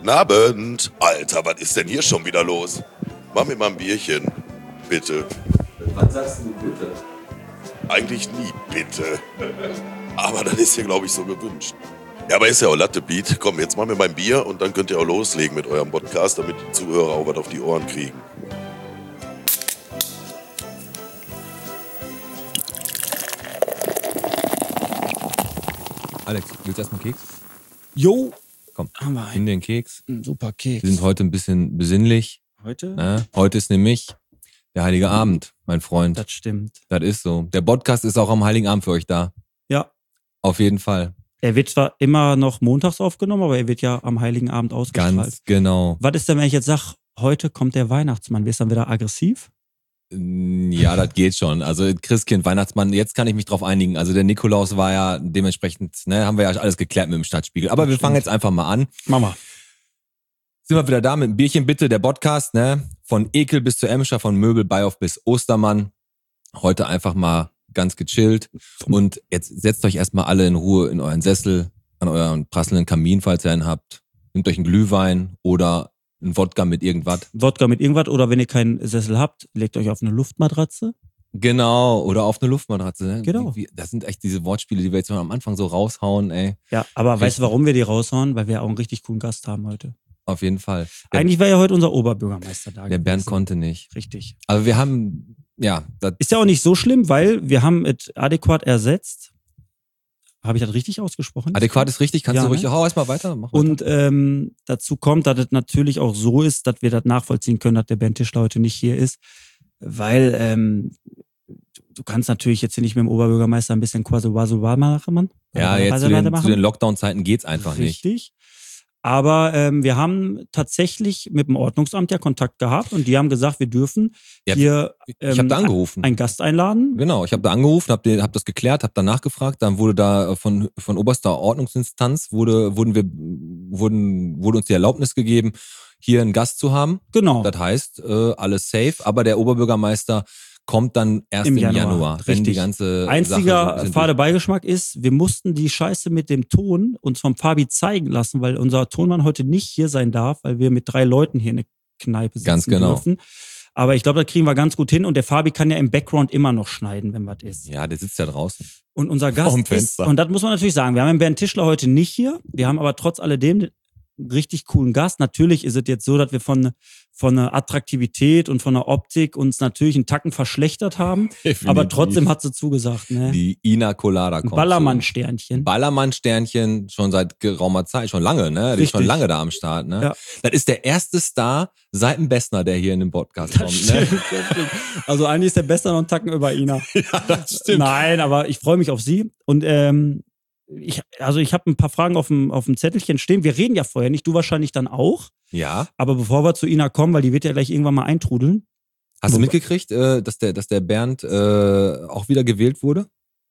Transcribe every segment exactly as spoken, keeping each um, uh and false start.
Guten Abend. Alter, was ist denn hier schon wieder los? Mach mir mal ein Bierchen. Bitte. Wann sagst du bitte? Eigentlich nie bitte. Aber das ist hier, glaube ich, so gewünscht. Ja, aber ist ja auch Latte Beat. Komm, jetzt machen wir mein Bier und dann könnt ihr auch loslegen mit eurem Podcast, damit die Zuhörer auch was auf die Ohren kriegen. Alex, willst du erstmal einen Keks? Jo. Komm, haben wir nimm den Keks. einen super Keks. Wir sind heute ein bisschen besinnlich. Heute? Ne? Heute ist nämlich der Heilige Abend, mein Freund. Das stimmt. Das ist so. Der Podcast ist auch am Heiligen Abend für euch da. Ja. Auf jeden Fall. Er wird zwar immer noch montags aufgenommen, aber er wird ja am Heiligen Abend ausgestrahlt. Ganz genau. Was ist denn, wenn ich jetzt sage, heute kommt der Weihnachtsmann? Wirst du dann wieder aggressiv? Ja, das geht schon. Also Christkind, Weihnachtsmann, jetzt kann ich mich drauf einigen. Also der Nikolaus war ja dementsprechend, ne, haben wir ja alles geklärt mit dem Stadtspiegel. Aber Das wir stimmt. fangen jetzt einfach mal an. Mama. Sind wir wieder da mit einem Bierchen bitte, der Podcast, ne? Von Ekel bis zu Emscher, von Möbelbeihof bis Ostermann. Heute einfach mal ganz gechillt. Und jetzt setzt euch erstmal alle in Ruhe in euren Sessel, an euren prasselnden Kamin, falls ihr einen habt. Nehmt euch einen Glühwein oder einen Wodka mit irgendwas. Wodka mit irgendwas oder wenn ihr keinen Sessel habt, legt euch auf eine Luftmatratze. Genau, oder auf eine Luftmatratze. Ne? Genau. Wie- Das sind echt diese Wortspiele, die wir jetzt am Anfang so raushauen, ey. Ja, aber Richtig. weißt du, warum wir die raushauen? Weil wir auch einen richtig coolen Gast haben heute. Auf jeden Fall. Der, Eigentlich war ja heute unser Oberbürgermeister da. der Bernd gewesen. konnte nicht. Richtig. Aber wir haben, ja, das, Ist ja auch nicht so schlimm, weil wir haben es adäquat ersetzt. Habe ich das richtig ausgesprochen? adäquat ist richtig. Kannst Ja, du ruhig, ne? hau erst mal weiter. Mach weiter. Und ähm, dazu kommt, dass es natürlich auch so ist, dass wir das nachvollziehen können, dass der Bernd Tischler heute nicht hier ist, weil ähm, du, du kannst natürlich jetzt hier nicht mit dem Oberbürgermeister ein bisschen quasi wasu machen, Mann. Ja, jetzt zu den, zu den Lockdown-Zeiten geht's einfach nicht. Richtig. Aber ähm, wir haben tatsächlich mit dem Ordnungsamt ja Kontakt gehabt und die haben gesagt, wir dürfen Ja, hier ähm, Ich habe da angerufen. einen Gast einladen. Genau, ich habe da angerufen, habe hab das geklärt, habe da nachgefragt, dann wurde da von von oberster Ordnungsinstanz wurde wurden wir wurden wurde uns die Erlaubnis gegeben, hier einen Gast zu haben. Genau. Das heißt, äh, alles safe, aber der Oberbürgermeister kommt dann erst im, Im Januar, Januar, wenn die richtig. ganze Sache so Einziger ein bisschen fade Beigeschmack ist, wir mussten die Scheiße mit dem Ton uns vom Fabi zeigen lassen, weil unser Tonmann heute nicht hier sein darf, weil wir mit drei Leuten hier in der Kneipe sitzen Ganz genau. dürfen. Aber ich glaube, das kriegen wir ganz gut hin und der Fabi kann ja im Background immer noch schneiden, wenn was ist. Ja, der sitzt ja draußen. Und unser Vorm Gast ist, Fenster. und das muss man natürlich sagen, wir haben den Bernd Tischler heute nicht hier, wir haben aber trotz alledem einen richtig coolen Gast. Natürlich ist es jetzt so, dass wir von, von der Attraktivität und von der Optik uns natürlich einen Tacken verschlechtert haben, aber trotzdem hat sie zugesagt, ne? die Ina Colada Ein kommt. Ballermann-Sternchen. Ballermann-Sternchen schon seit geraumer Zeit, schon lange, ne? Die ist schon Richtig. lange da am Start, ne? Ja. Das ist der erste Star seit dem Bessner, der hier in den Podcast kommt, ne? Stimmt, das stimmt. Also eigentlich ist der Beste noch einen Tacken über Ina. Ja, das Nein, aber ich freue mich auf sie. Und ähm, ich, also ich habe ein paar Fragen auf dem, auf dem Zettelchen stehen. Wir reden ja vorher nicht, du wahrscheinlich dann auch. Ja. Aber bevor wir zu Ina kommen, weil die wird ja gleich irgendwann mal eintrudeln. Hast du Wo- mitgekriegt, äh, dass der, dass der Bernd äh, auch wieder gewählt wurde?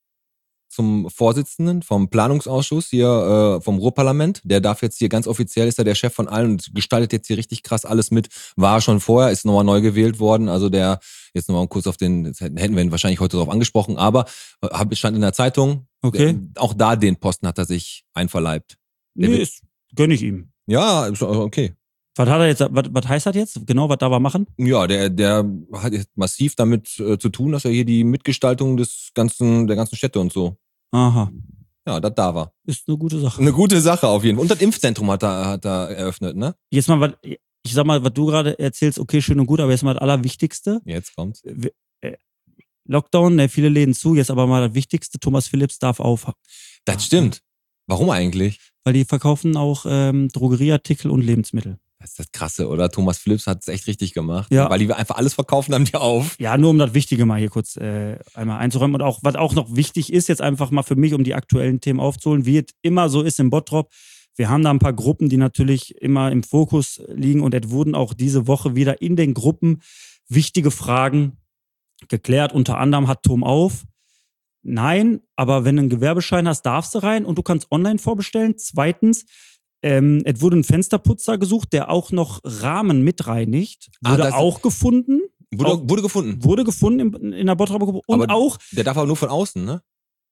Zum Vorsitzenden vom Planungsausschuss hier äh, vom Ruhrparlament. Der darf jetzt hier ganz offiziell, ist er der Chef von allen und gestaltet jetzt hier richtig krass alles mit. War schon vorher, ist nochmal neu gewählt worden. Also der, jetzt nochmal kurz auf den, jetzt hätten hätten wir ihn wahrscheinlich heute darauf angesprochen, aber äh, hab- stand in der Zeitung, Okay. der, auch da den Posten hat er sich einverleibt. Der Nee, wird- ist, gönn ich ihm. Ja, ist okay. Was hat er jetzt, was, was heißt das jetzt? Genau, was da wir machen? Ja, der, der hat jetzt massiv damit äh, zu tun, dass er hier die Mitgestaltung des ganzen, der ganzen Städte und so. Aha. Ja, das da war. Ist eine gute Sache. Eine gute Sache auf jeden Fall. Und das Impfzentrum hat er, hat er eröffnet, ne? Jetzt mal, was, ich sag mal, was du gerade erzählst, okay, schön und gut, aber jetzt mal das Allerwichtigste. Jetzt kommt's. Wir- äh, Lockdown, ne, viele Läden zu, jetzt aber mal das Wichtigste, Thomas Phillips darf auf, Das stimmt. Warum eigentlich? weil die verkaufen auch ähm, Drogerieartikel und Lebensmittel. Das ist das Krasse, oder? Thomas Phillips hat es echt richtig gemacht. Ja. Weil die einfach alles verkaufen, haben die auf. Ja, nur um das Wichtige mal hier kurz äh, einmal einzuräumen. Und auch, was auch noch wichtig ist, jetzt einfach mal für mich, um die aktuellen Themen aufzuholen, wie es immer so ist im Bottrop. Wir haben da ein paar Gruppen, die natürlich immer im Fokus liegen und es wurden auch diese Woche wieder in den Gruppen wichtige Fragen geklärt. Unter anderem hat Tom auf. Nein, aber wenn du einen Gewerbeschein hast, darfst du rein und du kannst online vorbestellen. Zweitens, ähm, es wurde ein Fensterputzer gesucht, der auch noch Rahmen mitreinigt. Ah, Wurde das- auch gefunden. Wurde, Auch- wurde gefunden. Wurde gefunden in, in der Bottroper Gruppe. Und Aber auch, Der darf aber nur von außen, ne?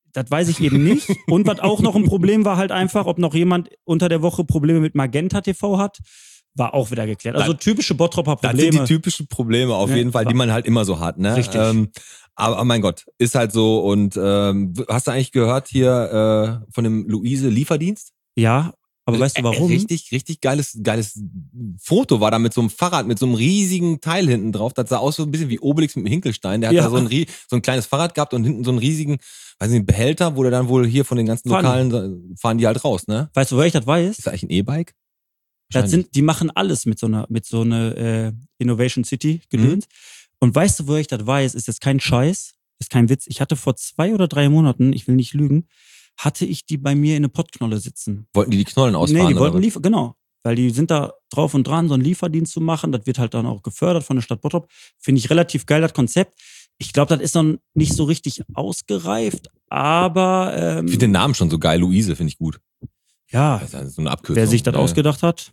das weiß ich eben nicht. Und was auch noch ein Problem war halt einfach, ob noch jemand unter der Woche Probleme mit Magenta T V hat, war auch wieder geklärt. Also typische Bottropper Probleme. Das sind die typischen Probleme auf Ja, jeden Fall, die man halt immer so hat. Ne? Richtig. Ähm, aber, aber mein Gott, ist halt so. Und ähm, hast du eigentlich gehört hier äh, von dem Luise Lieferdienst? Ja, aber weißt du warum? Äh, richtig, richtig geiles, geiles Foto war da mit so einem Fahrrad, mit so einem riesigen Teil hinten drauf. Das sah aus so ein bisschen wie Obelix mit dem Hinkelstein. Der hat Ja. da so ein, rie- so ein kleines Fahrrad gehabt und hinten so einen riesigen, weiß nicht, Behälter, wo der dann wohl hier von den ganzen Fahren Lokalen, fahren die halt raus, ne? Weißt du, woher ich das weiß? Ist das eigentlich ein E-Bike? Das sind, die machen alles mit so einer, mit so einer äh, Innovation City gedöns. Mhm. Und weißt du, woher ich das weiß? Ist jetzt kein Scheiß, ist kein Witz. Ich hatte vor zwei oder drei Monaten, ich will nicht lügen, hatte ich die bei mir in eine Pottknolle sitzen. Wollten die die Knollen ausfahren? Nee, die oder wollten was? liefern, genau. Weil die sind da drauf und dran, so einen Lieferdienst zu machen. Das wird halt dann auch gefördert von der Stadt Bottrop. Finde ich relativ geil, das Konzept. Ich glaube, das ist noch nicht so richtig ausgereift, aber ähm, Ich finde den Namen schon so geil. Luise finde ich gut. ja, Das ist also so eine Abkürzung. wer sich das ne? ausgedacht hat,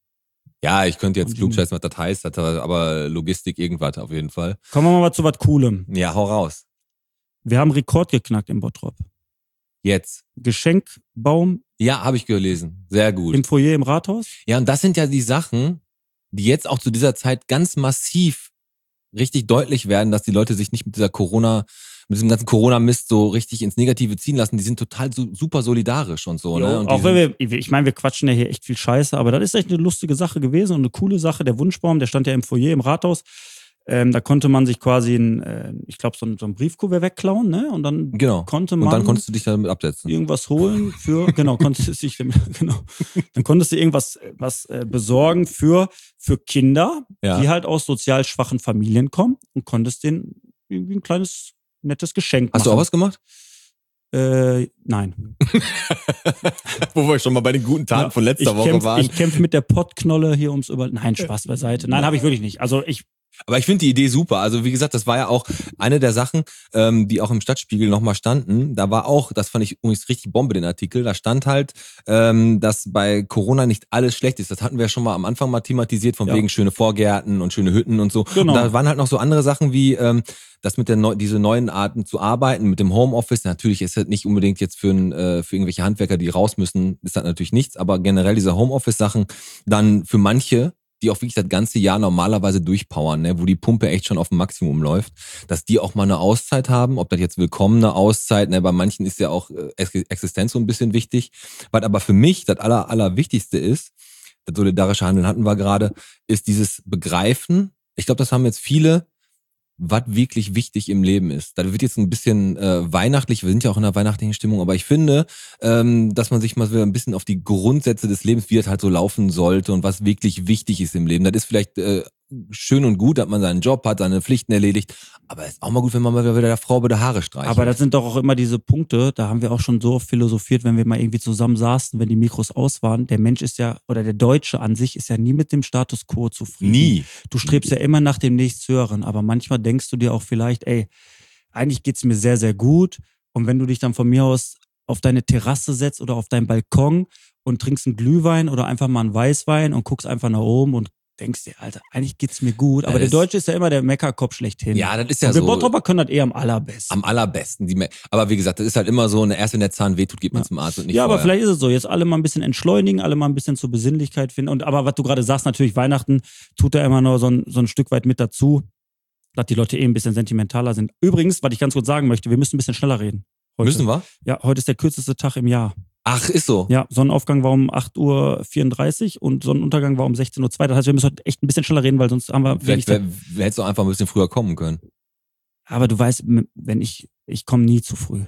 Ja, ich könnte jetzt Und- klugscheißen, was das heißt, hat aber Logistik irgendwas auf jeden Fall. kommen wir mal zu was Coolem. Ja, hau raus. Wir haben Rekord geknackt im Bottrop. Jetzt. Geschenkbaum Ja, habe ich gelesen. Sehr gut. im Foyer im Rathaus. Ja, und das sind ja die Sachen, die jetzt auch zu dieser Zeit ganz massiv richtig deutlich werden, dass die Leute sich nicht mit dieser Corona, mit diesem ganzen Corona-Mist so richtig ins Negative ziehen lassen. Die sind total su- super solidarisch und so. Jo, Ne? Und auch die wenn sind, wir, ich meine, wir quatschen ja hier echt viel Scheiße, aber das ist echt eine lustige Sache gewesen und eine coole Sache. Der Wunschbaum, der stand ja im Foyer im Rathaus. Ähm, da konnte man sich quasi, ein, äh, ich glaube, so ein, so ein Briefkuvert wegklauen, ne? Und dann genau. konnte Und man dann konntest du dich damit absetzen. irgendwas holen für, genau, konntest du sich, genau, dann konntest du irgendwas was äh, besorgen für, für Kinder, Ja. die halt aus sozial schwachen Familien kommen und konntest denen irgendwie ein kleines, nettes Geschenk Hast du auch was gemacht? Äh, nein. Wo wir schon mal bei den guten Taten von letzter ich Woche kämpf, waren. Ich kämpfe mit der Pottknolle hier ums Über... Nein, Spaß beiseite. Nein, habe ich wirklich nicht. Also ich... Aber ich finde die Idee super. Also wie gesagt, das war ja auch eine der Sachen, ähm, die auch im Stadtspiegel nochmal standen. Da war auch, das fand ich übrigens richtig Bombe, den Artikel. Da stand halt, ähm, dass bei Corona nicht alles schlecht ist. Das hatten wir schon mal am Anfang mal thematisiert, von Ja. wegen schöne Vorgärten und schöne Hütten und so. Genau. Und da waren halt noch so andere Sachen wie, ähm, das mit der neu, diese neuen Arten zu arbeiten, mit dem Homeoffice. Natürlich ist das nicht unbedingt jetzt für, ein, äh, für irgendwelche Handwerker, die raus müssen, ist das natürlich nichts. Aber generell diese Homeoffice-Sachen dann für manche, die auch wirklich das ganze Jahr normalerweise durchpowern, ne, wo die Pumpe echt schon auf dem Maximum läuft, dass die auch mal eine Auszeit haben, ob das jetzt willkommene Auszeit, ne, bei manchen ist ja auch äh, Existenz so ein bisschen wichtig. Was aber für mich das aller, allerwichtigste ist, das solidarische Handeln hatten wir gerade, ist dieses Begreifen. Ich glaube, das haben jetzt viele, was wirklich wichtig im Leben ist. Da wird jetzt ein bisschen äh, weihnachtlich, wir sind ja auch in einer weihnachtlichen Stimmung, aber ich finde, ähm, dass man sich mal so ein bisschen auf die Grundsätze des Lebens, wie das halt so laufen sollte und was wirklich wichtig ist im Leben. Das ist vielleicht äh, schön und gut, dass man seinen Job hat, seine Pflichten erledigt, aber es ist auch mal gut, wenn man mal wieder der Frau bei der Haare streicht. Aber das sind doch auch immer diese Punkte, da haben wir auch schon so oft philosophiert, wenn wir mal irgendwie zusammen saßen, wenn die Mikros aus waren. Der Mensch ist ja, oder der Deutsche an sich ist ja nie mit dem Status quo zufrieden. Nie. Du strebst ja immer nach dem nächsthöheren, aber manchmal denkst du dir auch vielleicht, ey, eigentlich geht's mir sehr, sehr gut. Und wenn du dich dann von mir aus auf deine Terrasse setzt oder auf deinen Balkon und trinkst einen Glühwein oder einfach mal einen Weißwein und guckst einfach nach oben und denkst dir, Alter, eigentlich geht's mir gut. Aber Ja, der das- Deutsche ist ja immer der Meckerkopf schlechthin. Ja, das ist ja Und wir so. Bottropper können das eher am allerbesten. Am allerbesten. Die, Me- aber wie gesagt, das ist halt immer so, ne, erst wenn der Zahn wehtut, geht man Ja. zum Arzt und nicht Ja, aber vorher. vielleicht ist es so. Jetzt alle mal ein bisschen entschleunigen, alle mal ein bisschen zur Besinnlichkeit finden. Und aber was du gerade sagst, natürlich Weihnachten tut da immer nur so ein, so ein Stück weit mit dazu, dass die Leute eh ein bisschen sentimentaler sind. Übrigens, was ich ganz kurz sagen möchte, wir müssen ein bisschen schneller reden. Heute. Müssen wir? Ja, heute ist der kürzeste Tag im Jahr. Ach, ist so. Ja, Sonnenaufgang war um acht Uhr vierunddreißig und Sonnenuntergang war um sechzehn Uhr zwei. Das heißt, wir müssen heute echt ein bisschen schneller reden, weil sonst haben wir wenig Vielleicht wär, Zeit. hättest du einfach ein bisschen früher kommen können. Aber du weißt, wenn ich, ich komme nie zu früh.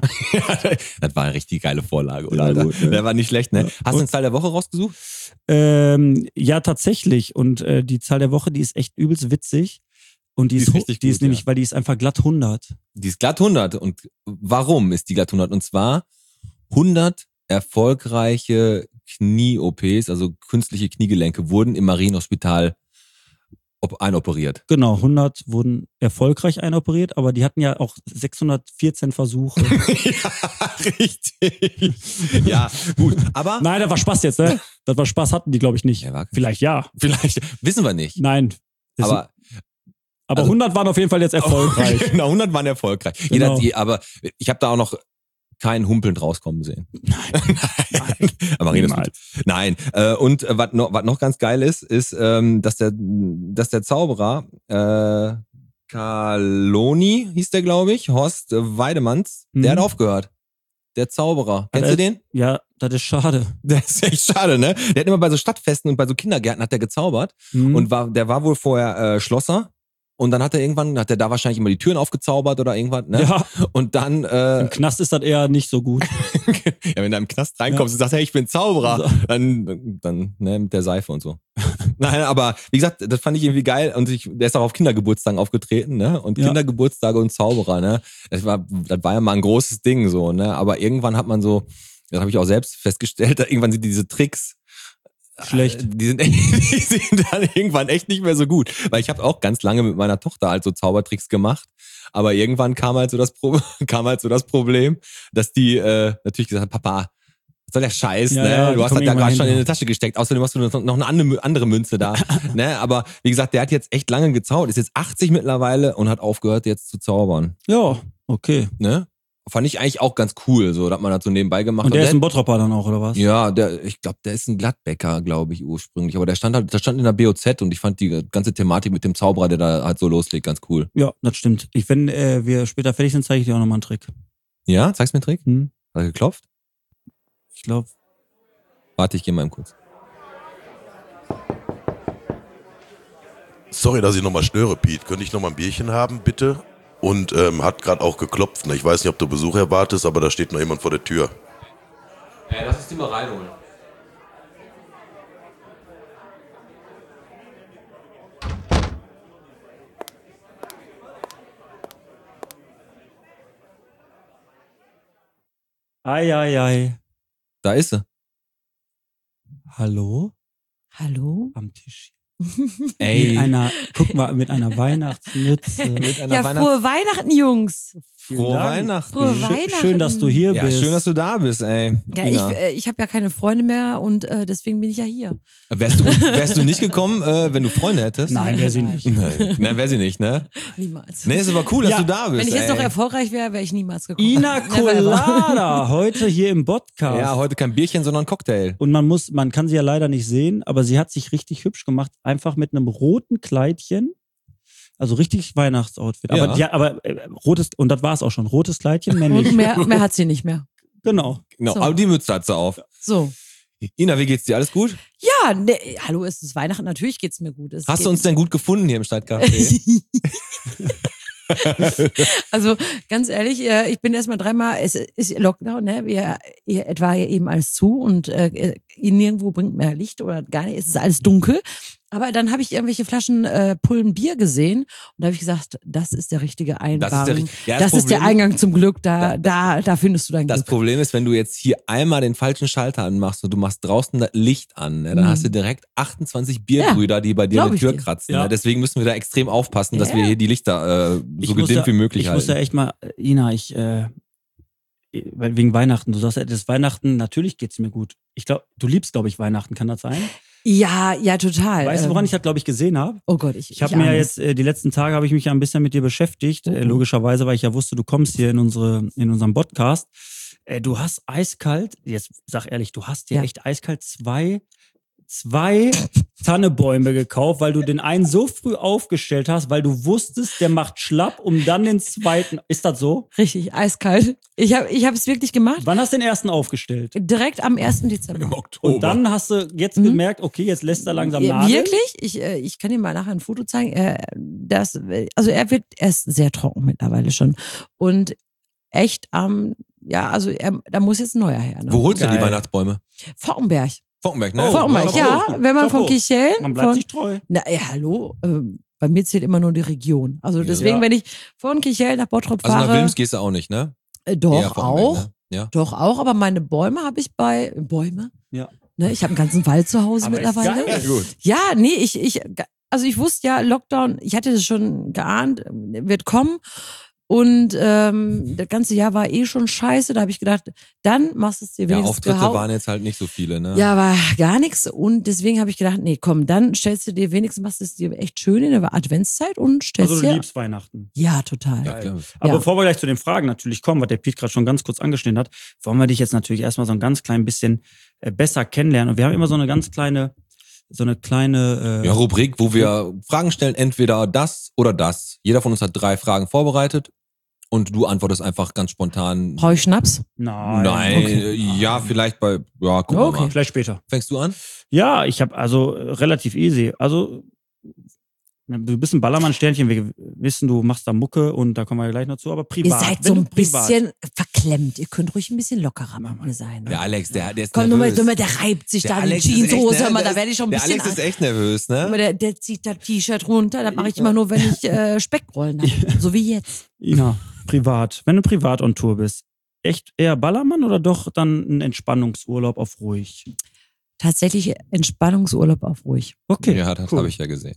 Das war eine richtig geile Vorlage, oder? Ja, Alter? gut, ne? Der war nicht schlecht, ne? Hast du eine Zahl der Woche rausgesucht? Ähm, ja, tatsächlich. Und äh, die Zahl der Woche, die ist echt übelst witzig. Und die, Die ist, ist ho- richtig die ist gut, nämlich, ja. weil die ist einfach glatt hundert. Die ist glatt hundert. Und warum ist die glatt hundert? Und zwar hundert erfolgreiche Knie-O Ps, also künstliche Kniegelenke, wurden im Marienhospital op- einoperiert. Genau, hundert wurden erfolgreich einoperiert, aber die hatten ja auch sechshundertvierzehn Versuche. Ja, richtig. Ja, gut. Aber Nein, das war Spaß jetzt, ne? Das war Spaß, hatten die, glaube ich, nicht. Ja, war- Vielleicht ja. vielleicht, wissen wir nicht. Nein. Es- Aber aber also- hundert waren auf jeden Fall jetzt erfolgreich. Genau, hundert waren erfolgreich. Genau. Jeder, die, aber ich habe da auch noch keinen humpelnd rauskommen sehen. Nein. Nein. Marina ist gut. Nein. Äh, und äh, was noch, was noch ganz geil ist, ist, ähm, dass der, dass der Zauberer, äh, Kaloni hieß der, glaube ich, Horst Weidemanns, Mhm. der hat aufgehört. Der Zauberer. Kennst er- du den? Ja, das ist schade. Das ist echt schade, ne? Der hat immer bei so Stadtfesten und bei so Kindergärten hat der gezaubert. Mhm. Und war, der war wohl vorher äh, Schlosser. Und dann hat er irgendwann, hat er da wahrscheinlich immer die Türen aufgezaubert oder irgendwas, ne? Ja, Und dann, äh, im Knast ist das eher nicht so gut. ja, wenn du im Knast reinkommst Ja. und sagst, hey, ich bin Zauberer, So. dann, dann, ne, mit der Seife und so. Nein, aber wie gesagt, das fand ich irgendwie geil und ich, der ist auch auf Kindergeburtstagen aufgetreten, ne? Und Ja. Kindergeburtstage und Zauberer, ne? Das war, das war ja mal ein großes Ding so, ne? Aber irgendwann hat man so, das habe ich auch selbst festgestellt, da irgendwann sind diese Tricks Schlecht. Die sind, echt, die sind dann irgendwann echt nicht mehr so gut. Weil ich habe auch ganz lange mit meiner Tochter halt so Zaubertricks gemacht. Aber irgendwann kam halt so das, Pro kam halt so das Problem, dass die äh, natürlich gesagt hat, Papa, was soll der Scheiß, Ja, ne? ja, Du die hast kommen das ja irgendwann gerade hin, schon in ja. die Tasche gesteckt. Außerdem hast du noch eine andere, andere Münze da. ne? Aber wie gesagt, der hat jetzt echt lange gezaubert, ist jetzt achtzig mittlerweile und hat aufgehört jetzt zu zaubern. Ja, okay. Ne? Fand ich eigentlich auch ganz cool, so, dass man das so nebenbei gemacht Und der hat. ist ein Bottropper dann auch, oder was? Ja, der, ich glaube, der ist ein Gladbecker, glaube ich, ursprünglich. Aber der stand halt, der stand in der B O Z und ich fand die ganze Thematik mit dem Zauberer, der da halt so loslegt, ganz cool. Ja, das stimmt. Ich, wenn äh, wir später fertig sind, zeige ich dir auch nochmal einen Trick. Ja, zeigst mir einen Trick? Hm? Hat er geklopft? Ich glaube, Warte, ich gehe mal eben kurz. Sorry, dass ich nochmal störe, Pete. Könnte ich nochmal ein Bierchen haben, bitte? Und ähm, hat gerade auch geklopft. Ne? Ich weiß nicht, ob du Besuch erwartest, aber da steht noch jemand vor der Tür. Äh, lass uns die mal reinholen. ei, ei, ei. Da ist sie. Hallo? Hallo? Am Tisch. Ey. Mit einer, guck mal, mit einer Weihnachtsmütze. Mit einer Ja, Weihnachts- frohe Weihnachten, Jungs. Frohe Dank. Weihnachten. Frohe Schön, Weihnachten. schön, dass du hier Ja, bist. schön, dass du da bist, ey. Ja, ich Ina. äh, ich habe ja keine Freunde mehr und äh, deswegen bin ich ja hier. Wärst du, wärst du nicht gekommen, äh, wenn du Freunde hättest? Nein, wäre sie nicht. Nein, Nein wäre sie nicht, ne? Niemals. Nee, ist aber cool, dass Ja, du da bist. Wenn ich jetzt ey. noch erfolgreich wäre, wäre ich niemals gekommen. Ina Never ever. Colada, heute hier im Podcast. Ja, heute kein Bierchen, sondern Cocktail. Und man muss, man kann sie ja leider nicht sehen, aber sie hat sich richtig hübsch gemacht, einfach mit einem roten Kleidchen. Also richtig Weihnachtsoutfit. Ja. Aber, ja, aber äh, rotes, und das war es auch schon. Rotes Kleidchen, männlich. Und mehr, mehr hat sie nicht mehr. Genau. Genau, So. aber die Mütze hat sie auf. So. Ina, wie geht's dir? Alles gut? Ja, ne, hallo, es ist Weihnachten, natürlich geht's mir gut. Es Hast geht du uns denn gut gefunden hier im Stadtcafé? Also ganz ehrlich, äh, ich bin erstmal dreimal, es ist Lockdown, ne? Wir, ihr, etwa eben alles zu und äh, nirgendwo bringt mehr Licht oder gar nicht, es ist alles dunkel. Aber dann habe ich irgendwelche Flaschen äh, Pullen Bier gesehen und da habe ich gesagt, das ist der richtige Eingang. Das ist der, richt- ja, das ist der Problem- Eingang zum Glück, da, da, da findest du dein Das Glück. Problem ist, wenn du jetzt hier einmal den falschen Schalter anmachst und du machst draußen das Licht an, ne, dann Mhm. hast du direkt achtundzwanzig Bierbrüder, die bei dir glaub an die ich Tür dir. kratzen. Ja. Ne? Deswegen müssen wir da extrem aufpassen, dass Ja. wir hier die Lichter äh, Ich so muss gedimmt ja- wie möglich Ich halten. muss ja echt mal, äh, Ina, ich, äh, weil wegen Weihnachten, du sagst ja, das Weihnachten, natürlich geht's mir gut. Ich glaube, du liebst, glaube ich, Weihnachten, kann das sein? Ja, ja, total. Weißt du, woran Ähm, ich das, glaube ich, gesehen habe? Oh Gott, ich Ich habe ich mir ja ahne jetzt, äh, die letzten Tage habe ich mich ja ein bisschen mit dir beschäftigt, äh, Mhm. logischerweise, weil ich ja wusste, du kommst hier in unsere, in unserem Podcast. Äh, du hast eiskalt, jetzt sag ehrlich, du hast dir Ja. echt eiskalt zwei, zwei Tannebäume gekauft, weil du den einen so früh aufgestellt hast, weil du wusstest, der macht schlapp, um dann den zweiten. Ist das so? es. Richtig, eiskalt. Ich habe ich es wirklich gemacht. Wann hast du den ersten aufgestellt? Direkt am ersten Dezember. Im Oktober. Und dann hast du jetzt Mhm. gemerkt, okay, jetzt lässt er langsam Ja, nadeln. wirklich? Ich, äh, ich kann dir mal nachher ein Foto zeigen. Er, das, also er wird, er ist sehr trocken mittlerweile schon. Und echt am, ja, also er, da muss jetzt ein neuer her. Ne? Wo holst du die Geil. Weihnachtsbäume? Forkenberg. Fockenberg, ne? Oh, Forkenberg, ja. Chapeau. Wenn man von Chapeau. Kichellen. Man bleibt von, sich treu. na ja, hallo. Ähm, bei mir zählt immer nur die Region. Also deswegen, Ja. wenn ich von Kichellen nach Bottrop Also nach fahre. Wilms gehst du auch nicht, ne? Äh, Eher doch, Fockenberg, auch. Ne? Ja. Doch auch, aber meine Bäume habe ich bei. Bäume? Ja. Ne, ich habe einen ganzen Wald zu Hause Aber ist mittlerweile. geil. Gut. Ja, nee, ich, ich, also ich wusste ja, Lockdown, ich hatte das schon geahnt, wird kommen. Und ähm, das ganze Jahr war eh schon scheiße. Da habe ich gedacht, dann machst du es dir Ja, wenigstens Auftritte zu Hause. waren jetzt halt nicht so viele, ne? Ja, war gar nichts. Und deswegen habe ich gedacht, nee, komm, dann stellst du dir wenigstens, machst du es dir echt schön in der Adventszeit und stellst Also du dir. liebst Weihnachten. Ja, total. Ja, klar. Aber Ja. bevor wir gleich zu den Fragen natürlich kommen, was der Piet gerade schon ganz kurz angeschnitten hat, wollen wir dich jetzt natürlich erstmal so ein ganz klein bisschen äh, besser kennenlernen. Und wir haben immer so eine ganz kleine, so eine kleine... Äh, Ja, Rubrik, wo wir Fragen stellen, entweder das oder das. Jeder von uns hat drei Fragen vorbereitet und du antwortest einfach ganz spontan. Brauche ich Schnaps? Nein. Nein, Okay. ja, vielleicht bei, ja, guck Okay. mal. Vielleicht später. Fängst du an? Ja, ich habe also äh, relativ easy. Also du bist ein Ballermann-Sternchen. Wir wissen, du machst da Mucke und da kommen wir gleich noch zu. Aber privat. Ihr seid Wenn so du ein privat- bisschen verklemmt. Ihr könnt ruhig ein bisschen lockerer mit mir sein. Der Ne? Alex, der, der ist Komm, nur mal, nervös. nur mal, der reibt sich Der da die Alex ist echt Jeanshose. ner- Hör mal, der da ist- werde ich schon ein Der bisschen. Alex ist echt nervös, Aber ne? der, der zieht das T-Shirt runter. Das mache ich immer nur, wenn ich äh, Speckrollen habe. So wie jetzt. Ina, privat. Wenn du privat on Tour bist, echt eher Ballermann oder doch dann ein Entspannungsurlaub auf ruhig? Tatsächlich Entspannungsurlaub auf ruhig. Okay, Ja, das cool. habe ich ja gesehen.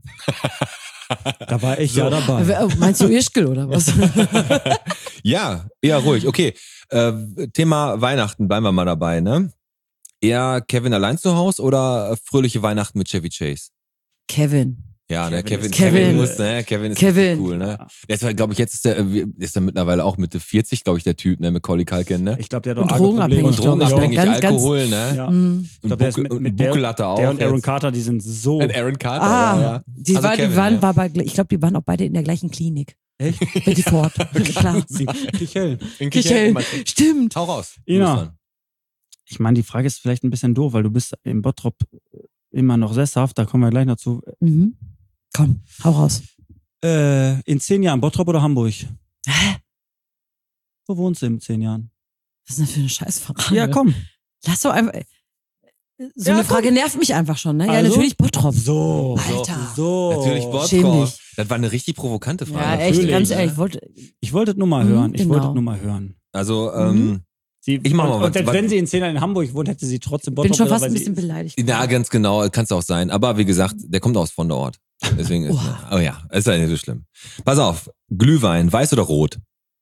Da war ich ja dabei. Äh, Meinst du Ischgl oder was? Ja, eher ruhig. Okay, äh, Thema Weihnachten, bleiben wir mal dabei, ne? Eher Kevin allein zu Hause oder fröhliche Weihnachten mit Chevy Chase? Kevin. Ja, ne, Kevin Kevin, ist- Kevin, Kevin. muss, ne? Kevin ist Kevin. richtig cool, ne? Der ist, glaube ich, jetzt ist der, äh, ist er mittlerweile auch Mitte vierzig, glaube ich, der Typ, ne? Macaulay Culkin, ne? Ich glaube, der hat Und doch arge Probleme. drogenabhängig, Und glaub ich, drogenabhängig, Ganz, ganz- Alkohol, ne? Ja. Mhm. Ich glaube, der ist Buckel- mit, und mit der, Buckel hat er auch der und Aaron jetzt. Carter, die sind so. Und Aaron Carter, Ah, ja, ja. die, Also war, Kevin, die waren, ja. war bei, ich glaube, die waren auch beide in der gleichen Klinik. Echt? Betty Ford. Klar. Kichel. In Kichel. Stimmt. Hau raus. Ina. Du bist dran. Ich meine, die Frage ist vielleicht ein bisschen doof, weil du bist im Bottrop immer noch sesshaft, da kommen wir gleich noch zu. Mhm. Komm, hau raus. Äh, in zehn Jahren Bottrop oder Hamburg? Hä? Wo wohnst du in zehn Jahren? Was ist denn für eine Scheißfrage? Ja, komm. Lass doch einfach. So Ja, eine Frage nervt mich einfach schon, ne? Ja, Also? natürlich Bottrop. So. Alter. So. Natürlich schäm Bottrop. dich. Das war eine richtig provokante Frage. Ja, echt, natürlich, ganz ne? ehrlich. Ich wollte, Ich wollte es nur mal Mhm, hören. Ich genau. wollte es nur mal hören. Also, ähm, Sie, Ich mach mal und, was- und selbst was- wenn sie in zehn Jahren in Hamburg wohnt, hätte sie trotzdem Bottrop bin schon gesagt, fast ein weil bisschen sie- beleidigt. ja, ganz genau, kann es auch sein. Aber wie gesagt, der kommt aus von der Ort. Deswegen ist, Oha. oh ja, ist ja nicht so schlimm. Pass auf, Glühwein, weiß oder rot?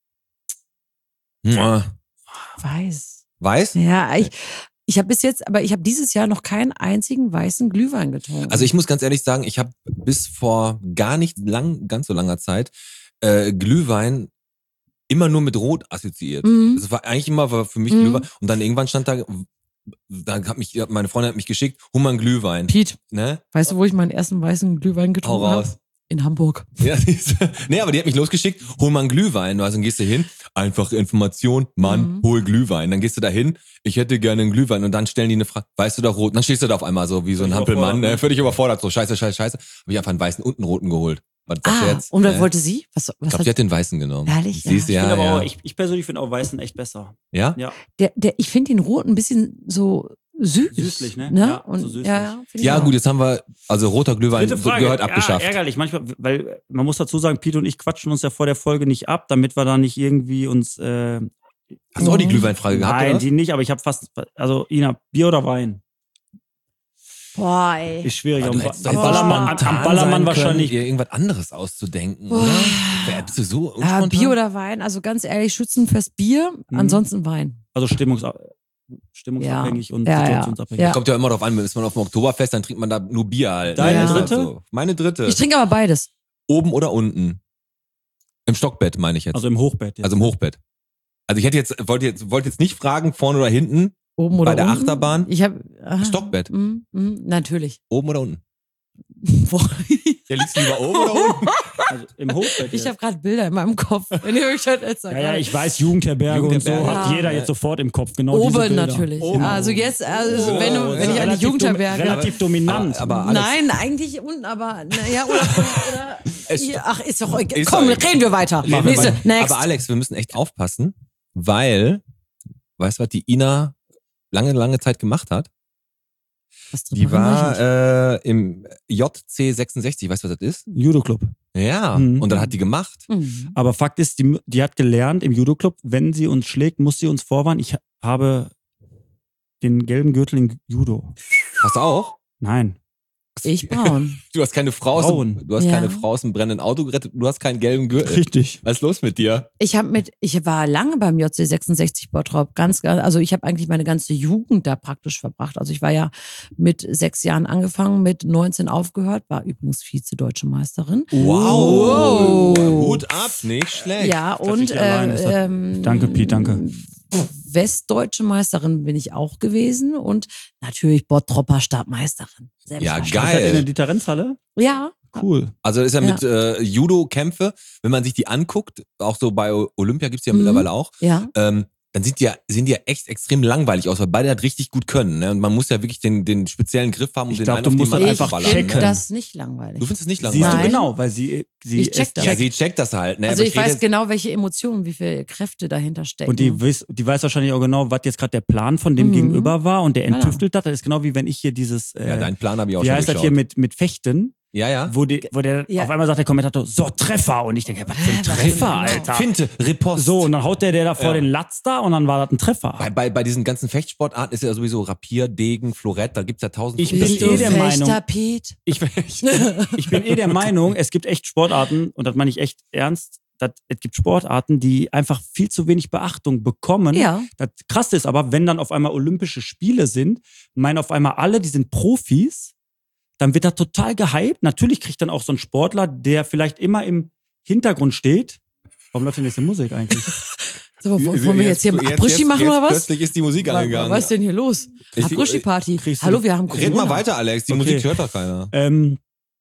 Mua. Weiß. Weiß? Ja, ich, ich habe bis jetzt, aber ich habe dieses Jahr noch keinen einzigen weißen Glühwein getrunken. Also ich muss ganz ehrlich sagen, ich habe bis vor gar nicht lang, ganz so langer Zeit äh, Glühwein immer nur mit Rot assoziiert. Mhm. Das war eigentlich immer war für mich Mhm. Glühwein. Und dann irgendwann stand da, da hat mich meine Freundin hat mich geschickt, hol mal einen Glühwein. Piet, Ne? weißt du, wo ich meinen ersten weißen Glühwein Hau getrunken habe? raus. In Hamburg. Ja, siehst du. Nee, aber die hat mich losgeschickt, hol mal einen Glühwein. Also dann gehst du hin, einfache Information, Mann, Mhm. hol Glühwein. Dann gehst du da hin, ich hätte gerne einen Glühwein. Und dann stellen die eine Frage, weißt du da rot? Und dann stehst du da auf einmal so wie so ein Völlig Hampelmann, überfordert, ne? ne? Völlig überfordert, so scheiße, scheiße, scheiße. Hab ich einfach einen weißen und einen roten geholt. Was sagst du Ah, jetzt? und was Ne? wollte sie? Was, Ich was glaube, hat, die hat den weißen genommen. Ehrlich? Siehst du, Ich, ja, finde aber ja. auch, ich, ich persönlich finde auch Weißen echt besser. Ja? Ja. der, der, ich finde den roten ein bisschen so süß. Süßlich, ne? ne? Ja, Und, so süßlich. Ja, ja, find ich Ja, auch. gut, jetzt haben wir, also roter Glühwein Dritte Frage. gehört Ja, abgeschafft. ärgerlich. Manchmal, weil man muss dazu sagen, Pete und ich quatschen uns ja vor der Folge nicht ab, damit wir da nicht irgendwie uns. Äh, Hast du auch die Glühweinfrage gehabt, nein, oder? die nicht, aber ich habe fast. Also, Ina, Bier oder Wein? Boah, ey. Ist schwierig. Du Am, hättest am doch Ballermann, am, spontan am Ballermann sein wahrscheinlich. können, dir irgendwas anderes auszudenken, Boah. oder? Wer bist du so Ah, unspontan? Bier oder Wein? Also ganz ehrlich, schützen fürs Bier, Mhm. ansonsten Wein. Also stimmungs, stimmungsabhängig und Ja, ja. situationsabhängig. Ja. Kommt ja immer darauf an, ist man auf dem Oktoberfest, dann trinkt man da nur Bier halt. Deine Das ist halt dritte? So. Meine dritte. Ich trinke aber beides. Oben oder unten? Im Stockbett meine ich jetzt. Also im Hochbett. Jetzt. Also im Hochbett. Also ich hätte jetzt, wollte jetzt, wollte jetzt nicht fragen, vorne oder hinten. Oben oder Bei der unten? Achterbahn? Ich habe Stockbett. Mm, mm, natürlich. Oben oder unten? Boah. Ja, liegst du lieber oben oder unten? Also im Hochbett. Ich jetzt. habe gerade Bilder in meinem Kopf. Wenn ihr euch halt jetzt ja, ja, ich weiß, Jugendherberge, Jugendherberge. und so hat Ja. jeder jetzt sofort im Kopf. Genau diese Oben Bilder. natürlich. Oben. Also jetzt, also Oh, wenn, du, wenn ich an die Relativ Jugendherberge. dom- Relativ dominant. Aber, aber Alex, Nein, eigentlich unten, aber naja, oder, oder Es- ihr, ach, ist doch egal. Ist Komm, doch egal. reden wir weiter. Leben wir Nächste, weiter. next. Aber Alex, wir müssen echt aufpassen, weil, weißt du, was die Ina lange, lange Zeit gemacht hat? Was Die drüber war ich nicht. war äh, im J C sechsundsechzig, weißt du, was das ist? Judo-Club. Ja, Mhm. und dann hat die gemacht. Mhm. Aber Fakt ist, die, die hat gelernt im Judo-Club, wenn sie uns schlägt, muss sie uns vorwarnen. Ich habe den gelben Gürtel in Judo. Hast du auch? Nein. Ich braun. Du hast keine Frau, aus Braun. dem, du hast Ja. keine Frau aus dem brennenden Auto gerettet, du hast keinen gelben Gürtel. Richtig. Was ist los mit dir? Ich habe mit, ich war lange beim J C sechsundsechzig Bottrop, ganz, ganz- also ich habe eigentlich meine ganze Jugend da praktisch verbracht. Also ich war ja mit sechs Jahren angefangen, mit neunzehn aufgehört, war übrigens Vize-Deutsche Meisterin. Wow. Wow. Hut ab, nicht schlecht. Ja, und nicht allein, äh, ist das- ähm, Danke, Piet, danke. Westdeutsche Meisterin bin ich auch gewesen und natürlich Bottropper Stabmeisterin. Ja, Selbstverständlich. geil. Ist das in der Differenzhalle? Ja, Cool. Also ist ja, Ja. mit äh, Judo-Kämpfe, wenn man sich die anguckt, auch so bei O- Olympia gibt's die ja Mhm. mittlerweile auch, ja. ähm, dann sind die, ja, sehen die ja echt extrem langweilig aus, weil beide halt richtig gut können. Ne? Und man muss ja wirklich den, den speziellen Griff haben, um Ich den glaub, einen du auf den musst Mann halt Ich einfach einzuballern, finde checken. ne? das nicht langweilig. Du findest es nicht Siehst langweilig? du Nein. genau, weil sie, sie Ich check ist das. Ja, sie checkt das halt. Ne? Also Aber ich weiß rede- genau, welche Emotionen, wie viele Kräfte dahinter stecken. Und die weiß, die weiß wahrscheinlich auch genau, was jetzt gerade der Plan von dem Mhm. Gegenüber war und der Genau. enttüftelt hat. Das ist genau wie wenn ich hier dieses, äh, Ja, deinen Plan habe ich auch wie schon heißt das geschaut. hier mit, mit Fechten, Ja, ja. wo, die, wo der Ja. auf einmal sagt der Kommentator, so Treffer. Und ich denke, was für ein Hä, was Treffer, denn? Alter. Finte, Riposte. So, und dann haut der, der da vor Ja. den Latz da und dann war das ein Treffer. Bei, bei, bei diesen ganzen Fechtsportarten ist ja sowieso Rapier, Degen, Florett, da gibt's ja tausend Ich bin Bist unterschiedliche- eh der Meinung- Fechter-Piet? Ich, ich, ich bin eh der Meinung, es gibt echt Sportarten, und das meine ich echt ernst, dass, es gibt Sportarten, die einfach viel zu wenig Beachtung bekommen. Ja. Das Krasse ist aber, wenn dann auf einmal Olympische Spiele sind, meinen auf einmal alle, die sind Profis, dann wird da total gehypt. Natürlich kriegt dann auch so ein Sportler, der vielleicht immer im Hintergrund steht. Warum läuft denn jetzt die Musik eigentlich? So, wollen wollen wir jetzt hier Abrischi machen jetzt oder was? Plötzlich ist die Musik Was, angegangen. was ist denn hier los? Ich- Abrischi-Party. Kriegst du- Hallo, wir haben Corona. Red mal weiter, Alex. Die Okay. Musik hört doch keiner. ähm,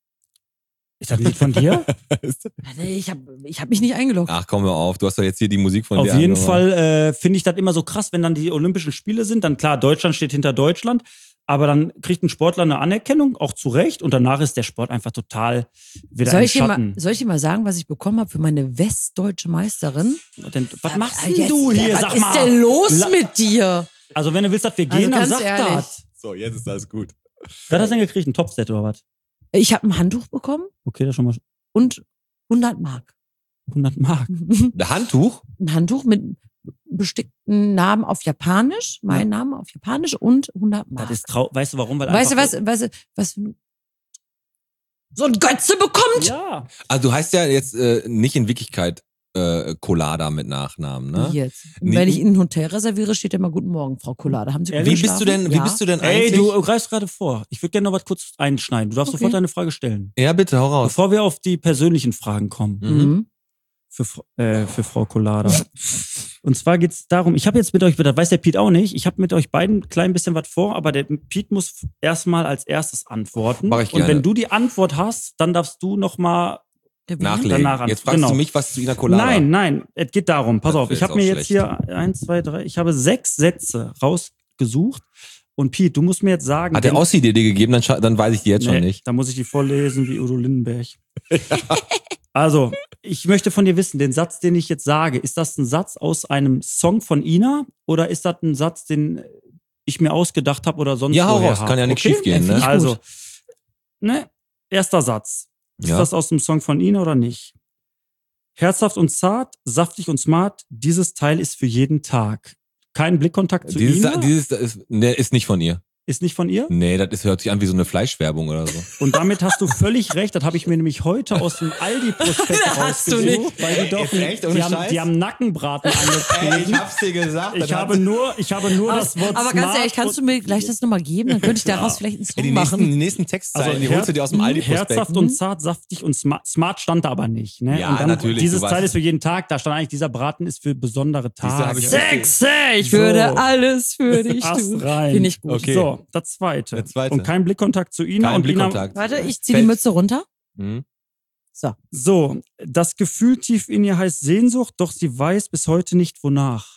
ist das ein Lied von dir? Nee, ich habe ich hab mich nicht eingeloggt. Ach, komm mal auf. Du hast doch jetzt hier die Musik von Auf dir jeden angemacht. Fall äh, finde ich das immer so krass, wenn dann die Olympischen Spiele sind. Dann klar, Deutschland steht hinter Deutschland. Aber dann kriegt ein Sportler eine Anerkennung, auch zu Recht. Und danach ist der Sport einfach total wieder Soll im ich, dir Schatten. mal, soll ich dir mal sagen, was ich bekommen habe für meine westdeutsche Meisterin? Denn, was machst Äh, denn jetzt, du hier? Was Sag ist mal. denn los La- mit dir? Also wenn du willst, dass wir Also gehen, dann ganz sag ehrlich. das. So, jetzt ist alles gut. Was hast du denn gekriegt? Ein Topset oder was? Ich habe ein Handtuch bekommen Okay, das ist schon mal und hundert Mark. hundert Mark. Ein Der Handtuch? Handtuch mit bestickten Namen auf Japanisch, mein Name auf Japanisch und hundert Mark. Das ist trau weißt du warum? Weil Weißt du einfach- was, weißt du, was für ein- so ein Götze bekommt? Ja. Also du heißt ja jetzt äh, nicht in Wirklichkeit äh, Colada mit Nachnamen, ne? Wie jetzt? Nee. Wenn ich in ein Hotel reserviere, steht immer Guten Morgen, Frau Collade. Haben Sie gut Ehrlich? Wie bist du denn, wie Ja. bist du denn Ey, eigentlich? du greifst gerade vor. Ich würde gerne noch was kurz einschneiden. Du darfst Okay. sofort deine Frage stellen. Ja, bitte, hau raus. Bevor wir auf die persönlichen Fragen kommen. Mhm. Mhm. Für, Fr- äh, für Frau Collada. Und zwar geht es darum, ich habe jetzt mit euch, das weiß der Piet auch nicht, ich habe mit euch beiden ein klein bisschen was vor, aber der Piet muss erstmal als erstes antworten. Mach ich Und gerne. wenn du die Antwort hast, dann darfst du nochmal. Nachlegen. Danach an- Jetzt fragst genau. du mich, was zu Ina Colada. Nein, nein, es geht darum. Pass Das auf, wär ich habe jetzt mir auch jetzt schlecht. hier eins, zwei, drei, ich habe sechs Sätze rausgesucht. Und Piet, du musst mir jetzt sagen. Hat der wenn- Ossi dir die gegeben, dann, scha- dann weiß ich die jetzt schon Nee, nicht. Da muss ich die vorlesen wie Udo Lindenberg. Also, ich möchte von dir wissen, den Satz, den ich jetzt sage, ist das ein Satz aus einem Song von Ina oder ist das ein Satz, den ich mir ausgedacht habe oder sonst Ja, hau woher raus, hab? kann ja nichts Okay? schiefgehen, ne? Also, ne, erster Satz. Ist Ja. das aus dem Song von Ina oder nicht? Herzhaft und zart, saftig und smart, dieses Teil ist für jeden Tag. Kein Blickkontakt zu Dieses, Ina, dieses ist, ne, ist nicht von ihr. ist nicht von ihr. Nee, das ist, hört sich an wie so eine Fleischwerbung oder so. Und damit hast du völlig recht. Das habe ich mir nämlich heute aus dem Aldi-Prospekt Hast du rausgesucht. Weil die doch Ist echt? Ohne die, haben, Scheiß? die haben Nackenbraten angetrieben. hab's dir gesagt. Ich habe nur, ich habe nur Aber, das Wort aber ganz smart ehrlich, kannst du und- mir gleich das nochmal geben? Dann könnte ich daraus vielleicht einen Song die, nächsten, machen. die nächsten Textzeilen, Also die holst du dir aus dem Aldi-Prospekt. Herzhaft und zart, saftig und smart, smart stand da aber nicht. Ne? Ja, und dann, natürlich, Dieses du weißt Teil es. ist für jeden Tag. Da stand eigentlich, dieser Braten ist für besondere Siehst du, hab Tage. ich- Sechse, ich So. würde alles für dich Ast tun. rein. Finde ich gut. Okay. So, das zweite. Der zweite. Und kein Blickkontakt zu Ina. Kein und Blickkontakt. Warte, ich ziehe die Fällt- Mütze runter. Mhm. So. Ina, so, das Gefühl tief in ihr heißt Sehnsucht, doch sie weiß bis heute nicht wonach.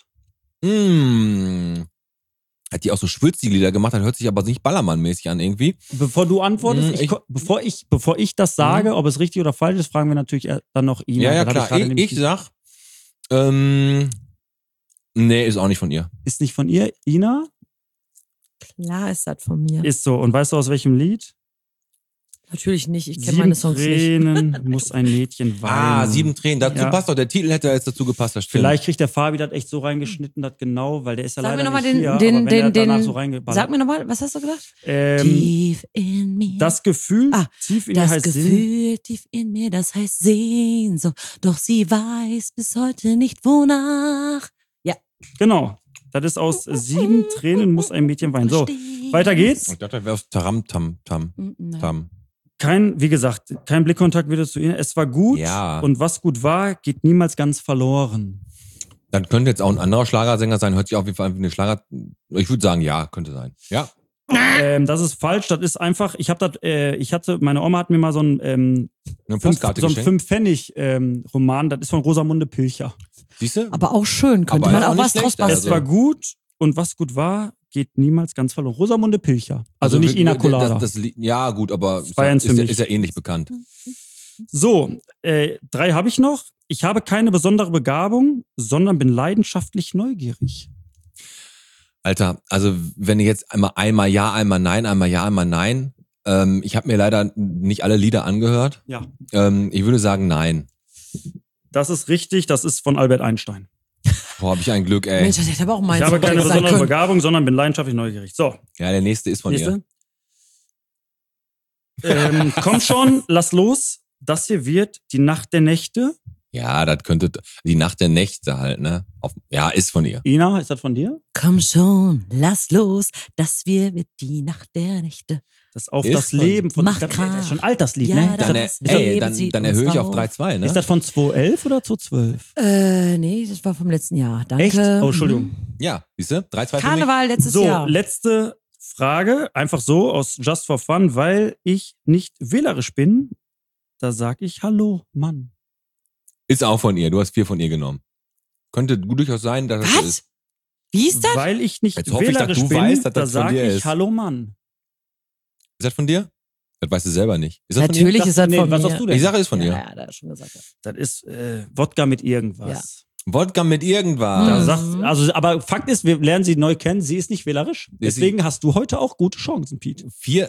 Mmh. Hat die auch so Schwülziglieder gemacht, das hört sich aber nicht Ballermann-mäßig an irgendwie. Bevor du antwortest, Hm, ich, ich- ko- bevor, ich, bevor ich das sage, ob es richtig oder falsch ist, fragen wir natürlich eher- dann noch Ina. Ja, ja, Das hab klar. gerade Ich, nämlich ich sag, ähm, nee, ist auch nicht von ihr. Ist nicht von ihr. Ina Klar ist das von mir. ist so. Und weißt du aus welchem Lied? Natürlich nicht, ich kenne Sieben meine Songs nicht. Tränen muss ein Mädchen weinen. Ah, sieben Tränen. Dazu Ja. passt doch, der Titel hätte jetzt dazu gepasst. Das stimmt. Vielleicht kriegt der Fabi das echt so reingeschnitten, das genau, weil der ist ja Sag mir leider nochmal nicht den, hier, den, aber wenn er den, danach den, so reingeballert. sag mir nochmal, was hast du gesagt? ähm, Tief in mir. das Gefühl Ah, tief in dir Das heißt Sinn. Gefühl tief in mir, das heißt Sehnsucht. Doch sie weiß bis heute nicht wonach. Genau. Das ist aus sieben Tränen muss ein Mädchen weinen. So, weiter geht's. Ich dachte, das wäre aus Taram Tam Tam Nein. Tam. Kein, wie gesagt, kein Blickkontakt wieder zu ihnen. Es war gut Ja. und was gut war, geht niemals ganz verloren. Dann könnte jetzt auch ein anderer Schlagersänger sein. Hört sich auf jeden Fall an wie eine Schlager. Ich würde sagen, ja, könnte sein. Ja. Ähm, das ist falsch. Das ist einfach. Ich habe das. Äh, ich hatte. Meine Oma hat mir mal so ein ähm, Eine fünf, Postkarte so ein geschenkt. fünf Pfennig ähm, Roman. Das ist von Rosamunde Pilcher. Siehst du? Aber auch schön, könnte Aber man auch auch nicht was draus schlecht, also. Es war gut und was gut war, geht niemals ganz verloren. Rosamunde Pilcher. Also, nicht wir- Ina das, Colada. das, Lied- ja, gut, aber ist war ja, eins ist, für ja, mich. ist ja ähnlich bekannt. So, äh, drei habe ich noch. Ich habe keine besondere Begabung, sondern bin leidenschaftlich neugierig. Alter, also wenn ihr jetzt einmal einmal ja, einmal nein, einmal ja, einmal nein. Ähm, ich habe mir leider nicht alle Lieder angehört. Ja, Ähm, ich würde sagen nein. das ist richtig. Das ist von Albert Einstein. Boah, hab ich ein Glück, ey. Mensch, das hätte aber auch mein Ich habe keine sein besondere können. Begabung, sondern bin leidenschaftlich neugierig. So, Ja, der nächste ist von ihr. nächste. Ähm, komm schon, lass los. Das hier wird die Nacht der Nächte. Ja, das könnte die Nacht der Nächte halt, ne? Auf, ja, ist von ihr. Ina, ist das von dir? Komm schon, lass los, das wir wird die Nacht der Nächte. Das Auf Ist das von- Leben von Macht das ist Krach. schon alt, das Lied, Ja, ne? das Dann, ist- äh, ey, Leben dann, sieht dann uns erhöhe ich auf. auf drei zwei, ne? Ist das von zweitausendelf oder zweitausendzwölf? Äh, nee, das war vom letzten Jahr. Danke. Echt? Oh, Entschuldigung. Mhm. Ja, siehst du? drei zwei für mich. Karneval letztes So, Jahr. letzte Frage, einfach so aus Just for Fun, weil ich nicht wählerisch bin. Da sag ich Hallo, Mann. Ist auch von ihr. Du hast vier von ihr genommen. Könnte gut durchaus sein, dass es Was? ist. Wie ist das? Weil ich nicht Jetzt hoffe ich, dass wählerisch du bin, weißt, dass da das von sag dir ich ist. Hallo, Mann. Ist das von dir? Das weißt du selber nicht. Ist das Natürlich Das- ist das nee, von was mir. hast du von dir? denn? Ich sage, ist von ja, dir. ja, da hat er schon gesagt. Ja. Das ist äh, Wodka mit irgendwas. Wodka mit irgendwas. Da Mhm. sagt, also, aber Fakt ist, wir lernen sie neu kennen. Sie ist nicht wählerisch. Ist sie- Deswegen hast du heute auch gute Chancen, Pete. Vier,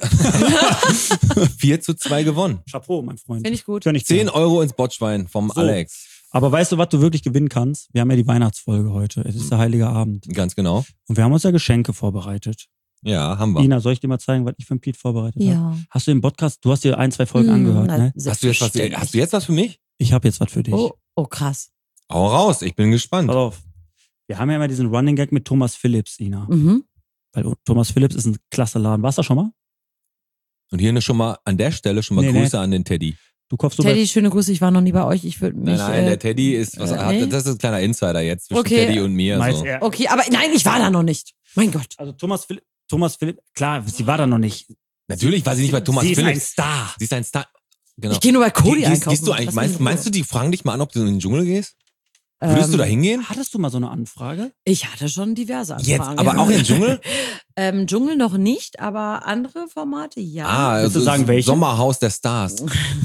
vier zu zwei gewonnen. Chapeau, mein Freund. Finde ich gut. Gönn ich dir. Zehn Euro ins Botschwein vom So. Alex. Aber weißt du, was du wirklich gewinnen kannst? Wir haben ja die Weihnachtsfolge heute. Es ist der heilige Abend. Ganz genau. Und wir haben uns ja Geschenke vorbereitet. Ja, haben wir. Ina, soll ich dir mal zeigen, was ich für einen Pete vorbereitet habe? Ja. Hast du den Podcast, du hast dir ein, zwei Folgen Hm, angehört, na, ne? Hast du, jetzt was, hast du jetzt was für mich? Ich habe jetzt was für dich. Oh, oh, krass. Hau raus, ich bin gespannt. Pass auf. Wir haben ja immer diesen Running Gag mit Thomas Phillips, Ina. Mhm. Weil Thomas Phillips ist ein klasse Laden. Warst du da schon mal? Und hier schon mal an der Stelle schon mal Nee, Grüße an den Teddy. Du kaufst so Teddy, schöne Grüße, ich war noch nie bei euch. Ich würde mich. Nein, nein, äh, der Teddy ist, was äh, hat, nee. das ist ein kleiner Insider jetzt zwischen Okay. Teddy und mir. bei, So. er, Okay, aber nein, ich war da noch nicht. Mein Gott. Also Thomas Philipp, Thomas Philipp, klar, sie war da noch nicht. Natürlich war sie nicht bei Thomas sie ist ein Phillips. Star. Sie ist ein Star. Genau. Ich gehe nur bei Cody Gehst, einkaufen. gehst du eigentlich, Lass meinst, mich in meinst du, Ruhe. die fragen dich mal an, ob du in den Dschungel gehst? Würdest Ähm, du da hingehen? Hattest du mal so eine Anfrage? Ich hatte schon diverse Anfragen. Jetzt, aber auch im Dschungel? ähm, Dschungel noch nicht, aber andere Formate ja. Ah, Willst du also sagen, welche? Sommerhaus der Stars.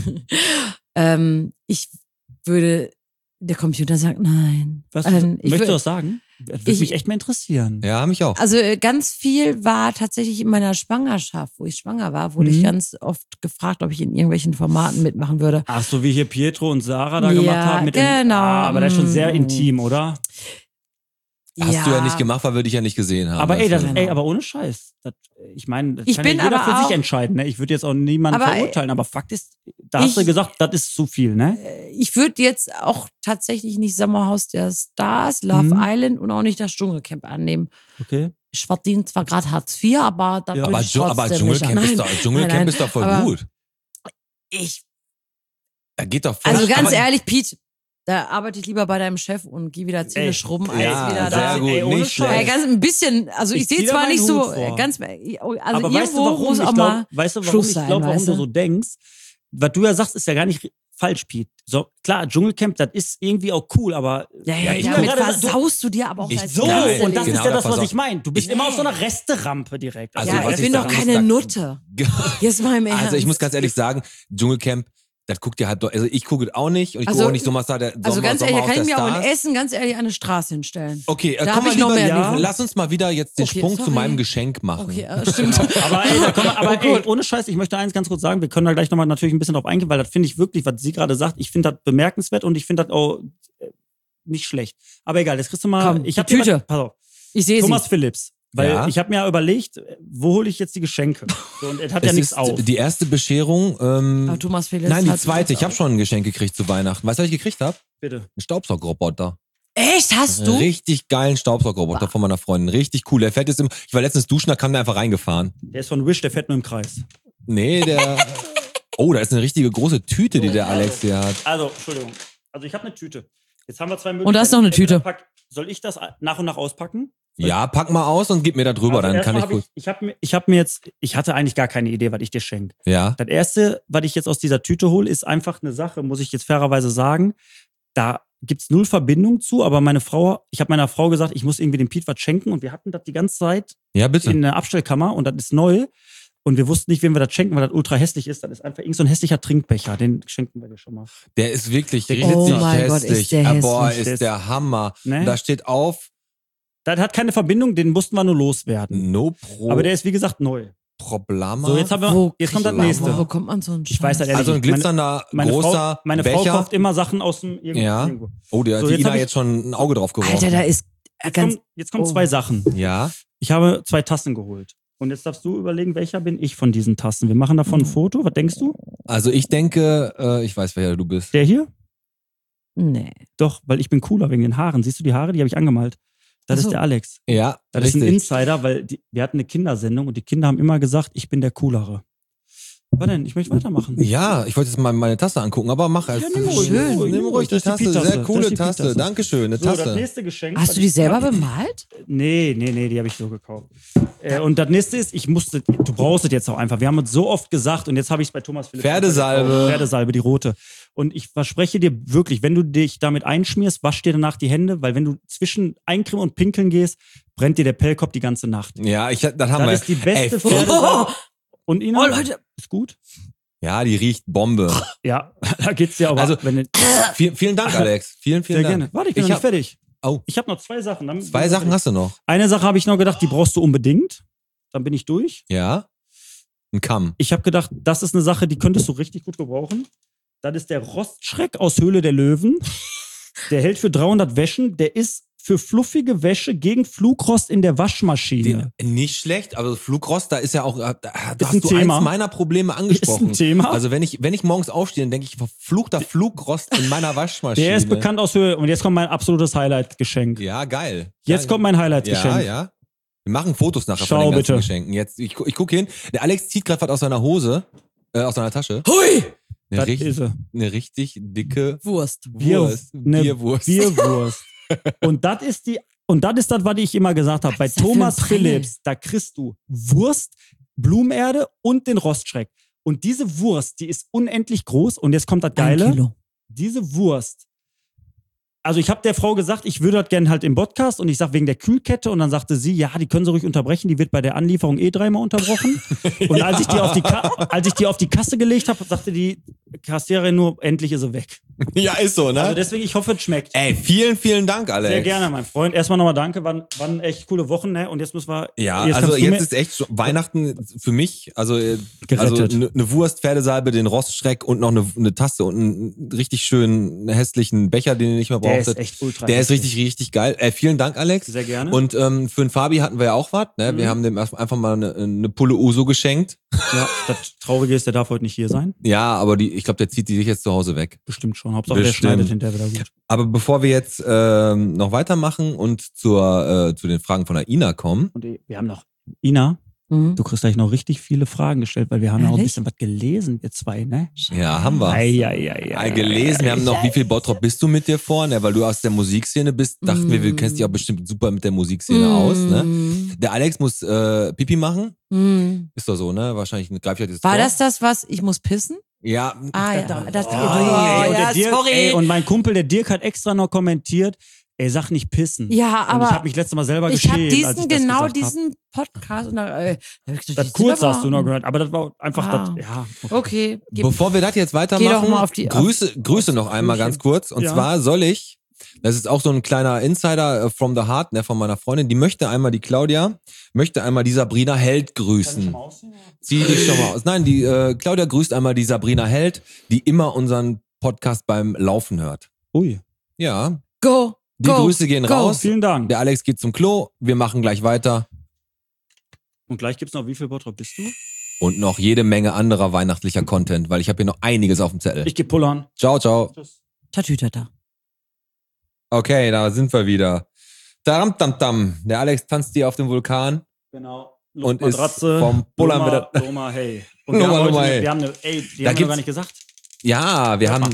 ähm, ich würde, der Computer sagt nein. Was, Ähm, ich möchtest du wür- das sagen? Das würde Ich- mich echt mal interessieren. Ja, mich auch. Also äh, ganz viel war tatsächlich in meiner Schwangerschaft, wo ich schwanger war, wurde Mhm. ich ganz oft gefragt, ob ich in irgendwelchen Formaten mitmachen würde. Ach so, wie hier Pietro und Sarah da Ja, gemacht haben. Mit dem, genau. ah, aber das ist schon sehr Mm. intim, oder? Hast du ja nicht gemacht, weil würde ich ja nicht gesehen haben. Aber ey, das, Also, Genau. ey, aber ohne Scheiß. Das, ich meine, das Ich kann bin ja jeder aber für sich auch- entscheiden. Ne? Ich würde jetzt auch niemanden Aber, verurteilen, aber Fakt ist, da hast ich- du gesagt, das ist zu viel, ne? Ich würde jetzt auch tatsächlich nicht Sommerhaus der Stars, Love Mhm. Island und auch nicht das Dschungelcamp annehmen. Okay. Ich verdiene zwar gerade Hartz vier, aber da Ja, würde aber, ich Dschung- aber trotzdem Dschungelcamp, nicht. ist doch, Nein, Dschungelcamp nein, ist doch voll aber- gut. Ich, Da geht doch voll. also ganz aber, ehrlich, Pete, da arbeite ich lieber bei deinem Chef und gehe wieder ziemlich Echt? rum, als Ja, wieder sehr da. gut, Ey, ohne nicht Scheiß. Ja, schlecht. ganz ein bisschen, also ich, Ich sehe zieh da zwar meinen nicht so Hut vor. ganz, also aber irgendwo weißt du warum? muss Ich auch glaub, mal weißt du, warum Schluss ich sein, glaube, warum weißt du du? so denkst? Was du ja sagst, ist ja gar nicht falsch, Piet. So, klar, Dschungelcamp, das ist irgendwie auch cool, aber ja, ja, Ja, ich damit guck gerade, du- versaust du dir aber auch Ich- dein so, Nein, und das genau, ist ja da das, was versorgt- ich meine. Du bist Ich- immer auf so einer Resterampe direkt. Also, ja, was ich ich bin sagen doch muss, keine da- Nutte. Jetzt mal im Ernst. Also ich muss ganz ehrlich sagen, Dschungelcamp Das guckt ihr halt doch, also ich gucke es auch nicht und ich Also- gucke auch nicht Sommer, der Sommer, Also ganz ehrlich, da Sommerhaus kann ich der mir auch in Stars. Essen ganz ehrlich an eine Straße hinstellen. Okay, äh, Da komm hab mal ich noch lieber, mehr ja. lieber. Lass uns mal wieder jetzt den Okay, Sprung zu sorry. meinem Geschenk machen. Okay, äh, stimmt. Aber ey, da können wir, aber Oh ey, Gott. ohne Scheiß, ich möchte eins ganz kurz sagen, wir können da gleich nochmal natürlich ein bisschen drauf eingehen, weil das finde ich wirklich, was sie gerade sagt, ich finde das bemerkenswert und ich finde das auch äh, nicht schlecht. Aber egal, jetzt kriegst du mal, Komm, ich die habe Tüte. pass auf, Ich sehe sie. Thomas Phillips. Weil Ja. ich habe mir ja überlegt, wo hole ich jetzt die Geschenke? So, und es hat ja Es nichts ist auf. die erste Bescherung. Ähm, Aber Thomas Phillips nein, die hat- zweite. Ich habe schon ein Geschenk gekriegt zu Weihnachten. Weißt du, was ich gekriegt habe? Bitte. Ein Staubsaugerroboter. Echt, hast du? Richtig geilen Staubsaugerroboter von meiner Freundin. Richtig cool. Der fährt jetzt im, ich war letztens duschen, da kam der einfach reingefahren. Der ist von Wish, der fährt nur im Kreis. Nee, der. Oh, da ist eine richtige große Tüte, die der Alex hier hat. Also, Entschuldigung. Also ich habe eine Tüte. Jetzt haben wir zwei Möglichkeiten. Und da ist noch eine Entweder Tüte. Pack, soll ich das nach und nach auspacken? Ja, pack mal aus und gib mir da drüber, Also dann kann erstmal ich hab gut. Ich, ich habe mir, ich hab mir jetzt, ich hatte eigentlich gar keine Idee, was ich dir schenke. Ja. Das erste, was ich jetzt aus dieser Tüte hole, ist einfach eine Sache, muss ich jetzt fairerweise sagen. Da gibt's null Verbindung zu, aber meine Frau, ich habe meiner Frau gesagt, ich muss irgendwie dem Piet was schenken und wir hatten das die ganze Zeit Ja, bitte. in der Abstellkammer und das ist neu. Und wir wussten nicht, wem wir das schenken, weil das ultra hässlich ist. Das ist einfach irgend so ein hässlicher Trinkbecher. Den schenken wir dir schon mal. Der ist wirklich Der richtig Oh mein Gott, hässlich. ist der Ah, boah, hässlich. ist der Hammer. Ne? Da steht auf Das hat keine Verbindung, den mussten wir nur loswerden. No Pro Aber der ist, wie gesagt, neu. Problema. So, jetzt haben wir, Wo jetzt kommt das kriegt man- nächste. Wo kommt man so einen Ich weiß das Scheiß? ehrlich also ein nicht. Meine- glitzernder, Meine, großer Frau, meine Frau Becher. kauft immer Sachen aus dem irgendwo. Ja. irgendwo. Oh, der So, hat die jetzt Ina hab ich- jetzt schon ein Auge drauf geworfen. Alter, da ist Jetzt ganz. kommen, jetzt kommen Oh. zwei Sachen. Ja. Ich habe zwei Tassen geholt. Und jetzt darfst du überlegen, welcher bin ich von diesen Tassen. Wir machen davon ein Foto. Was denkst du? Also ich denke, äh, ich weiß, wer du bist. Der hier? Nee. Doch, weil ich bin cooler wegen den Haaren. Siehst du die Haare? Die habe ich angemalt. Das Ach so. ist der Alex. Ja, Das ist ein richtig. Insider, weil die, wir hatten eine Kindersendung und die Kinder haben immer gesagt, ich bin der Coolere. Was denn? Ich möchte weitermachen. Ja, ich wollte jetzt mal meine Tasse angucken, aber mach es. Ja, nimm ruhig, Schön. nimm ruhig, Nimm ruhig die Das ist Tasse. Piet-Tasse. Sehr Das coole ist die Tasse. Piet-Tasse. Dankeschön, eine So, das Tasse. nächste Geschenk. Hast was du die ich- selber Ja, bemalt? Nee, nee, nee, die habe ich so gekauft. Äh, und das nächste ist, ich musste, du brauchst es jetzt auch einfach. Wir haben uns so oft gesagt und jetzt habe ich es bei Thomas Philipp. Pferdesalbe. Pferdesalbe, die rote. Und ich verspreche dir wirklich, wenn du dich damit einschmierst, wasch dir danach die Hände, weil wenn du zwischen Eincremen und Pinkeln gehst, brennt dir der Pellkopf die ganze Nacht. Ja, ich, das haben Das wir. ist die beste Ey, Pferdesalbe. Und Ina, Oh, Leute. ist gut? Ja, die riecht Bombe. Ja, da geht's dir aber. Also, wenn du, Vielen, vielen Dank, Alex. Vielen, vielen sehr Dank. gerne. Warte, ich bin Ich noch hab- nicht fertig. Oh, Ich habe noch zwei Sachen. Dann zwei Sachen hast du noch. Eine Sache habe ich noch gedacht, die brauchst du unbedingt. Dann bin ich durch. Ja? Ein Kamm. Ich habe gedacht, das ist eine Sache, die könntest du richtig gut gebrauchen. Das ist der Rostschreck aus Höhle der Löwen. Der hält für dreihundert Wäschen. Der ist für fluffige Wäsche gegen Flugrost in der Waschmaschine. Die, nicht schlecht, aber Flugrost, da ist ja auch, da, da Ist hast ein du Thema. eins meiner Probleme angesprochen. Ist ein Thema. Also wenn ich, wenn ich morgens aufstehe, dann denke ich, verfluchter Flugrost in meiner Waschmaschine. Der ist bekannt aus Höhle. Und jetzt kommt mein absolutes Highlight-Geschenk. Ja, geil. Jetzt ja, kommt mein Ja, Highlight-Geschenk. ja. Wir machen Fotos nachher Schau von den ganzen bitte. Geschenken. Jetzt, ich, gu- ich gucke hin. Der Alex zieht gerade was aus seiner Hose, äh, aus seiner Tasche. Hui! Eine, Das richtig, ist er. eine richtig dicke Wurst. Bier, Wurst. ne Bierwurst. Bierwurst. Und das ist die, und das ist das, was ich immer gesagt habe. Bei ist das für ein Thomas Prellel? Phillips, da kriegst du Wurst, Blumenerde und den Rostschreck. Und diese Wurst, die ist unendlich groß. Und jetzt kommt das Ein Geile. Kilo. Diese Wurst. Also ich habe der Frau gesagt, ich würde das gerne halt im Podcast und ich sag wegen der Kühlkette und dann sagte sie, ja, die können sie ruhig unterbrechen, die wird bei der Anlieferung eh dreimal unterbrochen. Und als ich die auf die, Ka als ich die auf die Kasse gelegt habe, sagte die Kassiererin nur, endlich ist sie weg. Ja, ist so, ne? Also deswegen, ich hoffe, es schmeckt. Ey, vielen, vielen Dank, Alex. Sehr gerne, mein Freund. Erstmal nochmal danke, waren, waren echt coole Wochen, ne? Und jetzt müssen wir. Ja, jetzt also kannst du jetzt mir- ist echt so Weihnachten für mich, also äh, Gerettet. also eine ne Wurst, Pferdesalbe, den Rostschreck und noch eine ne Tasse und einen richtig schönen hässlichen Becher, den ihr nicht mehr Der brauchtet. ist echt ultra. Der ist heftig. richtig, richtig geil. Äh, vielen Dank, Alex. Sehr gerne. Und ähm, für den Fabi hatten wir ja auch was. Ne? Wir Mhm. haben dem erst einfach mal eine, eine Pulle Uso geschenkt. Ja, das Traurige ist, der darf heute nicht hier sein. Ja, aber die, ich glaube, der zieht die sich jetzt zu Hause weg. Bestimmt schon. Hauptsache, der Bestimmt. schneidet hinterher wieder gut. Aber bevor wir jetzt ähm, noch weitermachen und zur, äh, zu den Fragen von der Ina kommen. Und eh, wir haben noch. Ina, Mhm. du kriegst gleich noch richtig viele Fragen gestellt, weil wir haben ja auch ein Ehrlich? bisschen was gelesen, wir zwei, ne? Ja, haben wir. Ei, ei, ei, ei, Äh, gelesen. Wir haben noch, wie viel Bottrop bist du mit dir vor? Ne? Weil du aus der Musikszene bist, dachten wir, wir Mm. kennst dich auch bestimmt super mit der Musikszene aus. Ne? Mm. Der Alex muss äh, Pipi machen. Mm. Ist doch so, ne? Wahrscheinlich greife ich jetzt War vor. das das, was ich muss pissen? Ja. Ah ja, das, Oh, das ey, und ja, der Dirk, sorry. ey, und mein Kumpel, der Dirk, hat extra noch kommentiert, Ey, sag nicht pissen. Ja, Und aber ich habe mich letztes Mal selber ich habe geschämt, als diesen, ich das genau gesagt hab. diesen Podcast und da, äh, da hab ich gedacht, Das die kurz sind hast aber- du noch gehört, aber das war einfach Ah. das, ja. Okay, gib- Bevor wir das jetzt Geh doch weitermachen, mal auf die- Grüße, auf- Grüße noch aufs einmal Flüchen. ganz kurz. Und Ja. zwar soll ich, das ist auch so ein kleiner Insider äh, from the heart, ne, von meiner Freundin, die möchte einmal, die Claudia, möchte einmal die Sabrina Held grüßen. Zieh dich schon mal aus. Nein, die äh, Claudia grüßt einmal die Sabrina Held, die immer unseren Podcast beim Laufen hört. Ui. Ja, Go, die go, Grüße gehen go. raus. Vielen Dank. Der Alex geht zum Klo, wir machen gleich weiter. Und gleich gibt's noch, wie viel Bottrop bist du? Und noch jede Menge anderer weihnachtlicher Content, weil ich habe hier noch einiges auf dem Zettel. Ich geh pullern. Ciao, ciao. Tschüss. Tatütata. Okay, da sind wir wieder. Daram tam tam. Der Alex tanzt hier auf dem Vulkan. Genau. Und ist Luftmatratze, vom Pullern Loma, wieder- Loma, hey. Und wir Loma, haben heute, Loma, eine- hey. wir haben eine, ey, die Da haben wir gibt's- gar nicht gesagt. Ja, wir Ja, haben. mach.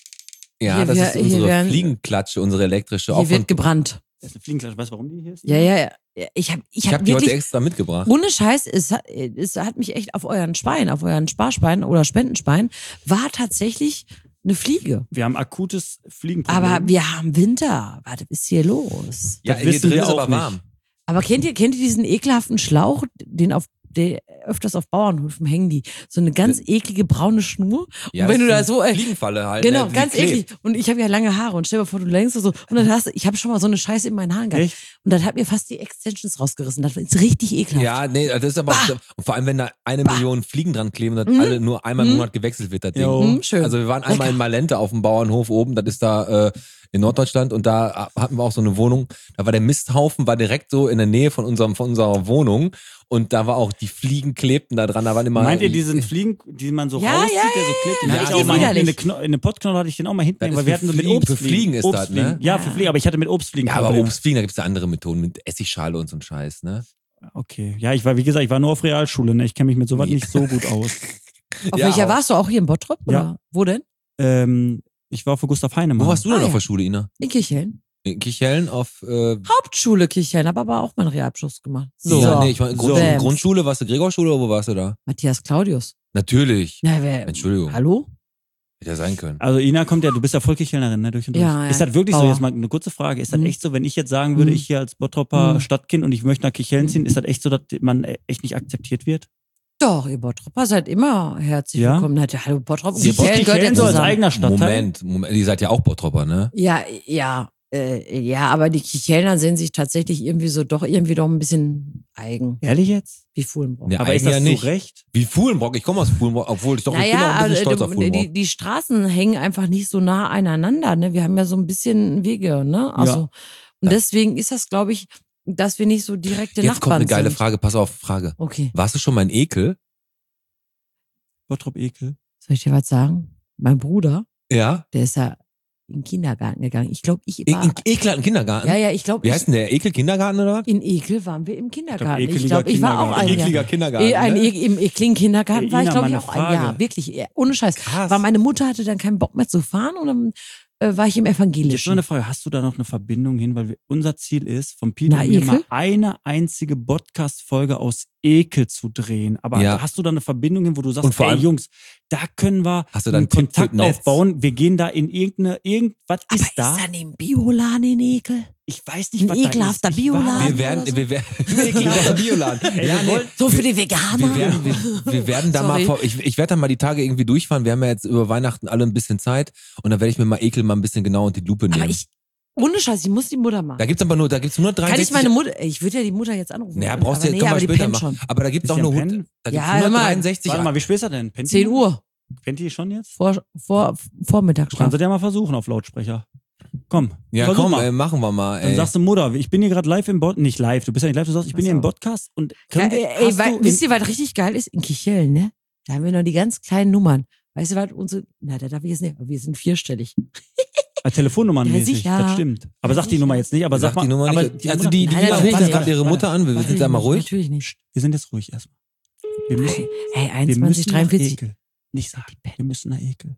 Ja, Hier das wir- ist hier unsere werden- Fliegenklatsche, unsere elektrische. Auch Hier von, wird gebrannt. Das ist eine Fliegenklatsche. Weißt du, warum die hier ist? Ja, ja, ja. Ich habe ich ich hab habe die heute wirklich, extra mitgebracht. ohne Scheiß, es hat, es hat mich echt auf euren Spein, auf euren Sparspein oder Spendenspein, war tatsächlich eine Fliege. Wir haben akutes Fliegenproblem. Aber wir haben Winter. Was ist hier los? Ja, das hier wissen drin wir ist auch aber nicht. warm. Aber kennt ihr, kennt ihr diesen ekelhaften Schlauch, den auf der öfters auf Bauernhöfen hängen die? So eine ganz eklige braune Schnur. Ja, und wenn das du da ist so, eine äh, Fliegenfalle halt. genau, ne, die ganz klebt. eklig. Und ich habe ja lange Haare und stell dir vor, du längst so. Und dann hast du, ich habe schon mal so eine Scheiße in meinen Haaren gehabt. Echt? Und dann hat mir fast die Extensions rausgerissen. Das ist richtig ekelhaft. Ja, nee, das ist aber auch, und vor allem, wenn da eine Bah. Million Fliegen dran kleben und das Mhm. alle nur einmal im Mhm. Monat gewechselt wird, das Ding. Jo. Hm, schön. Also wir waren einmal Lecker. in Malente auf dem Bauernhof oben, das ist da äh, in Norddeutschland und da hatten wir auch so eine Wohnung, da war der Misthaufen, war direkt so in der Nähe von unserem von unserer Wohnung und da war auch, die Fliegen klebten da dran, da waren immer... Meint ihr diesen Fliegen, die man so Ja, rauszieht, ja, der so klebt? Den ja, hatte ich ja, auch mal hinten in widerlich. eine, Kno- in eine Pottknolle hatte ich den auch mal hinten, Das ist weil wir für hatten so mit Fliegen- für Obstfliegen. Fliegen ist das, Obstfliegen. ne? Ja, für Fliegen, aber ich hatte mit Obstfliegen Ja, aber Probleme. Obstfliegen, da gibt's ja andere Methoden mit Essigschale und so ein Scheiß, ne? Okay. Ja, ich war, wie gesagt, ich war nur auf Realschule, ne? Ich kenne mich mit sowas Ja. nicht so gut aus. Auf Ja, welcher auch. warst du? Auch hier in Bottrop? Oder Ja. wo denn? ähm, ich war für Gustav Heinemann. Wo warst du denn Ah, auf ja. der Schule, Ina? In Kirchhellen. In Kichellen auf... Äh, Hauptschule Kirchhellen, habe aber auch meinen Realabschluss gemacht. So. ja, nee, ich war in So. Grund, Bams. Grundschule, warst du Gregorschule oder wo warst du da? Matthias Claudius. Natürlich. Na, wer, Entschuldigung. Hallo? Hätte ja sein können. Also Ina kommt ja, du bist ja Vollkirchhellnerin, ne? Durch und durch. Ja, ja. Ist das wirklich so, Bauer. jetzt mal eine kurze Frage, ist das Mhm. echt so, wenn ich jetzt sagen würde, Mhm. ich hier als Bottropper Mhm. Stadtkind und ich möchte nach Kirchhellen ziehen, ist das echt so, dass man echt nicht akzeptiert wird? Doch, ihr Bottropper seid immer herzlich Ja? willkommen. Na, ja, hallo, Bottrop und Ihr Kirchhellen gehört ja Kirchhellen so als zusammen. eigener Stadtteil? Moment, Moment, ihr seid ja auch Bottropper, ne? Ja, ja, äh, ja, aber die Kirchhellner sehen sich tatsächlich irgendwie so doch irgendwie doch ein bisschen eigen, Ehrlich jetzt? wie Fuhlenbrock. Ja, Aber ist eigen das ja so nicht. recht? Wie Fuhlenbrock, ich komme aus Fuhlenbrock, obwohl ich doch, ich bin auch Naja, ein bisschen also, stolz auf die, Fuhlenbrock. die, die Straßen hängen einfach nicht so nah aneinander. Ne? Wir haben ja so ein bisschen Wege, ne? Also, Ja. und deswegen ist das, glaube ich, dass wir nicht so direkte Jetzt Nachbarn kommt eine geile sind. Frage, pass auf, Frage. Okay, Warst du schon mal in Ekel? Bottrop Ekel. soll ich dir was sagen? Mein Bruder, Ja. der ist ja in den Kindergarten gegangen. Ich glaube, ich In, war. in Ekel hat einen Kindergarten? ja, ja, ich glaube, Wie heißt denn der? Ekel Kindergarten oder was? in Ekel waren wir im Kindergarten. Ich ekeliger glaube, ich war auch Kindergarten. ein Jahr. Ekliger Kindergarten. Eh, ein, ne? e- Im ekligen Kindergarten Ey, war ich, Ina, glaube ich, mal auch eine ein Jahr. Frage. Wirklich, eh, ohne Scheiß. Krass. Weil meine Mutter hatte dann keinen Bock mehr zu fahren und dann äh, war ich im Jetzt nur Evangelischen. eine Frage, hast du da noch eine Verbindung hin? Weil wir, unser Ziel ist, vom Peter Na, und mir Ekel? mal eine einzige Podcast-Folge aus Ekel zu drehen. Aber Ja. hast du da eine Verbindung hin, wo du sagst, Und vor ey allem- Jungs, da können wir Hast du da einen einen Tipp für Kontakt das Netz? aufbauen. Wir gehen da in irgendeine, irgendwas Aber ist ist da? dann im Bioladen in Ekel? Ich weiß nicht, ein was da ekelhafter ist. Ich Bioladen? war- Wir werden, oder so? wir werden, ekelhafter Bioladen. Ey, Ja, wir nee, wollen- So für die Veganer? wir werden, wir, wir werden da mal Sorry. vor, ich, ich werde da mal die Tage irgendwie durchfahren. Wir haben ja jetzt über Weihnachten alle ein bisschen Zeit und dann werde ich mir mal Ekel mal ein bisschen genau unter die Lupe nehmen. Aber ich, ohne Scheiß, ich muss die Mutter machen. da gibt's aber nur, da gibt's nur Kann dreiundsechzig. ich meine Mutter, ich würde ja die Mutter jetzt anrufen. Naja, brauchst du aber jetzt, nee, können aber wir die später pennt machen. schon. Aber da gibt's Ist auch die nur, am Hund- Pennen? da gibt's Ja, hör mal. hundertdreiundsechzig. Warte mal, wie spät ist er denn? Pennt die zehn noch? Uhr, Pennt die schon jetzt? vor, vor, Du Vormittagsschlaf. kannst es ja mal versuchen auf Lautsprecher. Komm, Ja, versuch komm, mal. ey, machen wir mal. Dann Ey. sagst du, Mutter, ich bin hier gerade live im Bot, nicht live, du bist ja nicht live, du sagst, ich bin Ach hier so. im Podcast und Ja, können wir, ey, hast wei- du in- wisst ihr, was richtig geil ist? In Kichellen, ne? Da haben wir noch die ganz kleinen Nummern. Weißt du, was unsere, na, da darf ich jetzt nicht, aber wir sind vierstellig. Ah, Telefonnummernmäßig, Ja, sicher. das stimmt. Aber sag die sicher. Nummer jetzt nicht, aber sag, Sag mal. die Nummer aber nicht. Also die, die Nein, Ina natürlich ruft jetzt nicht. gerade ihre Mutter an. Wir sind jetzt einmal ruhig. Natürlich nicht. Wir sind jetzt ruhig erstmal. Wir müssen, Hey, wir einundzwanzig, müssen nach dreiundvierzig. Ekel. Nicht sagen, wir müssen nach Ekel.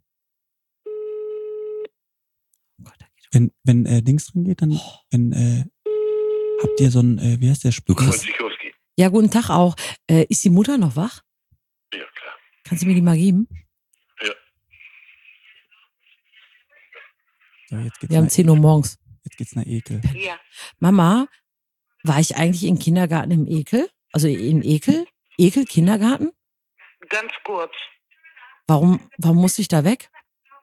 Oh Gott, da geht Wenn, wenn äh, Dings drin geht, dann, wenn, äh, habt ihr so ein, äh, wie heißt der Du Spruch? kriegst- Sikorski. Ja, guten Tag auch. Äh, ist die Mutter noch wach? Ja, klar. Kannst du mir die mal geben? So, jetzt geht's Wir haben nach- zehn Uhr morgens. Jetzt geht's nach Ekel. Ja. Mama, war ich eigentlich im Kindergarten im Ekel? Also in Ekel? Ekel, Kindergarten? Ganz kurz. Warum, warum musste ich da weg?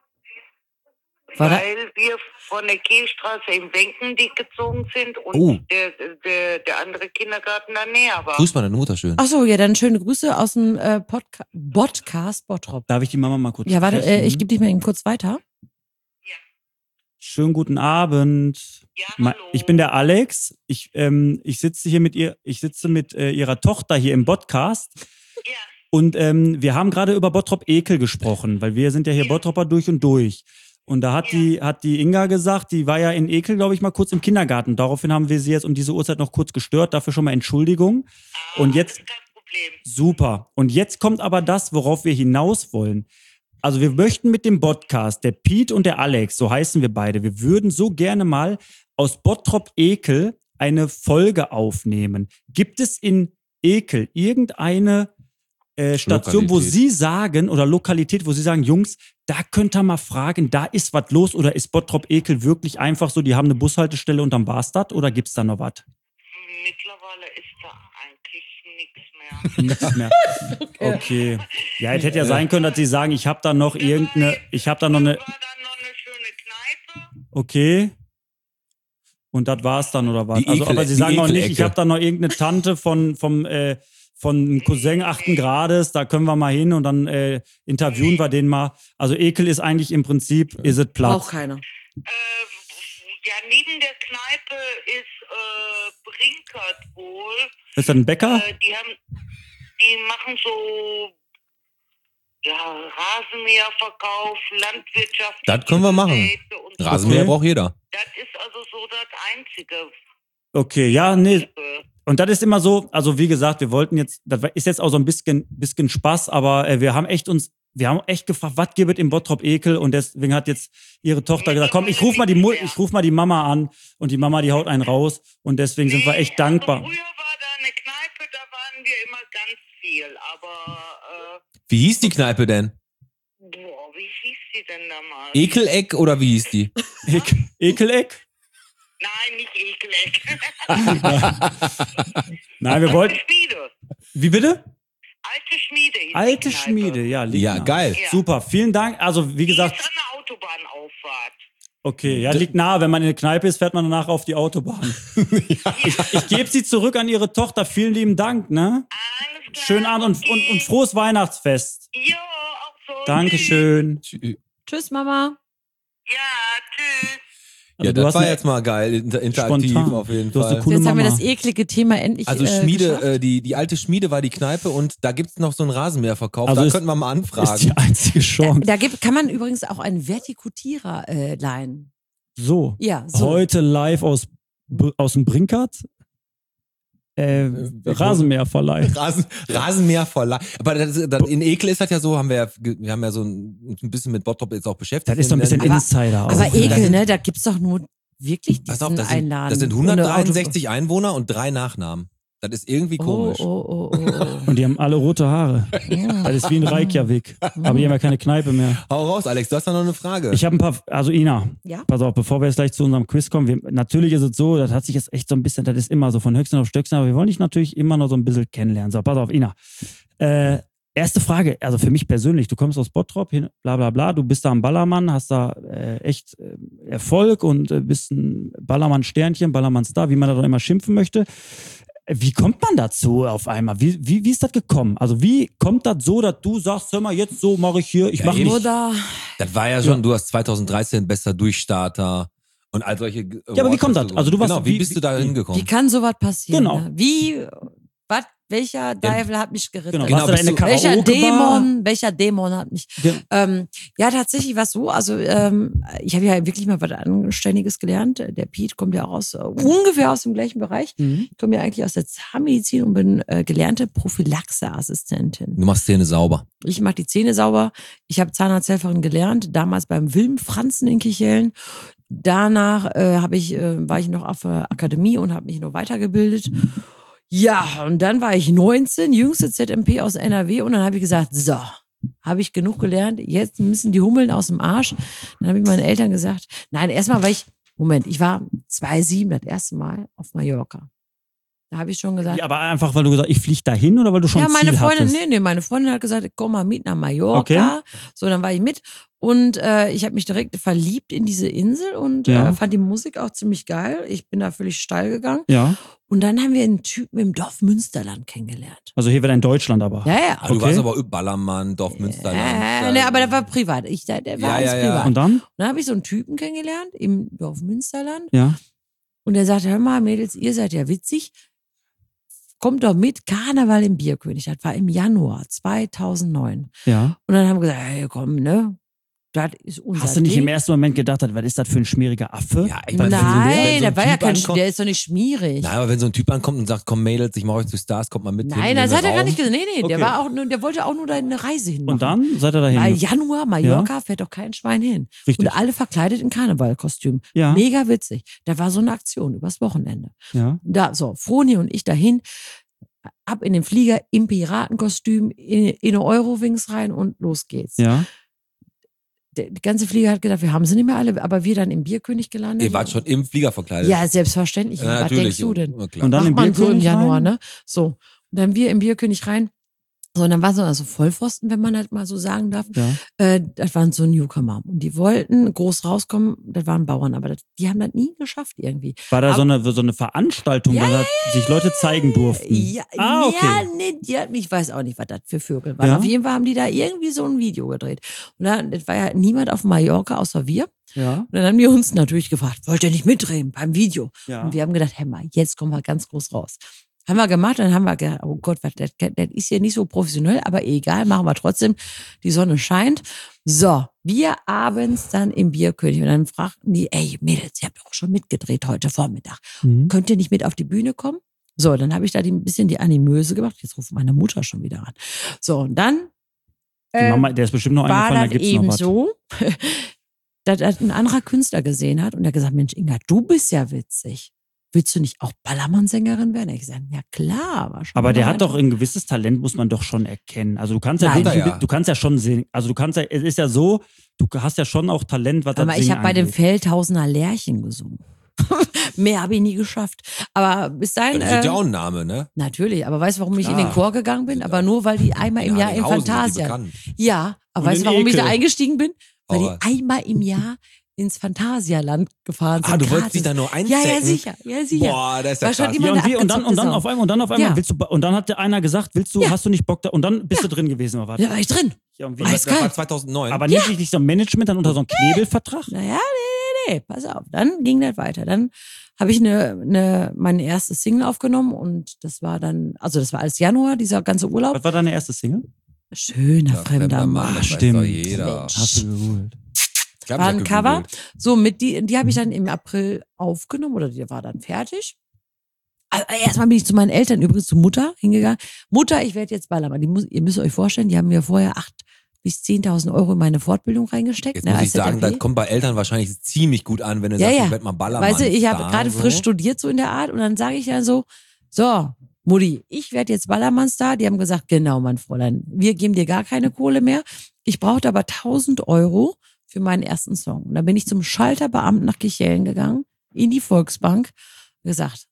War da, Weil wir von der Kehlstraße in Wenkendick gezogen sind und Oh. der, der, der andere Kindergarten da näher war. Grüß mal deine Mutter schön. ach so, ja, dann schöne Grüße aus dem äh, Podca- Podcast Bottrop. Darf ich die Mama mal kurz Ja, warte, sprechen? äh, ich gebe dich mal eben kurz weiter. Schönen guten Abend. Ja, Ma- hallo. Ich bin der Alex. Ich, ähm, ich sitze hier mit ihr, ich sitze mit äh, ihrer Tochter hier im Podcast. Ja. Und ähm, wir haben gerade über Bottrop Ekel gesprochen, weil wir sind ja hier Ja. Bottropper durch und durch. Und da hat Ja. die hat die Inga gesagt, die war ja in Ekel, glaube ich, mal kurz im Kindergarten. Daraufhin haben wir sie jetzt um diese Uhrzeit noch kurz gestört. Dafür schon mal Entschuldigung. Ah, Und jetzt- das ist kein Problem. Super. Und jetzt kommt aber das, worauf wir hinaus wollen. Also wir möchten mit dem Podcast, der Piet und der Alex, so heißen wir beide, wir würden so gerne mal aus Bottrop Ekel eine Folge aufnehmen. Gibt es in Ekel irgendeine äh, Station, wo Lokalität. Sie sagen, oder Lokalität, wo Sie sagen, Jungs, da könnt ihr mal fragen, da ist was los, oder ist Bottrop Ekel wirklich einfach so, die haben eine Bushaltestelle und dann war's das, oder gibt's da noch was? Mittlerweile ist da eigentlich nichts mehr. Nichts mehr. Okay. Ja, es hätte ja sein können, dass Sie sagen, ich habe da noch irgendeine, ich habe da noch eine, War da noch eine schöne Kneipe? okay. Und das war's dann, oder was? Die Also, Ekel- aber Sie die sagen auch nicht, ich Ekelecke. habe da noch irgendeine Tante von, vom, äh, von einem Cousin achten Grades, da können wir mal hin und dann äh, interviewen wir den mal. Also Ekel ist eigentlich im Prinzip, ist es Auch Platz. keiner. Äh, ja, neben der Kneipe ist äh, Brinkert wohl. Ist das ein Bäcker? Äh, die haben, die machen so ja, Rasenmäherverkauf, Landwirtschaft. Das können wir machen. Und Rasenmäher Okay. braucht jeder. Das ist also so das Einzige. Okay, ja, nee. Äh, Und das ist immer so, also wie gesagt, wir wollten jetzt, das ist jetzt auch so ein bisschen, bisschen Spaß, aber äh, wir haben echt uns, wir haben echt gefragt, was gibt es im Bottrop Ekel? Und deswegen hat jetzt ihre Tochter gesagt, komm, ich ruf mal die Mu ich ruf mal die Mama an, und die Mama, die haut einen raus, und deswegen sind wir echt dankbar. Also früher war da eine Kneipe, da waren wir immer ganz viel, aber äh, Wie hieß die Kneipe denn? boah, wie hieß die denn damals? Ekeleck oder wie hieß die? Ekel, Ekeleck? Nein, nicht Ekeleck. Nein, wir wollten, Alte Schmiede. wie bitte? Alte Schmiede. hieß die Alte Kneipe. Schmiede, ja. liegt Ja, nah. geil. Ja. Super, vielen Dank. Also wie Die gesagt, ist an der Autobahnauffahrt. okay, ja, liegt nahe. Wenn man in der Kneipe ist, fährt man danach auf die Autobahn. Ich, ich gebe sie zurück an ihre Tochter. Vielen lieben Dank, ne? Alles klar. Schönen Abend und, und, und frohes Weihnachtsfest. Jo, auch so. Dankeschön. Tschüss, Mama. Ja, tschüss. Ja, Also, du das hast war eine- jetzt mal geil, inter interaktiv Spontan. auf jeden Du hast eine Fall. coole Jetzt haben wir Mama. das eklige Thema endlich Also äh, Schmiede, geschafft. äh, die, die alte Schmiede war die Kneipe und da gibt's noch so einen Rasenmäherverkauf. Also da ist- könnten wir mal Ist anfragen. die einzige Chance. Da gibt, kann man übrigens auch einen Vertikutierer äh, leihen. So, Ja, so. heute live aus, Br- aus dem Brinkert. Äh, Rasenmäherverleih. Rasen, Rasenmäherverleih. Aber das, das, in Ekel ist das ja so, haben wir ja, ge- wir haben ja so ein, ein bisschen mit Bottrop jetzt auch beschäftigt. Das ist so ein bisschen Aber- Insider. auch. Aber Also, Ekel, das- ne? Da gibt's doch nur wirklich Pass diesen auf, das sind, Einladen. das sind ohne hundertdreiundsechzig Einwohner und drei Nachnamen. Das ist irgendwie Auto. komisch. Oh, oh, oh, oh, Und die haben alle rote Haare. oh. Das ist wie in Reykjavik. Aber die haben ja keine Kneipe mehr. Hau raus, Alex, du hast da noch eine Frage. Ich habe ein paar, also Ina, Ja? pass auf, bevor wir jetzt gleich zu unserem Quiz kommen, wir, natürlich ist es so, das hat sich jetzt echt so ein bisschen, das ist immer so von Höchsten auf Stöcksten, aber wir wollen dich natürlich immer noch so ein bisschen kennenlernen. So, pass auf, Ina. Äh, erste Frage, also für mich persönlich, du kommst aus Bottrop, hin, bla bla bla, du bist da am Ballermann, hast da äh, echt äh, Erfolg und äh, bist ein Ballermann-Sternchen, Ballermann-Star, wie man da doch immer schimpfen möchte. Wie kommt man dazu auf einmal? Wie, wie, wie ist das gekommen? Also wie kommt das so, dass du sagst, hör mal, jetzt so mache ich hier, ich Ja, mache eben. nicht. Oder Das war ja schon, du hast zweitausenddreizehn bester Durchstarter und all solche. Ja, aber wie kommt das? Also du warst- genau, wie, wie- bist du da wie- hingekommen? wie kann sowas passieren? Genau. Ne? Wie, was, welcher Teufel hat mich geritten? Genau, Genau, warst du da in bist der du- Welcher Karaoke-Bar? Dämon, welcher Dämon hat mich. Ge- Ähm, ja, tatsächlich war es so. Also, ähm, ich habe ja wirklich mal was Anständiges gelernt. Der Piet kommt ja aus, äh, ungefähr aus dem gleichen Bereich. Mhm. Ich komme ja eigentlich aus der Zahnmedizin und bin äh, gelernte Prophylaxe-Assistentin. Du machst Zähne sauber. Ich mache die Zähne sauber. Ich habe Zahnarzthelferin gelernt, damals beim Wilm Franzen in Kichellen. Danach äh, habe ich, äh, war ich noch auf der Akademie und habe mich noch weitergebildet. Ja, und dann war ich neunzehn, jüngste Z M P aus N R W und dann habe ich gesagt, so, habe ich genug gelernt, jetzt müssen die Hummeln aus dem Arsch. Dann habe ich meinen Eltern gesagt, nein, erstmal war ich Moment, ich war zweitausendsieben das erste Mal auf Mallorca. Da habe ich schon gesagt. Ja, aber einfach, weil du gesagt hast, ich fliege dahin oder weil du schon Ja, meine Ziel Freundin, hattest? nee, nee, meine Freundin hat gesagt, komm mal mit nach Mallorca. Okay. So, dann war ich mit und äh, ich habe mich direkt verliebt in diese Insel und Ja. äh, fand die Musik auch ziemlich geil. Ich bin da völlig steil gegangen. Ja. Und dann haben wir einen Typen im Dorf Münsterland kennengelernt. Also hier wieder in Deutschland aber. Ja, ja. Ah, du Okay. warst aber Ballermann, Dorf Münsterland. Äh, ne, aber der war privat. Ich, der, der war Ja, alles ja, ja. privat. Und dann? Und dann habe ich so einen Typen kennengelernt im Dorf Münsterland. Ja. Und der sagte, hör mal, Mädels, ihr seid ja witzig. Kommt doch mit, Karneval im Bierkönig. Das war im Januar zweitausendneun. Ja. Und dann haben wir gesagt, hey, komm, ne? Das ist unser Hast du nicht Ding. im ersten Moment gedacht, was ist das für ein schmieriger Affe? Ja, ich meine, wenn so ein- wenn Nein, so der ein war ja Typ kein, ankommt- der ist doch nicht schmierig. Nein, aber wenn so ein Typ ankommt und sagt, komm Mädels, ich mache euch zu Stars, kommt mal mit. Nein, hinten das in den hat er gar Raum. nicht gesagt. Nee, nee, der Okay. war auch nur, der wollte auch nur da eine Reise hinmachen. Und dann seid ihr dahin? Weil Januar, Mallorca, fährt doch kein Schwein hin. Richtig. Und alle verkleidet in Karnevalkostüm. Ja. Mega witzig. Da war so eine Aktion übers Wochenende. Ja. Da, so, Froni und ich dahin, ab in den Flieger im Piratenkostüm, in, in eine Eurowings rein und los geht's. Ja. Der, die ganze Flieger hat gedacht, wir haben sie nicht mehr alle, aber wir dann im Bierkönig gelandet. Ihr wart schon im Flieger verkleidet. Ja, selbstverständlich. Ja, Was natürlich. denkst du denn? Ja, klar. Und dann Macht im man so im Bierkönig Januar, rein? ne? So. Und dann wir im Bierkönig rein. So, und dann war so also Vollpfosten, wenn man das mal so sagen darf. Ja. Äh, das waren so Newcomer. Und die wollten groß rauskommen, das waren Bauern, aber das, die haben das nie geschafft irgendwie. War da Aber- so eine, so eine Veranstaltung, Ja, wo da sich Leute zeigen durften? Ja, Ah, okay. ja nee, die hat, ich weiß auch nicht, was das für Vögel waren. Ja? Auf jeden Fall haben die da irgendwie so ein Video gedreht. Und dann das war ja niemand auf Mallorca außer wir. Ja. Und dann haben die uns natürlich gefragt, wollt ihr nicht mitdrehen beim Video? Ja. Und wir haben gedacht, hä mal, jetzt kommen wir ganz groß raus. Haben wir gemacht, dann haben wir gedacht, oh Gott, was, das, das ist hier nicht so professionell, aber egal, machen wir trotzdem. Die Sonne scheint. So, wir abends dann im Bierkönig und dann fragten die, ey Mädels, ihr habt doch schon mitgedreht heute Vormittag. Mhm. Könnt ihr nicht mit auf die Bühne kommen? So, dann habe ich da die, ein bisschen die Animöse gemacht. Jetzt ruft meine Mutter schon wieder an. So, und dann Die äh, Mama, der ist bestimmt noch war eingefallen, da das gibt's noch eben was. so, dass das ein anderer Künstler gesehen hat und der gesagt, Mensch, Inga, du bist ja witzig. Willst du nicht auch Ballermann-Sängerin werden? Ich gesagt, ja klar. War schon Aber der mal hat doch ein- ein gewisses Talent, muss man doch schon erkennen. Also du kannst ja, Nein. wirklich, Hat er ja. du kannst ja schon singen. Also du kannst ja, es ist ja so, du hast ja schon auch Talent, was das Aber ich Singen habe bei den angeht. Feldhausener Lerchen gesungen. Mehr habe ich nie geschafft. Aber bis dahin. Das ist ja äh, auch ein Name, ne? Natürlich, aber weißt du, warum ich in Klar. den Chor gegangen bin? Aber nur, weil die einmal im Jahr in Harlinghausen sind die Fantasia. bekannt. Ja, aber Und weißt in du, warum ich da Ekel. eingestiegen bin? Weil Oh. die einmal im Jahr ins Phantasialand gefahren sind. Ah, du wolltest gratis. dich da nur Ja, einstecken? ja, sicher. Ja, sicher. Boah, das ist ja War schon krass. immer Ja, und, eine wie, und, dann, und dann abgezockte auf einmal, und dann auf einmal Ja. Äh, willst du, und dann hat der einer gesagt, willst du, Ja. hast du nicht Bock da, und dann bist du drin gewesen, oder was? Da war ich drin. Ja, und wie, Weiß Das war geil. zweitausendneun. aber nicht richtig so ein Management, dann unter so einem Knebelvertrag? Naja, nee, nee, nee, pass auf. Dann ging das weiter. Dann habe ich eine, eine, meine erste Single aufgenommen und das war dann, also das war alles Januar, dieser ganze Urlaub. Was war deine erste Single? Schöner Ja, fremder Mann. das Stimmt. weiß doch jeder. Mensch. Hast du geholt. Ich hab War mich ein auch Cover. gegoogelt. So, mit die, die habe ich dann im April aufgenommen oder die war dann fertig. Also, erstmal bin ich zu meinen Eltern, übrigens zu Mutter, hingegangen. Mutter, ich werde jetzt Ballermann. Die muss, ihr müsst euch vorstellen, die haben mir vorher acht bis zehntausend Euro in meine Fortbildung reingesteckt. Jetzt ne, muss als ich sagen, Z R P. das kommt bei Eltern wahrscheinlich ziemlich gut an, wenn du Ja, sagst, ja. ich werd mal Ballermann. Weißt du, ich habe Star, gerade so. frisch studiert, so in der Art, und dann sage ich dann so, so, Mutti, ich werde jetzt Ballermann-Star. Die haben gesagt, genau, mein Fräulein, wir geben dir gar keine Kohle mehr. Ich brauchte aber tausend Euro für meinen ersten Song. Und dann bin ich zum Schalterbeamten nach Kichellen gegangen, in die Volksbank, und gesagt,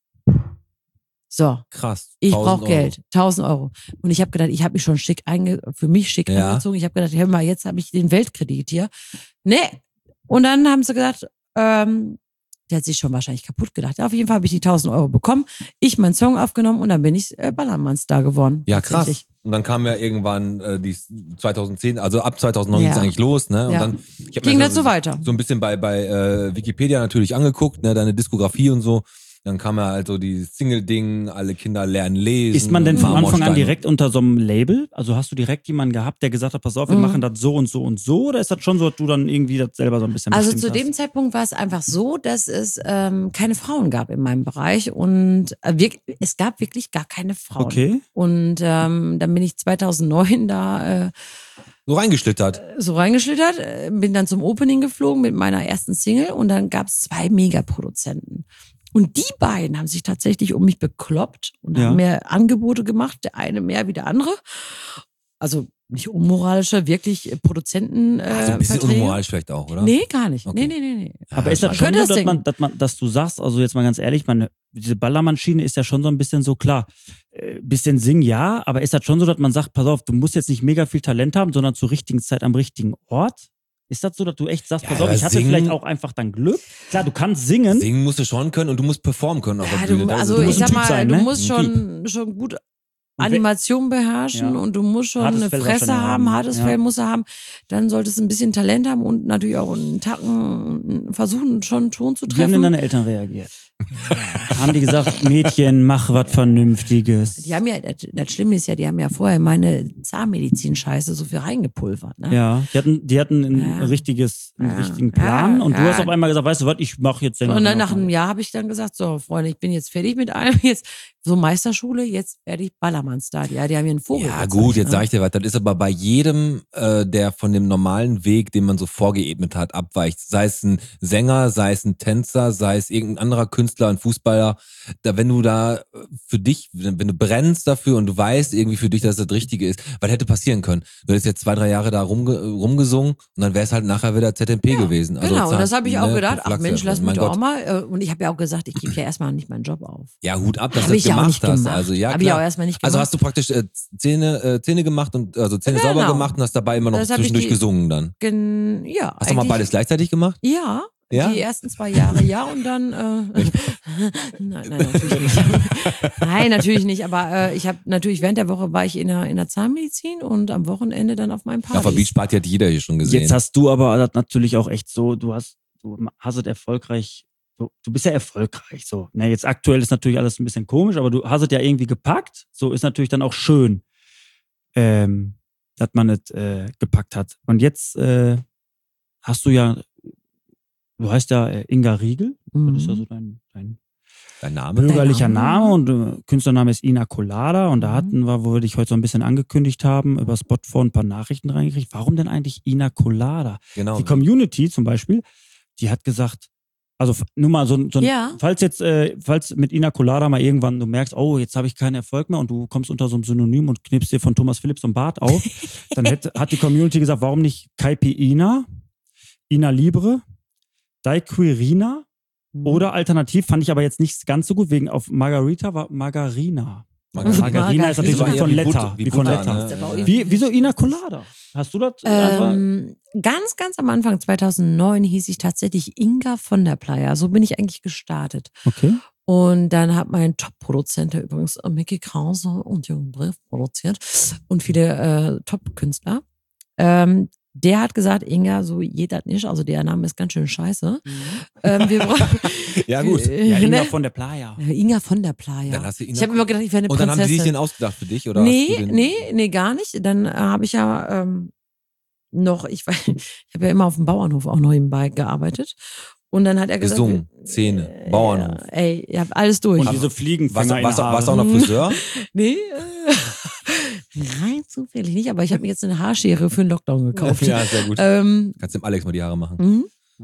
so, Krass. ich tausend brauche Euro. Geld, tausend Euro. Und ich habe gedacht, ich habe mich schon schick einge für mich schick Ja. angezogen. Ich habe gedacht, hör mal, jetzt habe ich den Weltkredit hier. Nee. Und dann haben sie gesagt, ähm, der hat sich schon wahrscheinlich kaputt gedacht. Ja, auf jeden Fall habe ich die tausend Euro bekommen. Ich meinen Song aufgenommen und dann bin ich äh, Ballermann-Star geworden. Ja, krass. Tatsächlich. Und dann kam ja irgendwann äh, die zweitauszehn, also ab zweitausendneun Ja. ging es eigentlich los, ne? Und Ja. dann ich hab mir Ging das das so weiter. so ein bisschen bei bei äh, Wikipedia natürlich angeguckt, ne, deine Diskografie und so. Dann kam ja also die Single-Ding, alle Kinder lernen lesen. Ist man denn von Anfang an Marmorstein. direkt unter so einem Label? Also hast du direkt jemanden gehabt, der gesagt hat, pass auf, wir Mhm. machen das so und so und so? Oder ist das schon so, dass du dann irgendwie das selber so ein bisschen Also bestimmt zu dem hast? Zeitpunkt war es einfach so, dass es ähm, keine Frauen gab in meinem Bereich und äh, wir, es gab wirklich gar keine Frauen. Okay. Und ähm, dann bin ich zweitausendneun da äh, So reingeschlittert. so reingeschlittert, äh, bin dann zum Opening geflogen mit meiner ersten Single und dann gab es zwei Megaproduzenten. Und die beiden haben sich tatsächlich um mich bekloppt und Ja. haben mir Angebote gemacht, der eine mehr wie der andere. Also nicht unmoralischer, wirklich Produzenten. Äh, Also ein bisschen Verträge. unmoralisch vielleicht auch, oder? Nee, gar nicht. Okay. Nee, nee, nee, nee. Aber ist Ja, das schon könnte so, das dass, denken. man, dass, man, dass du sagst, also jetzt mal ganz ehrlich, man, diese Ballermann-Schiene ist ja schon so ein bisschen so klar. Äh, bisschen singen, ja, aber ist das schon so, dass man sagt, pass auf, du musst jetzt nicht mega viel Talent haben, sondern zur richtigen Zeit am richtigen Ort? Ist das so, dass du echt sagst, Ja, pass auf, aber ich hatte singen- vielleicht auch einfach dann Glück? Klar, du kannst singen. Singen musst du schon können und du musst performen können auf Ja, der Bühne. du, Das also ist- ich musst ein sag Typ mal, sein, du ne? musst Ein schon, schon gut Und we- Animation beherrschen Ja. und du musst schon Hartes eine Fell Fresse wahrscheinlich haben, haben. hartes Ja. Fell musst du haben. Dann solltest du ein bisschen Talent haben und natürlich auch einen Tacken versuchen, schon einen Ton zu Wie haben denn treffen. deine Eltern reagiert? Haben die gesagt, Mädchen, mach was Vernünftiges? Die haben ja, das, das Schlimme ist ja, die haben ja vorher meine Zahnmedizin-Scheiße so viel reingepulvert. Ne? Ja, die hatten, die hatten ein Ja. richtiges, einen Ja. richtigen Plan Ja, und du ja. hast auf einmal gesagt, weißt du was, ich mache jetzt Sängerin Und dann nach auf einem einmal. Jahr habe ich dann gesagt, so Freunde, ich bin jetzt fertig mit allem, jetzt so Meisterschule, jetzt werde ich Ballermann-Star. Ja, die haben mir einen Vogel Ja gezeigt, gut, jetzt ne? sage ich dir was, das ist aber bei jedem, äh, der von dem normalen Weg, den man so vorgeebnet hat, abweicht. Sei es ein Sänger, sei es ein Tänzer, sei es irgendein anderer Künstler, ein Fußballer. Da, wenn du da äh, für dich, wenn wenn du brennst dafür und du weißt irgendwie für dich, dass das das Richtige ist, was hätte passieren können? Du hättest jetzt zwei, drei Jahre da rumge rumgesungen und dann wäre es halt nachher wieder Z M P Ja, gewesen. Also genau, und Zahn- das habe ich auch ne, gedacht, ach Prophylaxe. Mensch, lass mich Mein doch Gott. auch mal. äh, Und ich habe ja auch gesagt, ich gebe ja erstmal nicht meinen Job auf. Ja, Hut ab, dass Hab du das ich ja auch gemacht nicht hast. gemacht. Also ja, Hab ich klar. auch erstmal nicht Also gemacht. hast du praktisch äh, Zähne, äh, Zähne gemacht und also Zähne Genau. sauber gemacht und hast dabei immer noch Das hab ich zwischendurch die- gesungen dann. Gen ja, Hast du mal eigentlich- beides gleichzeitig gemacht? Ja, Ja? die ersten zwei Jahre ja und dann äh, nein, nein, natürlich nicht. Nein, natürlich nicht, aber äh, ich habe natürlich während der Woche war ich in der, in der Zahnmedizin und am Wochenende dann auf meinem Ja, auf der Partys. Beachparty hat jeder hier schon gesehen. Jetzt hast du aber das natürlich auch echt so, du hast, du hast es erfolgreich, du, du bist ja erfolgreich so. Na, jetzt aktuell ist natürlich alles ein bisschen komisch, aber du hast es ja irgendwie gepackt. So ist natürlich dann auch schön, ähm, dass man es äh, gepackt hat. Und jetzt äh, hast du ja, du heißt ja äh, Inga Riegel, Mhm. das ist ja so dein, dein Dein Name? bürgerlicher Dein Name? Name und äh, Künstlername ist Ina Colada und da Mhm. hatten wir, wo wir dich heute so ein bisschen angekündigt haben, über Spotphone ein paar Nachrichten reingekriegt. Warum denn eigentlich Ina Colada? Genau. Die Community zum Beispiel, die hat gesagt, also f- nur mal so, ein- so ein, Ja. falls jetzt, äh, falls mit Ina Colada mal irgendwann du merkst, oh, jetzt habe ich keinen Erfolg mehr und du kommst unter so einem Synonym und knipst dir von Thomas Philipp so ein Bart auf, dann hätte, hat die Community gesagt, warum nicht Kaipi Ina, Ina Libre, Daiquirina Mhm. oder alternativ fand ich aber jetzt nicht ganz so gut, wegen auf Margarita war Margarina. Margarina. Margarina ist natürlich Das war wie eher von wie Letta. Butter- Wie wie von Butter, Letta. ne? Ist aber auch Ja. Wie, wieso Ina Colada? Hast du das? einfach- Ähm, ganz, ganz am Anfang, zweitausendneun, hieß ich tatsächlich Inga von der Playa. So bin ich eigentlich gestartet. Okay. Und dann hat mein Top-Produzent, der übrigens äh, Mickey Krause und Jürgen Brief produziert und viele äh, Top-Künstler, ähm, der hat gesagt, Inga, so geht das nicht. Also der Name ist ganz schön scheiße. Ähm, wir brauchen, Ja, gut. Äh, Ja, Inga ne? von der Playa. Äh, Inga von der Playa. Dann hast du Ina ich habe immer gedacht, ich wäre eine Und dann haben die sich Prinzessin. den ausgedacht für dich? Oder hast Nee, du den nee, nee, gar nicht. Dann äh, habe ich ja ähm, noch, ich, war- ich habe ja immer auf dem Bauernhof auch noch nebenbei gearbeitet. Und dann hat er gesagt, Gesungen, wir- Zähne, äh, Bauernhof. Ey, ihr habt alles durch. Und diese Fliegenfänger Warst, in warst, Haare. warst du auch noch Friseur? Nee, äh, rein zufällig nicht, aber ich habe mir jetzt eine Haarschere für den Lockdown gekauft. Ja, sehr gut. Ähm, Kannst dem Alex mal die Haare machen. mhm.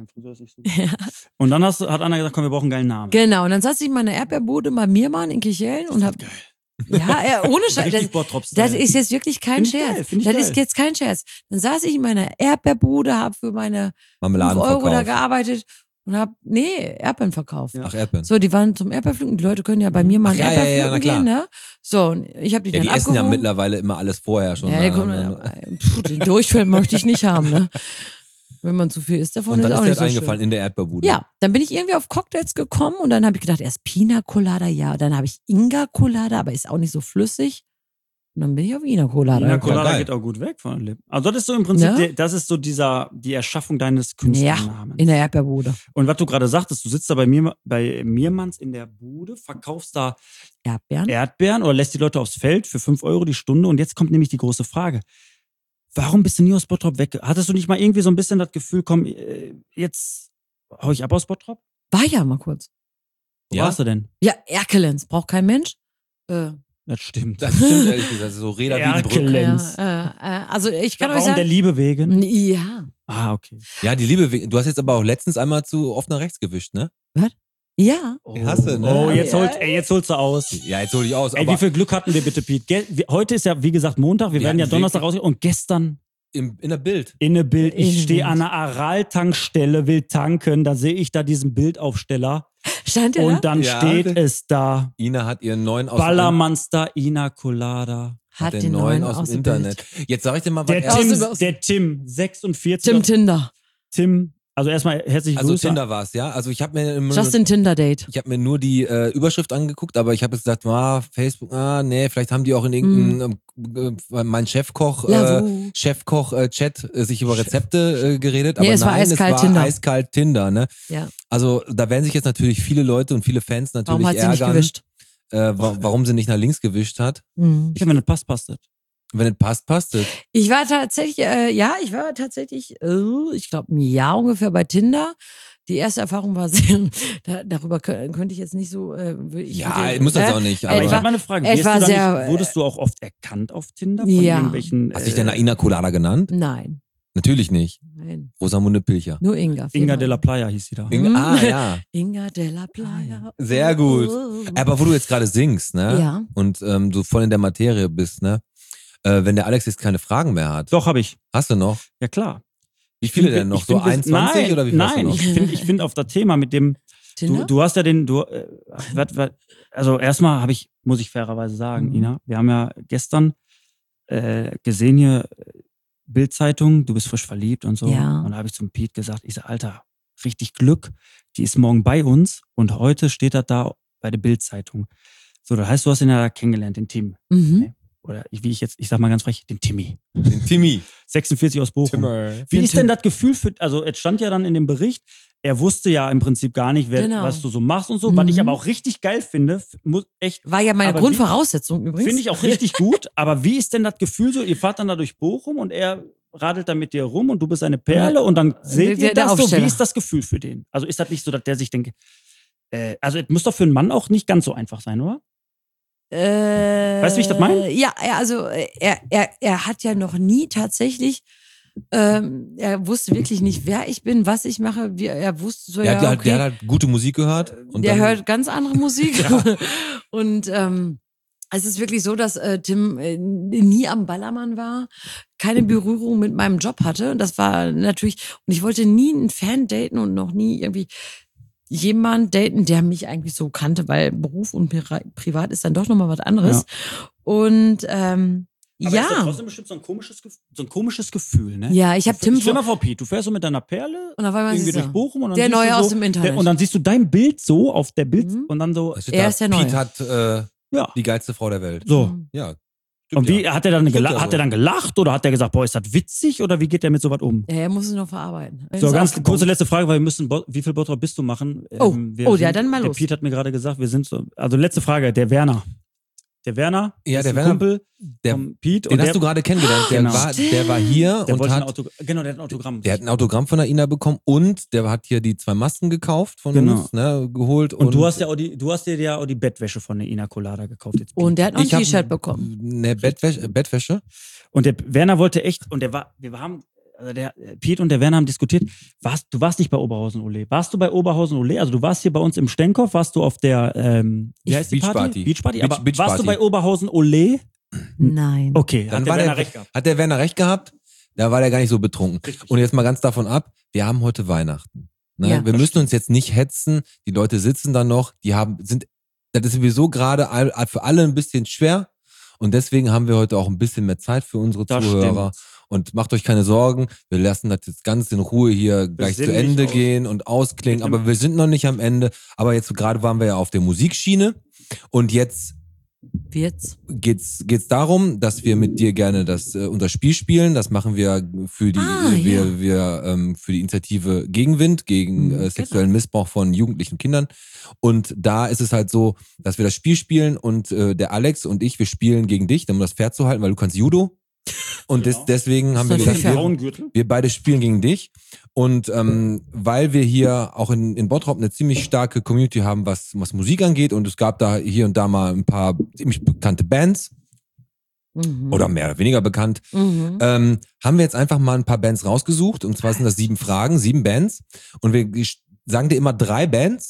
Ja. Und dann hast, hat Anna gesagt, komm, wir brauchen einen geilen Namen. Genau, und dann saß ich in meiner Erdbeerbude bei Mirmann in Kichellen und hab. Ja, ja, ohne Scheiß. Richtig Das, Bottrop-Style. das ist jetzt wirklich kein Find ich Scherz. geil, find ich das geil. ist jetzt kein Scherz. Dann saß ich in meiner Erdbeerbude, habe für meine fünf Euro da Marmeladenverkauf. gearbeitet und habe, nee, Erdbeeren verkauft. Ja. Ach, Erdbeeren. So, die waren zum Erdbeerpflücken. Die Leute können ja bei mir mal Ach, ja, ja, Erdbeerpflücken ja, na klar. gehen, ne? So, und ich habe die Ja, dann die essen ja abgehoben. mittlerweile immer alles vorher schon. Ja, ne? die kommen, Puh, den Durchfall möchte ich nicht haben, ne? Wenn man zu viel isst davon, Und dann ist ist auch dir nicht halt so eingefallen schön. in der Erdbeerbude. Ja, dann bin ich irgendwie auf Cocktails gekommen und dann habe ich gedacht, erst Pina Colada, ja. Dann habe ich Inga Colada, aber ist auch nicht so flüssig. Und dann bin ich auf Ina Colada. Ina gekommen. Colada geil. geht auch gut weg von den Lippen. Also das ist so im Prinzip, Ja. der, das ist so dieser, die Erschaffung deines Ja, Künstlernamens. in der Erdbeerbude. Und was du gerade sagtest, du sitzt da bei mir, bei Mirmanns in der Bude, verkaufst da Erdbeeren? Erdbeeren oder lässt die Leute aufs Feld für fünf Euro die Stunde. Und jetzt kommt nämlich die große Frage. Warum bist du nie aus Bottrop weg? Hattest du nicht mal irgendwie so ein bisschen das Gefühl, komm, äh, jetzt hau ich ab aus Bottrop? War ja mal kurz. Wo Ja? warst du denn? Ja, Erkelenz, braucht kein Mensch. Äh, Das stimmt. Das stimmt, ehrlich gesagt. So Räder wie ein Brück. Erkel. Lenz. ja, äh, äh, also ich kann euch Warum der sagen. Liebe wegen? Ja. Ah, okay. Ja, die Liebe, du hast jetzt aber auch letztens einmal zu oft nach rechts gewischt, ne? Was? Ja. Oh, Hast du, ne? oh jetzt, Ja. holt, ey, jetzt holst du aus. Ja, jetzt hol ich aus. Ey, Aber wie viel Glück hatten wir bitte, Pete? Ge wir, heute ist ja, wie gesagt, Montag. Wir Wir werden ja hatten Donnerstag wirklich- rausgehen. Und gestern im, in der Bild. in eine Bild. In Ich eine stehe Bild. an einer Aral-Tankstelle, will tanken. Da sehe ich da diesen Bildaufsteller. Stand der Und da? dann Ja. steht es da. Ina hat ihren neuen aus dem, Ballermanster Ina Colada. hat den den neuen neuen aus aus dem dem Internet. Jetzt sag ich dir mal, was Der er- Tim, Aus- der Tim, sechsundvierzig. Tim Tinder. Tim, also erstmal herzlich Also Grüße. Tinder war's, ja. Also ich habe mir immer- Justin Tinder Date. ich habe mir nur die äh, Überschrift angeguckt, aber ich habe jetzt gesagt, ah, Facebook, ah, nee, vielleicht haben die auch in irgendeinem äh, mein Chefkoch Ja, äh, wo? Chefkoch äh, Chat äh, sich über Rezepte äh, geredet, Nee, aber es war nein, eiskalt es war Tinder. eiskalt Tinder, ne? Ja. Also da werden sich jetzt natürlich viele Leute und viele Fans natürlich Warum hat sie nicht ärgern, gewischt? äh, wa warum sie nicht nach links gewischt hat. Mhm. Ich habe mir eine Pass passt. Wenn es passt, passt es. Ich war tatsächlich, äh, ja, ich war tatsächlich, äh, ich glaube, ein Jahr ungefähr bei Tinder. Die erste Erfahrung war sehr, da, darüber kö- könnte ich jetzt nicht so. Äh, will ich Ja, mit dir- muss das äh, auch nicht. Aber Aber ich etwa- habe mal eine Frage. es Wirst war du da sehr, nicht, wurdest du auch oft erkannt auf Tinder von Ja. irgendwelchen hast dich äh, denn Ina Colada genannt? Nein, Natürlich nicht. nein. Rosamunde Pilcher. Nur Inga. Inga viermal. de la Playa hieß sie da. Inga, Mhm. ah, ja. Inga de la Playa. Sehr gut. Oh. Aber wo du jetzt gerade singst, ne? Ja. Und ähm, du voll in der Materie bist, ne? Äh, wenn der Alex jetzt keine Fragen mehr hat, Doch, habe ich. hast du noch? Ja, klar. Wie viele Ich denn find- noch? ich So find, wir- einundzwanzig nein, oder wie viel hast du Nein, noch? ich finde ich find auf das Thema mit dem, du, Tinder? du hast ja den, du, äh, wat, wat, also erstmal habe ich, muss ich fairerweise sagen, Mhm. Ina, wir haben ja gestern äh, gesehen hier äh, Bildzeitung, du bist frisch verliebt und so. Ja. Und da habe ich zum Pete gesagt, ich sage, Alter, richtig Glück, die ist morgen bei uns und heute steht das da bei der Bildzeitung. So, das heißt, du hast ihn ja kennengelernt, den Tim. Mhm. Oder ich- wie ich jetzt, ich sag mal ganz frech, den Timmy. Den Timmy. sechsundvierzig aus Bochum. Wie Den ist denn das Gefühl für, also es stand ja dann in dem Bericht, er wusste ja im Prinzip gar nicht, wer, Genau. was du so machst und so, was ich Mhm. aber auch richtig geil finde, f- muss echt, War ja meine Aber Grundvoraussetzung übrigens. finde ich auch richtig gut, aber wie ist denn das Gefühl so, ihr fahrt dann da durch Bochum und er radelt da mit dir rum und du bist eine Perle und dann seht der- ihr der das so, wie Aufsteller. ist das Gefühl für den? Also ist das nicht so, dass der sich denkt, äh, also es muss doch für einen Mann auch nicht ganz so einfach sein, oder? Äh, Weißt du, wie ich das meine? Ja, ja, also äh, er, er, er hat ja noch nie tatsächlich, ähm, er wusste wirklich nicht, wer ich bin, was ich mache. Wie, er wusste so, Der, ja, hat, halt- okay, der hat halt gute Musik gehört. Und der dann, hört ganz andere Musik. Und ähm, es ist wirklich so, dass äh, Tim äh, nie am Ballermann war, keine Berührung mit meinem Job hatte. Und das war natürlich, und ich wollte nie einen Fan daten und noch nie irgendwie jemand daten, der mich eigentlich so kannte, weil Beruf und Pri Privat ist dann doch nochmal was anderes. Und ähm, Aber ist doch ja, trotzdem bestimmt so ein komisches, Gef- so ein komisches Gefühl, ne? ja, ich habe Tim Stell vor, mal vor, Pete, du fährst so mit deiner Perle und auf einmal irgendwie siehst durch du, Bochum und dann der siehst Neue du so, aus dem Internet. Der, und dann siehst du dein Bild so auf der Bild Mhm. und dann so, Also er da, ist der Pete Neue. hat äh, ja, die geilste Frau der Welt. so. Mhm. Ja. Und wie, ja. hat er dann, Stimmt gela ja hat so. er dann gelacht oder hat er gesagt, boah, ist das witzig oder wie geht der mit sowas um? Ja, er muss es noch verarbeiten. So, Ist ganz aufgebaut. kurze letzte Frage, weil wir müssen, Bo- wie viel Bottrop bist du machen? Oh, wir oh, ja, sind- dann mal der los. Pete hat mir gerade gesagt, wir sind so, also letzte Frage, der Werner. Der Werner, Ja, ist der ein Werner, Kumpel der- vom Pete. Den und hast der, du gerade kennengelernt. Der, Genau. war, der war hier der und wollte ein hat, Autogramm, genau, der hat ein Autogramm. der hat ein Autogramm von der Ina bekommen und der hat hier die zwei Masken gekauft von Genau. uns, ne, geholt. und, du hast ja auch die, du hast dir ja auch die Bettwäsche von der Ina Colada gekauft. Jetzt, Pete. Und der hat noch ein Ich hab- T-Shirt bekommen. Ne, Bettwäsche, Bettwäsche. Und der Werner wollte echt, und der war, wir haben, also der äh, Piet und der Werner haben diskutiert, warst, du warst nicht bei Oberhausen Ole. Warst du bei Oberhausen Ole? Also du warst hier bei uns im Stenkopf, warst du auf der, ähm, wie Ich- heißt die Beach Party? Party. Beach Party. Beach- Aber Beach warst du Party. bei Oberhausen Ole? Nein. Okay, Dann hat der war Werner der, recht gehabt. hat der Werner recht gehabt, da war der gar nicht so betrunken. Richtig. Und jetzt mal ganz davon ab, wir haben heute Weihnachten. Ne? Ja. wir müssen uns jetzt nicht hetzen, die Leute sitzen da noch, die haben, sind, das ist sowieso gerade all- für alle ein bisschen schwer und deswegen haben wir heute auch ein bisschen mehr Zeit für unsere Das Zuhörer. Und macht euch keine Sorgen, wir lassen das jetzt ganz in Ruhe hier gleich zu sind nicht Ende aus- gehen und ausklingen, Mit dem- aber wir sind noch nicht am Ende. Aber jetzt gerade waren wir ja auf der Musikschiene und jetzt Wird's. geht's geht's darum, dass wir mit dir gerne das äh, unser Spiel spielen. Das machen wir für die Ah, äh, wir ja. wir ähm, für die Initiative Gegenwind gegen Mhm, äh, sexuellen Missbrauch von jugendlichen Kindern. Und da ist es halt so, dass wir das Spiel spielen und äh, der Alex und ich wir spielen gegen dich, um das fair zu halten, weil du kannst Judo. Und des, Genau. deswegen haben wir natürlich gesagt, fair. wir, Frauengürtel. wir beide spielen gegen dich. Und ähm, weil wir hier auch in, in Bottrop eine ziemlich starke Community haben, was, was Musik angeht, und es gab da hier und da mal ein paar ziemlich bekannte Bands, Mhm. oder mehr oder weniger bekannt, Mhm. ähm, haben wir jetzt einfach mal ein paar Bands rausgesucht. Und zwar sind das sieben Fragen, sieben Bands. Und wir sagen dir immer drei Bands.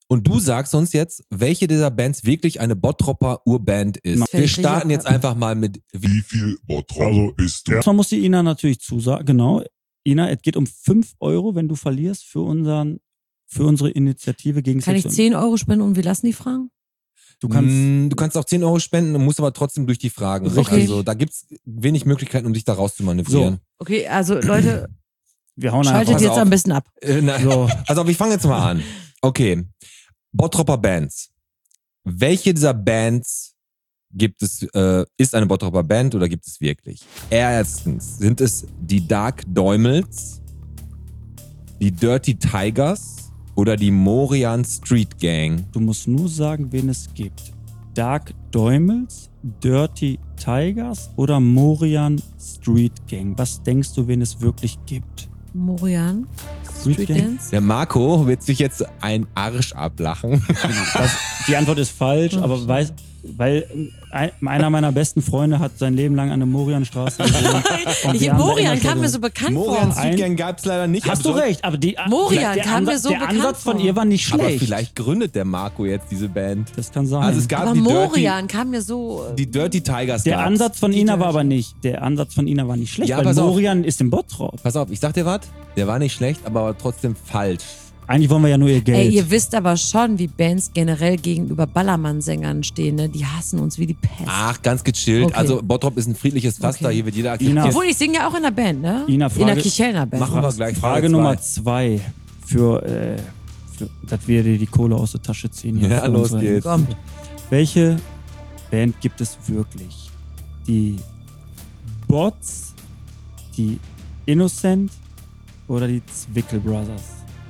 Und du sagst uns jetzt, welche dieser Bands wirklich eine Bottropper Urband ist. Das Wir fällt starten richtig jetzt einfach mal mit Wie viel Bottrop also ist Erstmal muss die Ina natürlich zusagen, genau. Ina, es geht um fünf Euro, wenn du verlierst für, unseren, für unsere Initiative gegen Kann ich Sex- zehn Euro spenden und wir lassen die Fragen? Du kannst, Mm, du kannst auch zehn Euro spenden und musst aber trotzdem durch die Fragen. Okay. Also da gibt's wenig Möglichkeiten, um dich da rauszumanövrieren. Okay, also Leute, wir hauen schaltet einfach. jetzt auf. am besten ab. Äh, na, So. Pass auf, ich fange jetzt mal an. Okay. Bottropper Bands. Welche dieser Bands gibt es, äh, ist eine Bottropper Band oder gibt es wirklich? Erstens sind es die Dark Däumels, die Dirty Tigers oder die Morian Street Gang. Du musst nur sagen, wen es gibt. Dark Däumels, Dirty Tigers oder Morian Street Gang. Was denkst du, wen es wirklich gibt? Morian, Street Dance. Der Marco wird sich jetzt einen Arsch ablachen. Das, die Antwort ist falsch, aber weiß, weil ein, einer meiner besten Freunde hat sein Leben lang an der Morianstraße gewohnt. Und Ich, wir haben da Morian immer kam schon- mir so bekannt Morian vor. Street Gang gab es leider nicht. Hast du aber so- recht, aber die, Morian der, kam mir Ansatz, so der bekannt Ansatz von vor. ihr war nicht Aber schlecht. vielleicht gründet der Marco jetzt diese Band. Das kann sein. Also es gab Aber die Dirty, Morian kam mir so. äh, die Dirty Tigers. der gab's. Ansatz von Die Ina war Dirty. aber nicht. Der Ansatz von Ina war nicht schlecht, Ja, weil pass auf. Morian ist im Bottrop. Pass auf, ich sag dir was. Der war nicht schlecht, aber trotzdem falsch. Eigentlich wollen wir ja nur ihr Geld. Ey, ihr wisst aber schon, wie Bands generell gegenüber Ballermann-Sängern stehen, ne? Die hassen uns wie die Pest. Ach, ganz gechillt. Okay. Also Bottrop ist ein friedliches Pflaster. Okay. Hier wird jeder Ina, akzeptiert. Obwohl, ich singe ja auch in der Band, ne? Ina, in Frage- der Kichelner Band. Machen wir gleich. Frage Nummer zwei. Für, äh, für, dass wir dir die Kohle aus der Tasche ziehen. hier Ja, für los unsere- geht's. Komm. Welche Band gibt es wirklich? Die Bots, die Innocent oder die Zwickel Brothers?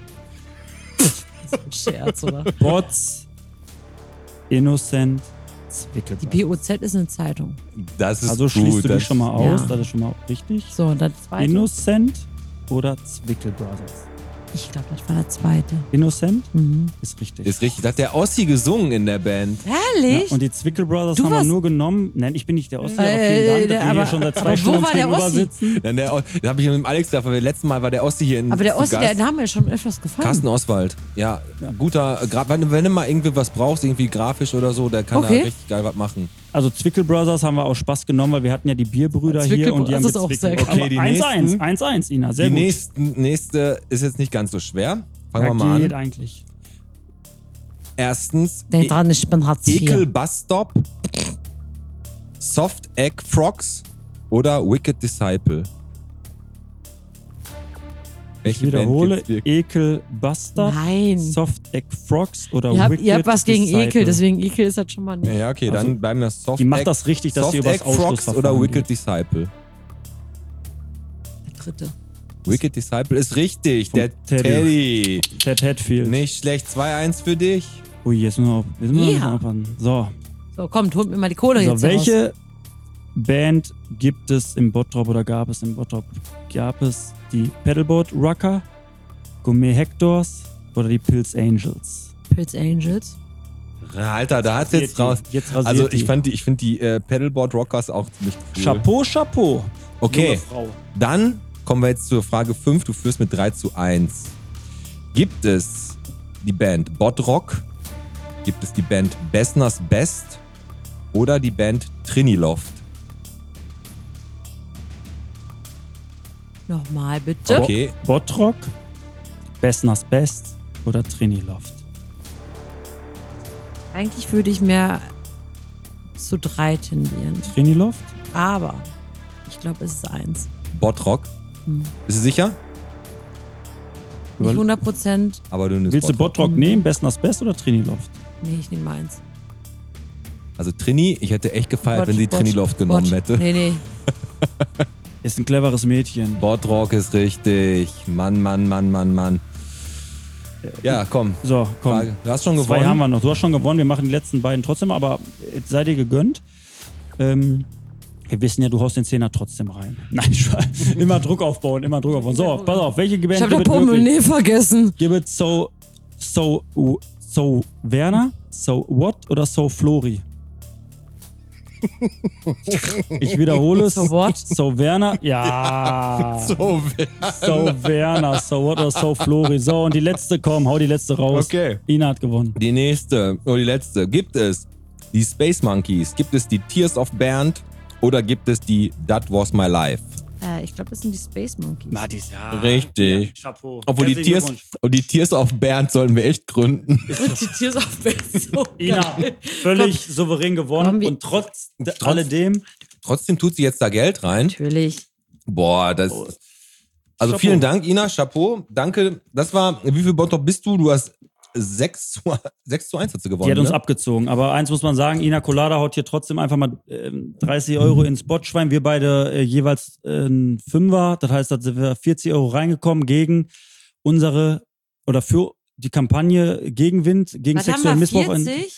Scherz, oder? Bots, Innocent, Zwickel Die Brothers. P O Z ist eine Zeitung. Das ist Also gut. schließt du die das- schon mal aus, Ja. das ist schon mal richtig. So, und das zweite. Innocent oder Zwickel Brothers? Ich glaube, das war der zweite. Innocent Mhm. ist richtig. Ist richtig. Da hat der Ossi gesungen in der Band. Ehrlich? Ja, und die Zwickel Brothers Du haben wir warst- nur genommen. Nein, ich bin nicht der Ossi, aber Äh, vielen Dank, dass der- wir hier aber- schon seit zwei aber wo Stunden war der gegenüber Ossi? sitzen. Dann der, da habe ich mit dem Alex gedacht, weil wir letzten Mal war der Ossi hier in Aber der zu Ossi, Gast. der Name ist schon öfters gefallen. Carsten Oswald. Ja, guter. äh, gra- Wenn, wenn du mal irgendwie was brauchst, irgendwie grafisch oder so, der kann Okay. da richtig geil was machen. Also Zwickel Brothers haben wir aus Spaß genommen, weil wir hatten ja die Bierbrüder Zwickel hier und die haben Brothers ist auch gezwickelt. sehr geil. Okay, Aber die eins eins, nächsten- eins eins, Ina, sehr Die gut. nächsten, nächste ist jetzt nicht ganz so schwer. Fangen Ja, wir mal geht an. eigentlich. Erstens, Denk dran, ich bin Hartz Ekel vier. Bus Stop, Soft Egg Frogs oder Wicked Disciple. Ich Welche wiederhole, Band gibt's wirklich? Ekel Bastard, Nein. Soft Egg Frogs oder Ihr habt, Wicked ihr habt was gegen Disciple. Ekel, deswegen Ekel ist das schon mal nicht. Ja, ja, okay, Also, dann bleiben das Soft Die macht Egg, das richtig, dass Soft sie übers Egg Frogs Ausschlussverfahren oder Wicked geht. Disciple. Der dritte. Wicked Disciple ist richtig. Vom Der Teddy. Teddy. Ted Hatfield. Nicht schlecht. zwei eins für dich. Ui, jetzt müssen wir, auf, jetzt müssen wir Ja. noch aufpassen. So, So, kommt, holt mir mal die Kohle so jetzt raus. welche Band gibt es im Bottrop oder gab es im Bottrop? Gab es die Pedalboat Rucker, Gourmet Hectors oder die Pilz Angels? Pilz Angels. Alter, da hat's jetzt raus. Jetzt rasiert Also ich die. fand die, ich finde die äh, Pedalboard Rockers auch ziemlich cool. Chapeau, Chapeau. Okay, Junge Frau. dann kommen wir jetzt zur Frage fünf. Du führst mit drei zu eins. Gibt es die Band Bodrock? Gibt es die Band Bessners Best? Oder die Band Triniloft? Nochmal bitte. Okay, Bottrock, Bessners Best oder Triniloft? Eigentlich würde ich mehr zu drei tendieren. Triniloft? Aber ich glaube, es ist eins. Bodrock. Hm. Bist du sicher? Nicht hundert Prozent. Aber du nimmst Willst du Bodrock. Bottrock nehmen, Bessners Best oder Triniloft? Nee, ich nehme eins. Also Trini, ich hätte echt gefeiert, Bot- wenn sie Bot- Triniloft genommen Bot. hätte. Nee, nee. Ist ein cleveres Mädchen. Bodrock ist richtig. Mann, Mann, Mann, Mann, Mann. Ja, komm. So, komm. Frage. Du hast schon Zwei gewonnen. haben wir noch. Du hast schon gewonnen. Wir machen die letzten beiden trotzdem, aber jetzt seid ihr gegönnt. Ähm, wir wissen ja, du haust den Zehner trotzdem rein. Nein, Spaß. Immer Druck aufbauen, immer Druck aufbauen. So, pass auf, welche Band Ich habe doch gibt es wirklich? Pommelné vergessen. Gibt es so, so, so Werner, so What oder so Flori? Ich wiederhole es. So what? So Werner. Ja. So, So Werner. So what oder so Flori. So, und die letzte, komm, hau die letzte raus. Okay. Ina hat gewonnen. Die nächste, oder die letzte. Gibt es die Space Monkeys? Gibt es die Tears of Bernd? Oder gibt es die That Was My Life? Äh, ich glaube, das sind die Space Monkeys. Matis, ja. Richtig. Ja, Chapeau. Obwohl die Herzlichen Tears, Glückwunsch. und die Tears of Bernd sollten wir echt gründen. Und die Tiers auf Bett. So Ina, geil. völlig souverän gewonnen. Komm, wir- und trotz, Trotz- alledem, Trotzdem tut sie jetzt da Geld rein. Natürlich. Boah, das. Oh. Also Chapeau. vielen Dank, Ina. Chapeau. Danke. Das war, wie viel Bottrop bist du? Du hast sechs zu eins hat sie gewonnen. die hat uns ne? abgezogen. Aber eins muss man sagen, Ina Colada haut hier trotzdem einfach mal ähm, dreißig Euro ins Botschwein. Wir beide äh, jeweils äh, ein Fünfer. Das heißt, da sind wir vierzig Euro reingekommen gegen unsere oder für die Kampagne Gegenwind, gegen Was haben sexuellen wir, Missbrauch. in- vierzig?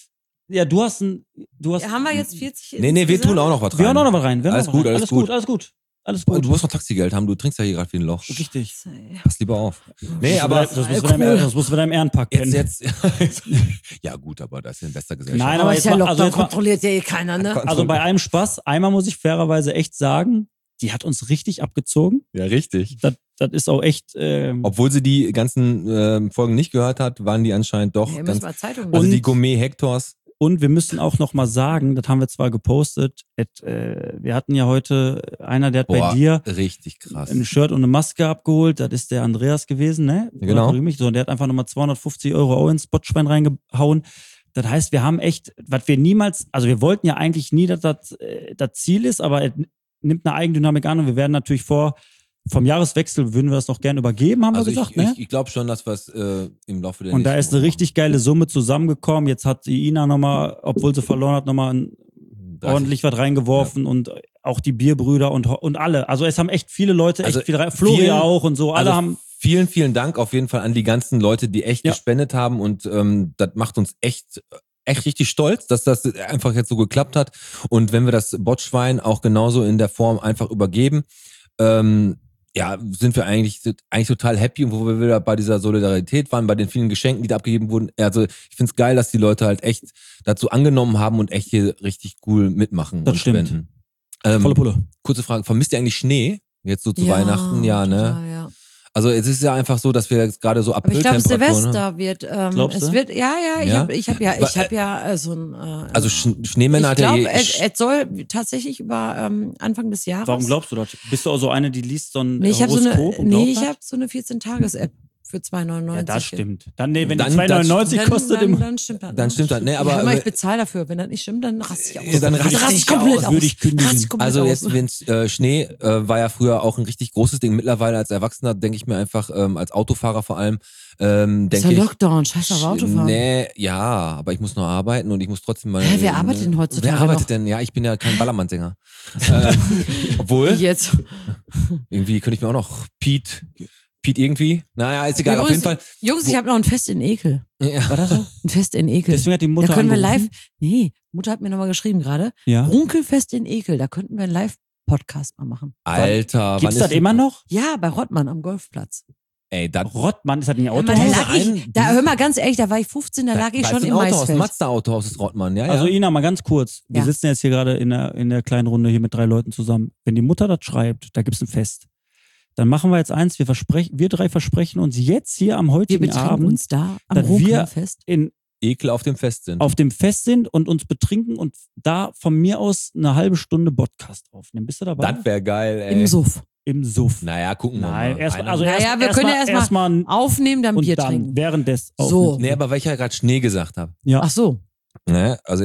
Ja, du hast ein, du hast. Ja, haben wir jetzt vierzig? Nee, nee, wir insgesamt? tun auch noch was rein. Wir haben auch noch was rein. Wir haben Alles noch was gut, rein. alles gut. alles gut, alles Oh, gut. du musst noch Taxigeld haben. Du trinkst ja hier gerade wie ein Loch. Richtig. Pass lieber auf. Nee, aber das musst du deinem, das musst du deinem Ehrenpack kennen. jetzt, jetzt. Ja gut, aber das ist in bester Gesellschaft. Nein, Aber aber ist jetzt ja mal, also Lockdown, jetzt mal, kontrolliert ja eh keiner, ne? also bei allem Spaß, einmal muss ich fairerweise echt sagen, die hat uns richtig abgezogen. Ja, richtig. Das, das ist auch echt. Ähm, Obwohl sie die ganzen ähm, Folgen nicht gehört hat, waren die anscheinend doch Ja, müssen ganz. wir Zeitung Also Und- die Gourmet Hectors. Und wir müssen auch noch mal sagen, das haben wir zwar gepostet, et, äh, wir hatten ja heute einer, der hat Boah, bei dir richtig krass. ein Shirt und eine Maske abgeholt. Das ist der Andreas gewesen, ne? Genau. Korrigiere mich. So, und der hat einfach nochmal zweihundertfünfzig Euro auch ins Botschwein reingehauen. Das heißt, wir haben echt, was wir niemals, also wir wollten ja eigentlich nie, dass das äh, das Ziel ist, aber es nimmt eine Eigendynamik an und wir werden natürlich vor, vom Jahreswechsel würden wir das noch gerne übergeben, haben Also wir ich, gesagt, ne? ich, ich glaube schon, dass wir es äh, im Laufe der Und da nächsten ist eine Woche richtig geile Summe zusammengekommen. Jetzt hat die Ina nochmal, obwohl sie verloren hat, nochmal ein machen. ordentlich was reingeworfen und auch die Bierbrüder und, und alle. Also es haben echt viele Leute echt Also viel rein. Flori vielen- auch und so. Alle Also haben. vielen, vielen Dank auf jeden Fall an die ganzen Leute, die echt Ja. gespendet haben und ähm, das macht uns echt echt richtig stolz, dass das einfach jetzt so geklappt hat und wenn wir das Botschwein auch genauso in der Form einfach übergeben, ähm, ja, sind wir eigentlich eigentlich total happy und wo wir wieder bei dieser Solidarität waren, bei den vielen Geschenken, die da abgegeben wurden. Also ich find's geil, dass die Leute halt echt dazu angenommen haben und echt hier richtig cool mitmachen Das und stimmt. spenden. Ähm, Volle Pulle. kurze Frage, vermisst ihr eigentlich Schnee? Jetzt so zu Weihnachten? Ja, ne? total, ja. Also es ist ja einfach so, dass wir jetzt gerade so Aber ich glaube, Apriltemperaturen. ne? Silvester wird, ähm, Glaubst es du? wird, ja, ja, ich Ja? habe ich hab ja, ich Weil, hab ja äh, so ein, äh, Also Sch Schneemänner ich hat ja glaube, je, es, es soll tatsächlich über ähm, Anfang des Jahres. Warum glaubst du das? Bist du auch so eine, die liest so ein Nee, ich habe so Horoskop eine, und nee, glaubt ich das? habe so eine vierzehn-Tages-App für zwei neunundneunzig. Ja, das stimmt. Dann, nee, wenn Dann- die zwei neunundneunzig Dann, kostet, dann, im, dann stimmt das. Dann stimmt das. Nee, aber- ja, hör mal, ich bezahle dafür. Wenn das nicht stimmt, dann raste ich aus. Ja, dann raste raste ich ich komplett aus, aus. würde ich kündigen. Raste ich komplett Also aus. jetzt, wenn's, äh, Schnee äh, war ja früher auch ein richtig großes Ding. Mittlerweile als Erwachsener denke ich mir einfach, ähm, als Autofahrer vor allem, ähm, Das ist denke ja ich. Lockdown, scheiß auf Autofahren. Nee, ja, aber ich muss noch arbeiten und ich muss trotzdem mal. Hä, wer arbeitet denn heutzutage Wer arbeitet noch? denn? Ja, ich bin ja kein Ballermann-Sänger. äh, obwohl, Jetzt. irgendwie könnte ich mir auch noch Pete, Pete irgendwie. Naja, ist egal, auf jeden Fall. Jungs, ich habe noch ein Fest in Ekel. Ja. war das so? Ein Fest in Ekel. Deswegen hat die Mutter Da können wir angerufen. live. Nee, Mutter hat mir nochmal geschrieben gerade. Ja. Runkelfest in Ekel, da könnten wir einen Live-Podcast mal machen. Alter, Gibt's wann das ist immer noch? Ja, bei Rottmann am Golfplatz. Ey, das Rottmann, ist das nicht ein Ja, Auto? Mann, da, Autohaus lag ich, ein- da hör mal ganz ehrlich, da war ich fünfzehn, da lag ich da schon ist ein im Autohaus, Maisfeld. Mazda Autohaus ist Rottmann, ja, ja. Also Ina, mal ganz kurz. Wir Ja. sitzen jetzt hier gerade in der, in der kleinen Runde hier mit drei Leuten zusammen. Wenn die Mutter das schreibt, da gibt's ein Fest. Dann machen wir jetzt eins, wir versprechen, wir drei versprechen uns jetzt hier am Wir heutigen betrinken Abend uns da am dass wir- Runkelfest. in, Ekel auf dem Fest sind. auf dem Fest sind und uns betrinken und da von mir aus eine halbe Stunde Podcast aufnehmen. Bist du dabei? Das wäre geil, ey. Im Suff. Im Suff. Naja, gucken wir Nein, mal. erstmal, Einer- also Naja, erst, wir erst können mal, ja erst mal erst mal Aufnehmen, dann und Bier dann trinken. während des So. Aufnehmens. Nee, aber weil ich ja gerade Schnee gesagt habe. Ja. Ach so. Ne? Also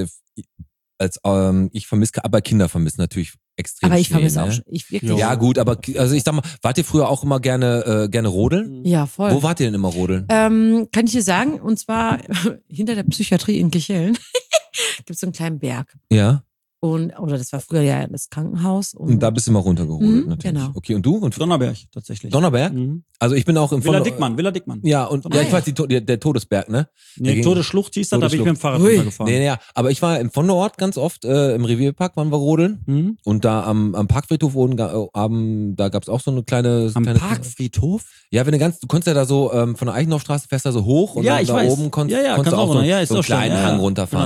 als ähm, ich vermisse, aber Kinder vermissen natürlich extrem Aber ich Schnee, vermisse ne? auch schon. Ich wirklich. Ja gut, aber also ich sag mal, wart ihr früher auch immer gerne äh, gerne rodeln? Ja, voll. Wo wart ihr denn immer rodeln? Ähm, kann ich dir sagen, und zwar hinter der Psychiatrie in Kichellen gibt es so einen kleinen Berg. Ja. Und, oder das war früher ja das Krankenhaus. Und, Und da bist du immer runtergerodelt, Mhm, natürlich. genau. Okay, und du? Und Donnerberg, tatsächlich. Donnerberg? Mhm. Also ich bin auch im Villa Von- Dickmann, Villa Dickmann. Ja, und Ah, ja, ich ja. weiß, die, To- der, der Todesberg, ne? Nee, ging- Todesschlucht hieß das, da bin ich mit dem Fahrrad Ui. runtergefahren. Nee, nee, ja. Aber ich war im von Ort ganz oft, äh, im Revierpark waren wir rodeln. Mhm. Und da am, am Parkfriedhof oben, ga- am, da gab's auch so eine kleine... Am kleine Parkfriedhof? Ja, wenn du ganz, du konntest ja da so ähm, von der Eichendorfstraße fährst da so hoch und Ja, dann ich da weiß. oben konntest, Ja, ja, konntest kannst du auch auch so, noch. Ja, ist so einen auch schon, kleinen ja, Hang ja. runterfahren. Genau.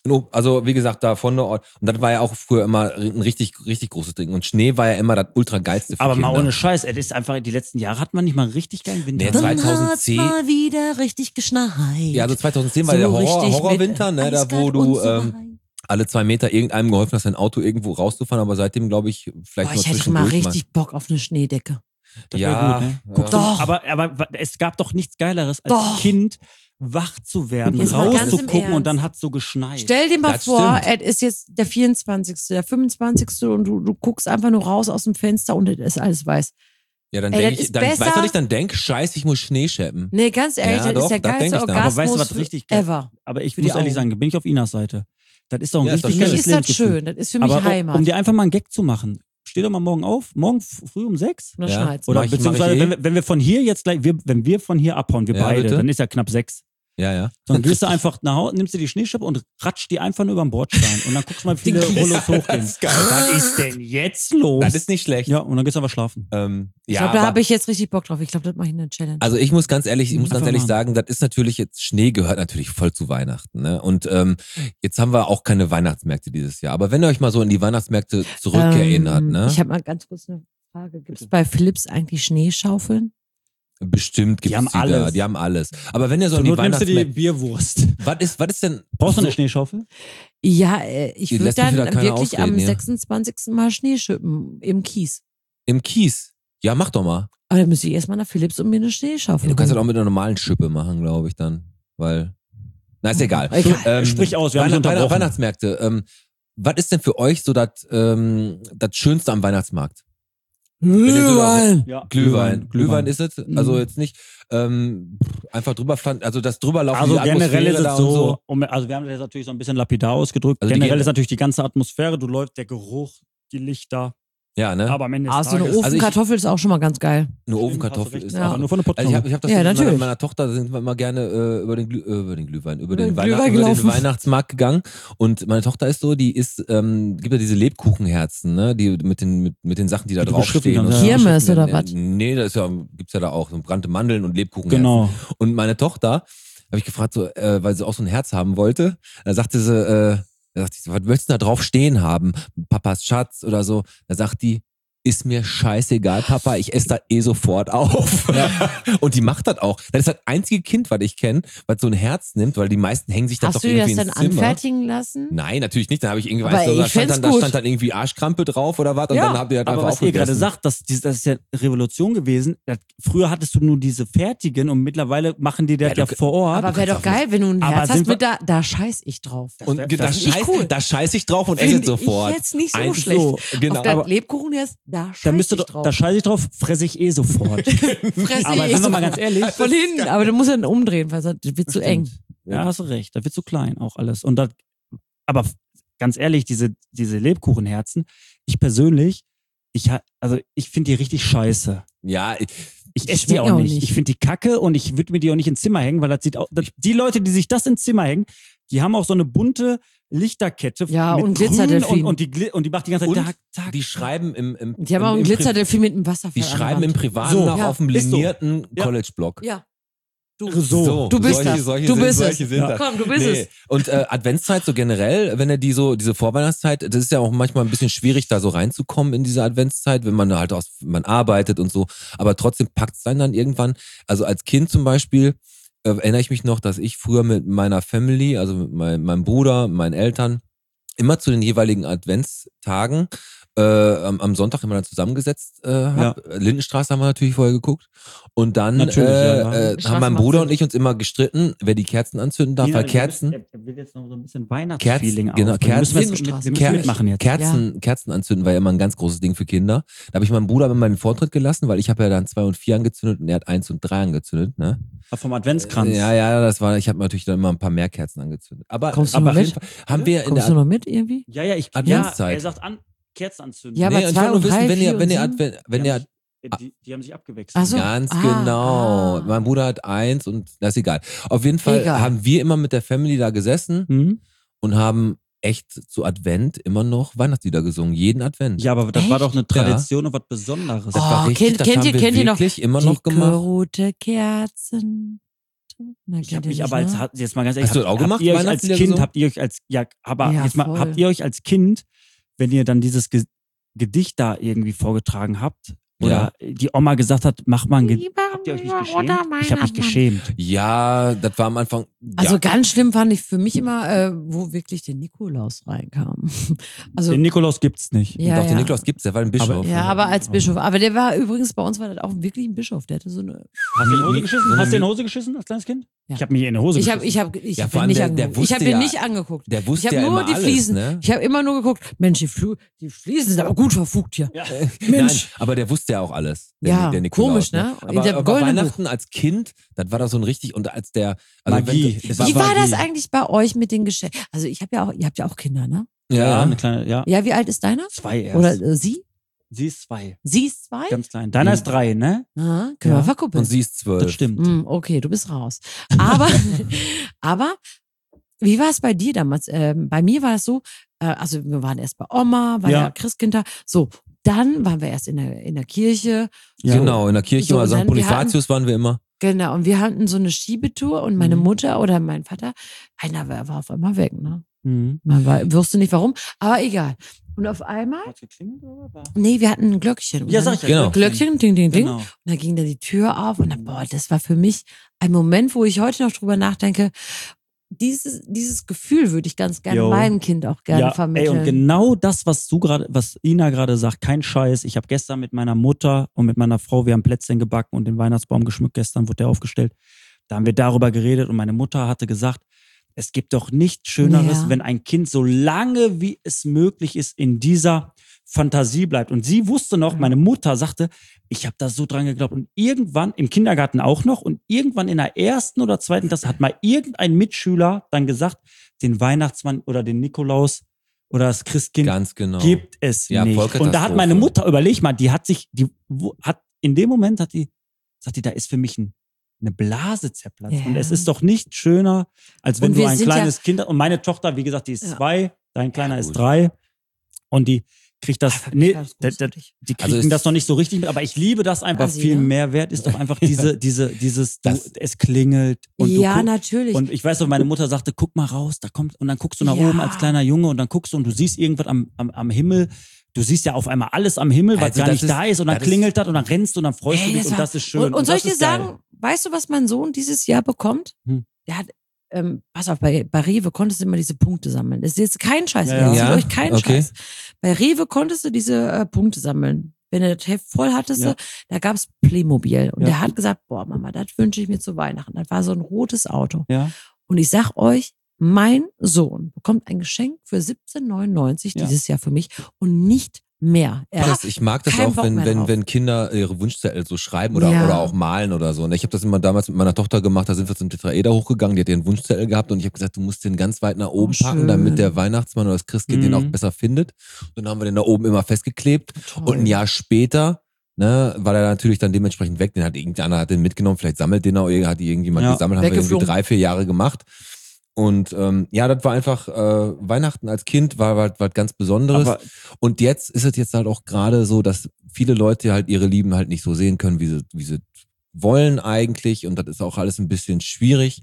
Also wie gesagt, da von der Ort. Und das war ja auch früher immer ein richtig, richtig großes Ding. Und Schnee war ja immer das ultra geilste für Aber Kinder. mal ohne Scheiß, es ist einfach, die letzten Jahre hat man nicht mal einen richtig geilen Winter. Nee, Dann zweitausendzehn hat's mal wieder richtig geschneit. Ja, also zweitausendzehn war der Horror, richtig mit Horrorwinter, ne, da wo eiskalt du und so ähm, rein. alle zwei Meter irgendeinem geholfen hast, dein Auto irgendwo rauszufahren, aber seitdem glaube ich vielleicht Boah, noch ich hätte mal zwischendurch richtig Bock auf eine Schneedecke. Das wär Ja, gut, ne? ja. Guck Doch. Aber, aber es gab doch nichts Geileres, als Doch. Kind wach zu werden, Jetzt mal ganz im rauszugucken und dann Ernst. hat's so geschneit. Stell dir mal Das vor, stimmt. es ist jetzt der vierundzwanzigste, der fünfundzwanzigste und du, du guckst einfach nur raus aus dem Fenster und es ist alles weiß. Ja, dann Ey, denke das ich, ist dann besser. weißt du, was ich dann denk? Scheiße, ich muss Schnee scheppen. Nee, ganz ehrlich, Ja, das doch, ist der das denk geilste ich dann. Orgasmus Aber weißt du, was richtig geil- ever. Aber ich Für die muss ehrlich Augen. sagen, bin ich auf Inas Seite. Das ist doch ein Ja, ist richtig doch Für schön. mich geiles ist das Lebensgefühl. schön, das ist für mich Aber Heimat. um, um dir einfach mal einen Gag zu machen, steh doch mal morgen auf, morgen f- früh um sechs. Und dann Ja. schneit's. Oder Mach ich- mach beziehungsweise, ich eh. wenn, wir- wenn wir von hier jetzt gleich, wir, wenn wir von hier abhauen, wir Ja, beide, bitte? dann ist ja knapp sechs. Ja, ja. Dann gehst du einfach nach Hause, nimmst dir die Schneeschippe und ratscht die einfach nur über den Bordstein. Und dann guckst du mal, wie viele Rollos hochgehen. Das ist geil. Was ist denn jetzt los? Das ist nicht schlecht. ja, und dann gehst du einfach schlafen. Ähm, Ich ja, glaube, da aber- habe ich jetzt richtig Bock drauf. Ich glaube, das mache ich in der Challenge. Also ich muss ganz ehrlich, ich muss ganz Einfach ehrlich machen. sagen, das ist natürlich jetzt, Schnee gehört natürlich voll zu Weihnachten. Ne? Und ähm, jetzt haben wir auch keine Weihnachtsmärkte dieses Jahr. Aber wenn ihr euch mal so in die Weihnachtsmärkte zurückerinnert, Ähm, ne? Ich habe mal ganz kurz eine Frage. Gibt es bei Philips eigentlich Schneeschaufeln? Bestimmt Die gibt's haben die da, alles. die haben alles. Aber wenn ihr so Zur in die Not nimmst du die Weihnachtsmärkte, Bierwurst. was ist, was ist denn? Brauchst du so, eine Schneeschaufel? Ja, äh, ich Die würde lässt mich dann wieder keiner wirklich am ausreden, ja. sechsundzwanzigsten Mal Schnee schippen im Kies. Im Kies? Ja, mach doch mal. Aber dann müsste ich erstmal nach Philips und mir eine Schneeschaufel Ja, du kannst das holen. auch mit einer normalen Schippe machen, glaube ich dann, weil. Na ist egal. Egal. Ähm, Sprich aus, wir haben dich Weihnacht, unterbrochen. Weihnachtsmärkte. Ähm, was ist denn für euch so das ähm, das Schönste am Weihnachtsmarkt? Glühwein. Ja. Glühwein. Glühwein ist es. Also Mhm. jetzt nicht ähm, einfach drüber fahren, also das drüberlaufen. Also die generell ist Atmosphäre es da und so, um, also wir haben das jetzt natürlich so ein bisschen lapidar ausgedrückt. Also die generell gehen- ist natürlich die ganze Atmosphäre, du läufst, der Geruch, die Lichter, Ja, ne? aber am Ende des Ah, so eine Tages... Also ich- Ofenkartoffel ist auch schon mal ganz geil. Eine Stimmt, Ofenkartoffel hast du recht, ist Ja. aber nur von der Also ich habe Pottkanne. ich hab das Ja, mit meiner, natürlich. meiner Tochter, da sind wir immer gerne äh, über, den Glüh, äh, über den Glühwein, über, Über den, den Weihnacht, Glühwein über den gelaufen. Weihnachtsmarkt gegangen. Und meine Tochter ist so, die ist, ähm, gibt ja diese Lebkuchenherzen, ne? Die mit den, mit, mit den Sachen, die da Die du draufstehen. beschriften und kannst, so. ja. Kirmes oder was? Nee, da ist ja, gibt's ja da auch so brannte Mandeln und Lebkuchenherzen. Genau. Und meine Tochter, habe ich gefragt, so, äh, weil sie auch so ein Herz haben wollte, da sagte sie, äh, da sagte ich, so, was möchtest du da drauf stehen haben? Papas Schatz oder so. Da sagt die, ist mir scheißegal, Papa, ich esse das eh sofort auf. Und die macht das auch. Das ist das einzige Kind, was ich kenne, was so ein Herz nimmt, weil die meisten hängen sich das Hast doch du dir irgendwie das ins dann Zimmer. anfertigen lassen? Nein, natürlich nicht. Dann habe ich irgendwie, Aber weißt du, da ich stand, fänd's dann, da gut. stand dann irgendwie Arschkrampe drauf oder was und Ja, dann habt ihr das Aber einfach was ihr gerade aufgegessen. sagt, das, das ist ja Revolution gewesen. Das, früher hattest du nur diese fertigen und mittlerweile machen die das Ja, ja, du- vor Ort. Aber wäre doch geil, wenn du ein Aber Herz hast sind wir- mit da, da scheiß ich drauf. Und wär- da, das find ich scheiß, cool. da scheiß ich drauf und esse Find es sofort. ich jetzt nicht so Eins schlecht. so, genau. Auf der Aber- Lebkuchen jetzt, da Da scheiß müsste ich doch, drauf. da scheiße ich drauf, fresse ich eh sofort. Fresse Aber ich sind wir so mal ganz ehrlich. von hinten. Aber du musst dann umdrehen, weil sonst wird zu eng. Ja, hast du recht. Da wird zu klein auch alles. Und das, aber f- ganz ehrlich, diese, diese Lebkuchenherzen, ich persönlich, ich ha, also ich finde die richtig scheiße. Ja, ich- Ich Die esse die schmecken auch auch nicht. nicht. Ich finde die kacke und ich würde mir die auch nicht ins Zimmer hängen, weil das sieht auch, das, die Leute, die sich das ins Zimmer hängen, die haben auch so eine bunte Lichterkette Ja, mit und Grün Glitzerdelfin. und, und, die, Gli- und die macht die ganze Zeit Und Tag, Tag. die schreiben im, im, Die haben im, auch einen im Pri- Glitzerdelfin mit einem Wasserfall. Die an der schreiben im Wand. Privaten So, noch ja, auf dem ist so. linierten Ja. College-Block. Ja. Du, So. du bist solche, das. Solche Du sind, bist solche es. Sind Ja. das. Komm, du bist es. Und äh, Adventszeit so generell, wenn er die so, diese Vorweihnachtszeit, das ist ja auch manchmal ein bisschen schwierig, da so reinzukommen in diese Adventszeit, wenn man halt aus, man arbeitet und so. Aber trotzdem packt es dann dann irgendwann. Also als Kind zum Beispiel äh, erinnere ich mich noch, dass ich früher mit meiner Family, also mit mein, meinem Bruder, meinen Eltern, immer zu den jeweiligen Adventstagen äh, am, am Sonntag immer dann zusammengesetzt äh, hab. Lindenstraße haben wir natürlich vorher geguckt. Und dann Natürlich, äh, ja, ja. äh, Straße haben mein macht Bruder Sinn. und ich uns immer gestritten, wer die Kerzen anzünden darf, Nina, weil wir Kerzen, müssen- Er will jetzt noch so ein bisschen Weihnachtsfeeling Kerzen, genau, auf. Wir müssen, Kerzen- jetzt, wir müssen Ker mitmachen jetzt. Kerzen, Kerzen anzünden war ja immer ein ganz großes Ding für Kinder. Da habe ich meinem Bruder immer den Vortritt gelassen, weil ich habe ja dann zwei und vier angezündet und er hat eins und drei angezündet. Ne? Ah, Vom Adventskranz. Ja, ja, das war. Ich habe natürlich dann immer ein paar mehr Kerzen angezündet. Aber, Kommst du aber mal auf mit? jeden Fall haben wir in Kommst der du noch mit irgendwie? Ja, ja, ich Adventszeit. Ja, er sagt an, Kerzen anzünden. Ja, aber nee, ich zwei wollte nur und wissen, drei, wenn vier ihr, wenn und ihr, sieben? Advent, wenn die, ihr, haben sich, die, die haben sich abgewechselt. Ach so. ganz Ah, genau. ah. Mein Bruder hat eins und das ist egal. Auf jeden Fall Egal. haben wir immer mit der Family da gesessen Mhm. und haben echt zu Advent immer noch Weihnachtslieder gesungen. Jeden Advent. Ja, aber das war doch eine Ja. Tradition und was Besonderes. Das war Oh, richtig, kennt- das kennt haben ihr- wir kennt ihr noch wirklich immer noch Die gemacht. rote Kerzen Na, Ich habe kennt ihr mich nicht, aber als, ne? hat- jetzt mal ganz ehrlich, Hast du das auch habt, gemacht, habt ihr euch als Weihnachtslieder Kind, gesungen? habt ihr euch als, ja, aber Ja, jetzt mal, voll. habt ihr euch als Kind, wenn ihr dann dieses Ge Gedicht da irgendwie vorgetragen habt, oder die Oma gesagt hat, mach mal ein Gedicht, habt ihr euch nicht geschämt? Ich habe mich geschämt. Ja, das war am Anfang. Also ja. ganz schlimm fand ich für mich immer, äh, wo wirklich der Nikolaus reinkam. Also Den Nikolaus gibt's nicht. ja, Doch, ja. den Nikolaus gibt's, der war ein Bischof. Aber- Ja, aber als Bischof. Aber der war übrigens, bei uns war das auch wirklich ein Bischof. Der hatte so eine. Hast du in die Hose Nie- geschissen? nie- Hast du in die Hose geschissen als kleines Kind? Ja. Ich habe mich in die Hose Ich geschissen. habe ich hab, ich Ja, hab vor ihn allem nicht der- der angeguckt. Ich habe wusste ihn ja- nicht angeguckt. Der wusste Ich habe ja nur immer die alles, Fliesen. ne? Ich habe immer nur geguckt, Mensch, die, Flu die Fliesen sind aber gut verfugt hier. Ja. Nein, Mensch. aber der wusste ja auch alles. Der, Ja, der Nikolaus, komisch, ne? Aber, Der aber goldene Weihnachten als Kind, das war doch so ein richtig, und als der. Also Magie. Wenn, Es war, Wie war war das die- eigentlich bei euch mit den Geschenken? Also ich habe ja auch, ihr habt ja auch Kinder, ne? Ja, ja, eine kleine, ja. Ja, wie alt ist deiner? Zwei erst. Oder äh, sie? Sie ist zwei. Sie ist zwei? Ganz klein. Deiner ist drei, ne? Ah, können Ja. wir verkuppeln. Und sie ist zwölf. Das stimmt. Hm, okay, du bist raus. Aber, aber wie war es bei dir damals? Ähm, bei mir war es so, äh, also wir waren erst bei Oma, war ja, Ja. Christkind da. So, dann waren wir erst in der, in der Kirche. Ja. Genau, in der Kirche So, mal und Sankt dann, wir Bonifatius waren wir immer. Genau, und wir hatten so eine Schiebetour und meine Mhm. Mutter oder mein Vater, einer war, war auf einmal weg, ne? Mhm. Man war, wusste nicht warum, aber egal. Und auf einmal, Hat's geklingelt oder was? nee, wir hatten ein Glöckchen. Und Ja, dann- sag ich ja. Genau. Glöckchen, ding, ding, ding. Genau. Und dann ging da die Tür auf und dann, boah, das war für mich ein Moment, wo ich heute noch drüber nachdenke. Dieses, dieses Gefühl würde ich ganz gerne Jo. meinem Kind auch gerne Ja, ey, vermitteln. und genau das, was du gerade, was Ina gerade sagt, kein Scheiß. Ich habe gestern mit meiner Mutter und mit meiner Frau, wir haben Plätzchen gebacken und den Weihnachtsbaum geschmückt. Gestern wurde der aufgestellt. Da haben wir darüber geredet und meine Mutter hatte gesagt, es gibt doch nichts Schöneres, Ja. wenn ein Kind so lange wie es möglich ist in dieser Fantasie bleibt. Und sie wusste noch, meine Mutter sagte, ich habe da so dran geglaubt. Und irgendwann, im Kindergarten auch noch, und irgendwann in der ersten oder zweiten Klasse hat mal irgendein Mitschüler dann gesagt, den Weihnachtsmann oder den Nikolaus oder das Christkind Ganz genau. gibt es Ja, nicht. Vollkatastrophe. Und da hat meine Mutter, überleg mal, die hat sich, die wo- hat in dem Moment hat die, sagt die, da ist für mich ein, eine Blase zerplatzt. Ja. Und es ist doch nicht schöner, als wenn Und du wir ein sind kleines Kind hast. Und meine Tochter, wie gesagt, die ist Ja. zwei, dein Kleiner Ja, ist gut. drei. Und die kriegt das, Ach, nee, war das da- da- großartig. die Also kriegen es- das noch nicht so richtig mit, aber ich liebe das einfach. Quasi, viel ja. mehr wert ist doch einfach diese, diese, dieses, du, Das- es klingelt. Und du ja, guck- natürlich. und ich weiß noch, meine Mutter sagte, guck mal raus, da kommt, und dann guckst du nach Ja. oben als kleiner Junge und dann guckst du und du siehst irgendwas am, am, am Himmel. Du siehst ja auf einmal alles am Himmel, was Also gar das nicht ist- da ist, und dann das ist- klingelt das und dann rennst du und dann freust Ey, du dich das und war- das ist schön. Und, und soll ich das dir ist geil. sagen, weißt du, was mein Sohn dieses Jahr bekommt? Hm. Der hat, ähm, pass auf, bei, bei Rewe konntest du immer diese Punkte sammeln. Das ist jetzt kein Scheiß, Ja, ja, ja. Ja, euch kein okay. Scheiß. Bei Rewe konntest du diese äh, Punkte sammeln. Wenn du das Heft voll hattest, Ja. da gab's Playmobil. Und Ja. der hat gesagt, boah, Mama, das wünsche ich mir zu Weihnachten. Das war so ein rotes Auto. Ja. Und ich sag euch, mein Sohn bekommt ein Geschenk für siebzehn neunundneunzig Ja. dieses Jahr für mich und nicht mehr. Er Das, ich mag das keinen auch, Bock wenn, mehr wenn, drauf. wenn Kinder ihre Wunschzettel so schreiben oder, Ja. oder auch malen oder so. Und ich habe das immer damals mit meiner Tochter gemacht, da sind wir zum Tetraeder hochgegangen, die hat ihren Wunschzettel gehabt und ich habe gesagt, du musst den ganz weit nach oben Oh, packen, schön. damit der Weihnachtsmann oder das Christkind den Mhm. auch besser findet. Und dann haben wir den da oben immer festgeklebt. Toll. Und ein Jahr später, ne, war der natürlich dann dementsprechend weg. Den hat irgendeiner hat den mitgenommen, vielleicht sammelt den auch, hat die irgendjemand Ja. gesammelt, haben wir irgendwie Weggeflogen. drei, vier Jahre gemacht. Und ähm, ja, das war einfach, äh, Weihnachten als Kind war was was ganz Besonderes. Aber Und jetzt ist es jetzt halt auch gerade so, dass viele Leute halt ihre Lieben halt nicht so sehen können, wie sie, wie sie wollen eigentlich. Und das ist auch alles ein bisschen schwierig.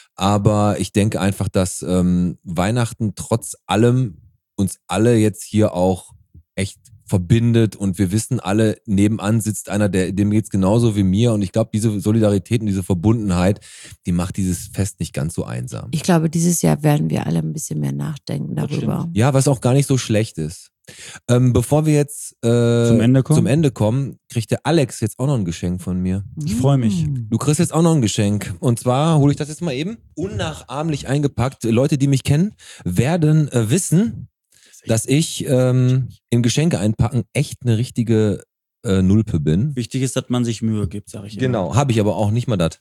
Aber ich denke einfach, dass ähm, Weihnachten trotz allem uns alle jetzt hier auch echt verbindet und wir wissen alle, nebenan sitzt einer, der, dem geht's genauso wie mir und ich glaube, diese Solidarität und diese Verbundenheit, die macht dieses Fest nicht ganz so einsam. Ich glaube, dieses Jahr werden wir alle ein bisschen mehr nachdenken Das darüber. Ja, was auch gar nicht so schlecht ist. Ähm, bevor wir jetzt äh, Zum Ende kommen? zum Ende kommen, kriegt der Alex jetzt auch noch ein Geschenk von mir. ich freue mich. Mm. Du kriegst jetzt auch noch ein Geschenk. Und zwar hole ich das jetzt mal eben unnachahmlich eingepackt. Leute, die mich kennen, werden äh, wissen, dass ich ähm, im Geschenke einpacken echt eine richtige äh, Nulpe bin. Wichtig ist, dass man sich Mühe gibt, sage ich immer. Genau, habe ich aber auch nicht mal das.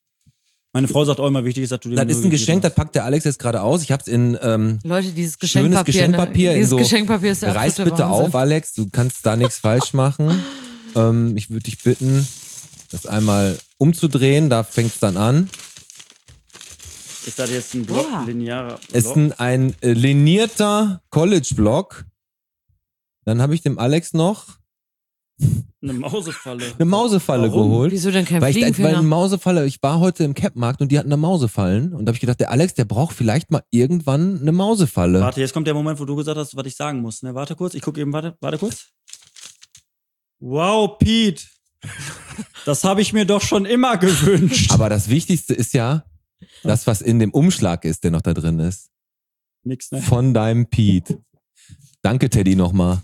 Meine Frau sagt auch immer, wichtig ist, dass du dir Das Mühe ist ein Geschenk, das gegeben packt der Alex jetzt gerade aus. Ich habe es in ähm, Leute, dieses schönes Geschenkpapier. Geschenkpapier ne? in Dieses so. Geschenkpapier ist der Reiß absolute bitte Wahnsinn. auf, Alex. Du kannst da nichts falsch machen. Ähm, ich würde dich bitten, das einmal umzudrehen. Da fängt es dann an. hast. Ist das jetzt ein Block, Boah. linearer Es ist Block? ein, ein äh, linierter College-Block. Dann habe ich dem Alex noch Eine Mausefalle. Eine Mausefalle Warum? geholt. Wieso denn kein Weil, ich, weil Fliegenfänger? eine Mausefalle, ich war heute im Capmarkt und die hatten eine Mausefallen und da habe ich gedacht, der Alex, der braucht vielleicht mal irgendwann eine Mausefalle. Warte, jetzt kommt der Moment, wo du gesagt hast, was ich sagen muss. Ne? Warte kurz, ich gucke eben, warte, warte kurz. Wow, Pete. Das habe ich mir doch schon immer gewünscht. Aber das Wichtigste ist ja, das, was in dem Umschlag ist, der noch da drin ist. Nix, ne? Von deinem Pete. Danke, Teddy, nochmal.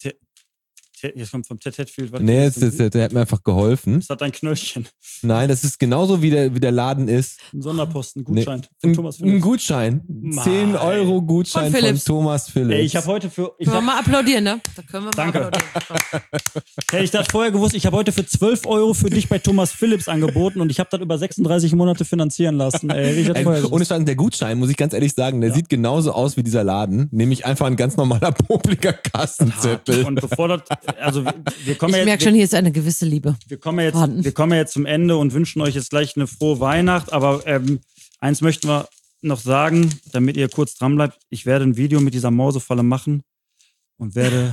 Jetzt kommt vom Ted Hetfield. Was Nee, ist das, das, der hat mir einfach geholfen. das hat ein Knöllchen. Nein, das ist genauso, wie der, wie der Laden ist. Ein Sonderposten, Nee, Gutschein von ein, Thomas ein Philips. Gutschein. Mann. zehn Euro Gutschein Von von, Philips. Thomas Philips. Ey, ich habe heute für. Ich Können wir hab, mal applaudieren, ne? Da können wir mal Danke. applaudieren. hätte ich das vorher gewusst, ich habe heute für zwölf Euro für dich bei Thomas Philips angeboten und ich habe das über sechsunddreißig Monate finanzieren lassen. Ey, hätte ich das Ey, vorher ohne gewusst. Stand, der Gutschein, muss ich ganz ehrlich sagen, der sieht genauso aus wie dieser Laden. Nämlich einfach ein ganz normaler, popliger Kassenzettel. Und bevor das. Also, wir, wir kommen Ich ja merke jetzt. schon, hier ist eine gewisse Liebe. Wir kommen, ja jetzt, vorhanden. wir kommen ja jetzt zum Ende und wünschen euch jetzt gleich eine frohe Weihnacht. Aber ähm, eins möchten wir noch sagen, damit ihr kurz dran bleibt. Ich werde ein Video mit dieser Mausefalle machen und werde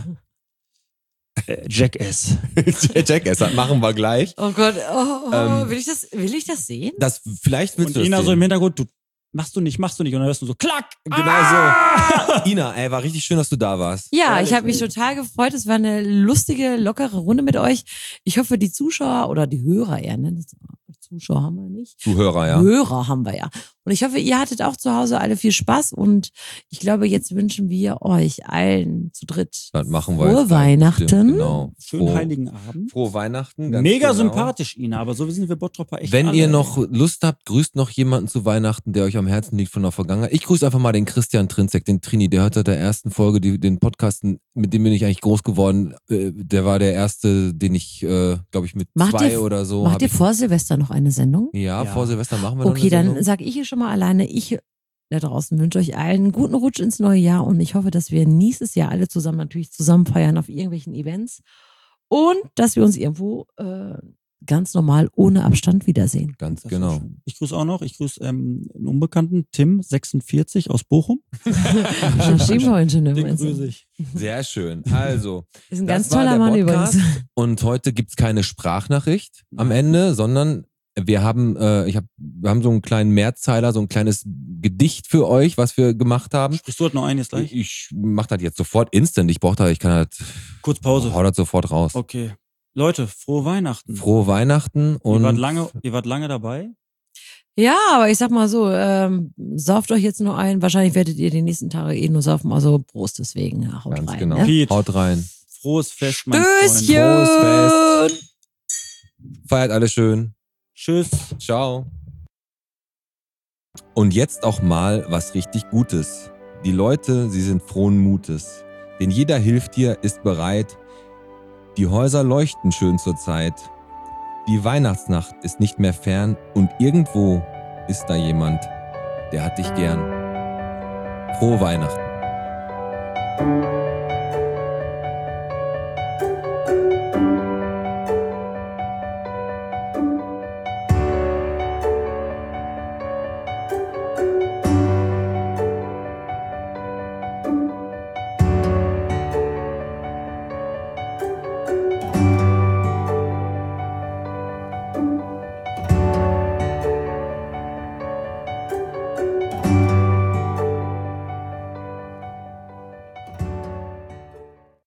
äh, Jackass. Jackass, das machen wir gleich. Oh Gott, oh, oh, Ähm, will, ich das, will ich das sehen? Das, vielleicht willst Und du das Ina so sehen. im Hintergrund, du machst du nicht, machst du nicht. Und dann hörst du so, klack! Genau so. Ina, ey, war richtig schön, dass du da warst. Ja, ich habe mich total gefreut. Es war eine lustige, lockere Runde mit euch. Ich hoffe, die Zuschauer oder die Hörer eher, ne? Zuschauer haben wir nicht. Zuhörer, ja. Hörer haben wir ja. Und ich hoffe, ihr hattet auch zu Hause alle viel Spaß. Und ich glaube, jetzt wünschen wir euch allen zu dritt Das machen wir frohe jetzt gleich. Weihnachten. Genau. Schönen Frohe, heiligen Abend. frohe Weihnachten. Ganz Mega genau. sympathisch, Ina, aber so sind wir Bottropper echt Wenn alle, ihr ey. noch Lust habt, grüßt noch jemanden zu Weihnachten, der euch am Herzen liegt von der Vergangenheit. Ich grüße einfach mal den Christian Trinzek, den Trini, der hört seit der ersten Folge die, den Podcast, mit dem bin ich eigentlich groß geworden. Äh, Der war der erste, den ich, äh, glaube ich, mit Macht zwei ihr- oder so. Macht hab ihr ich, vor Silvester noch eine Sendung? ja, Ja. vor Silvester machen wir noch Okay, eine dann Sendung. sage ich hier schon mal alleine, ich da draußen wünsche euch allen einen guten Rutsch ins neue Jahr und ich hoffe, dass wir nächstes Jahr alle zusammen natürlich zusammen feiern auf irgendwelchen Events und dass wir uns irgendwo äh, ganz normal ohne Abstand wiedersehen. Ganz Das ist genau. schön. Ich grüße auch noch, ich grüße ähm, einen Unbekannten, Tim, sechsundvierzig aus Bochum. Maschinenbauingenieur. Den meinst du? grüße ich. Sehr schön. Also, Ist ein das ganz war toller der Mann Podcast. übrigens. Und heute gibt's keine Sprachnachricht am Ende, sondern wir haben, äh, ich hab, wir haben so einen kleinen Mehrzeiler, so ein kleines Gedicht für euch, was wir gemacht haben. Sprichst du halt noch ein jetzt gleich? Ich mach das jetzt sofort instant. Ich brauche da, ich kann das, Kurz Pause. hau das sofort raus. Okay. Leute, frohe Weihnachten. Frohe Weihnachten und ihr, wart lange, ihr wart lange dabei. Ja, aber ich sag mal so, ähm, sauft euch jetzt nur ein. Wahrscheinlich werdet ihr die nächsten Tage eh nur saufen. Also Prost deswegen. Ja, haut ganz rein. genau. Ne? Piet. Haut rein. Frohes Fest, mein Stößchen! Freund. Frohes Fest. Feiert alle schön. Tschüss. Ciao. Und jetzt auch mal was richtig Gutes. Die Leute, sie sind frohen Mutes. Denn jeder hilft dir, ist bereit. Die Häuser leuchten schön zur Zeit. Die Weihnachtsnacht ist nicht mehr fern und irgendwo ist da jemand, der hat dich gern. Frohe Weihnachten.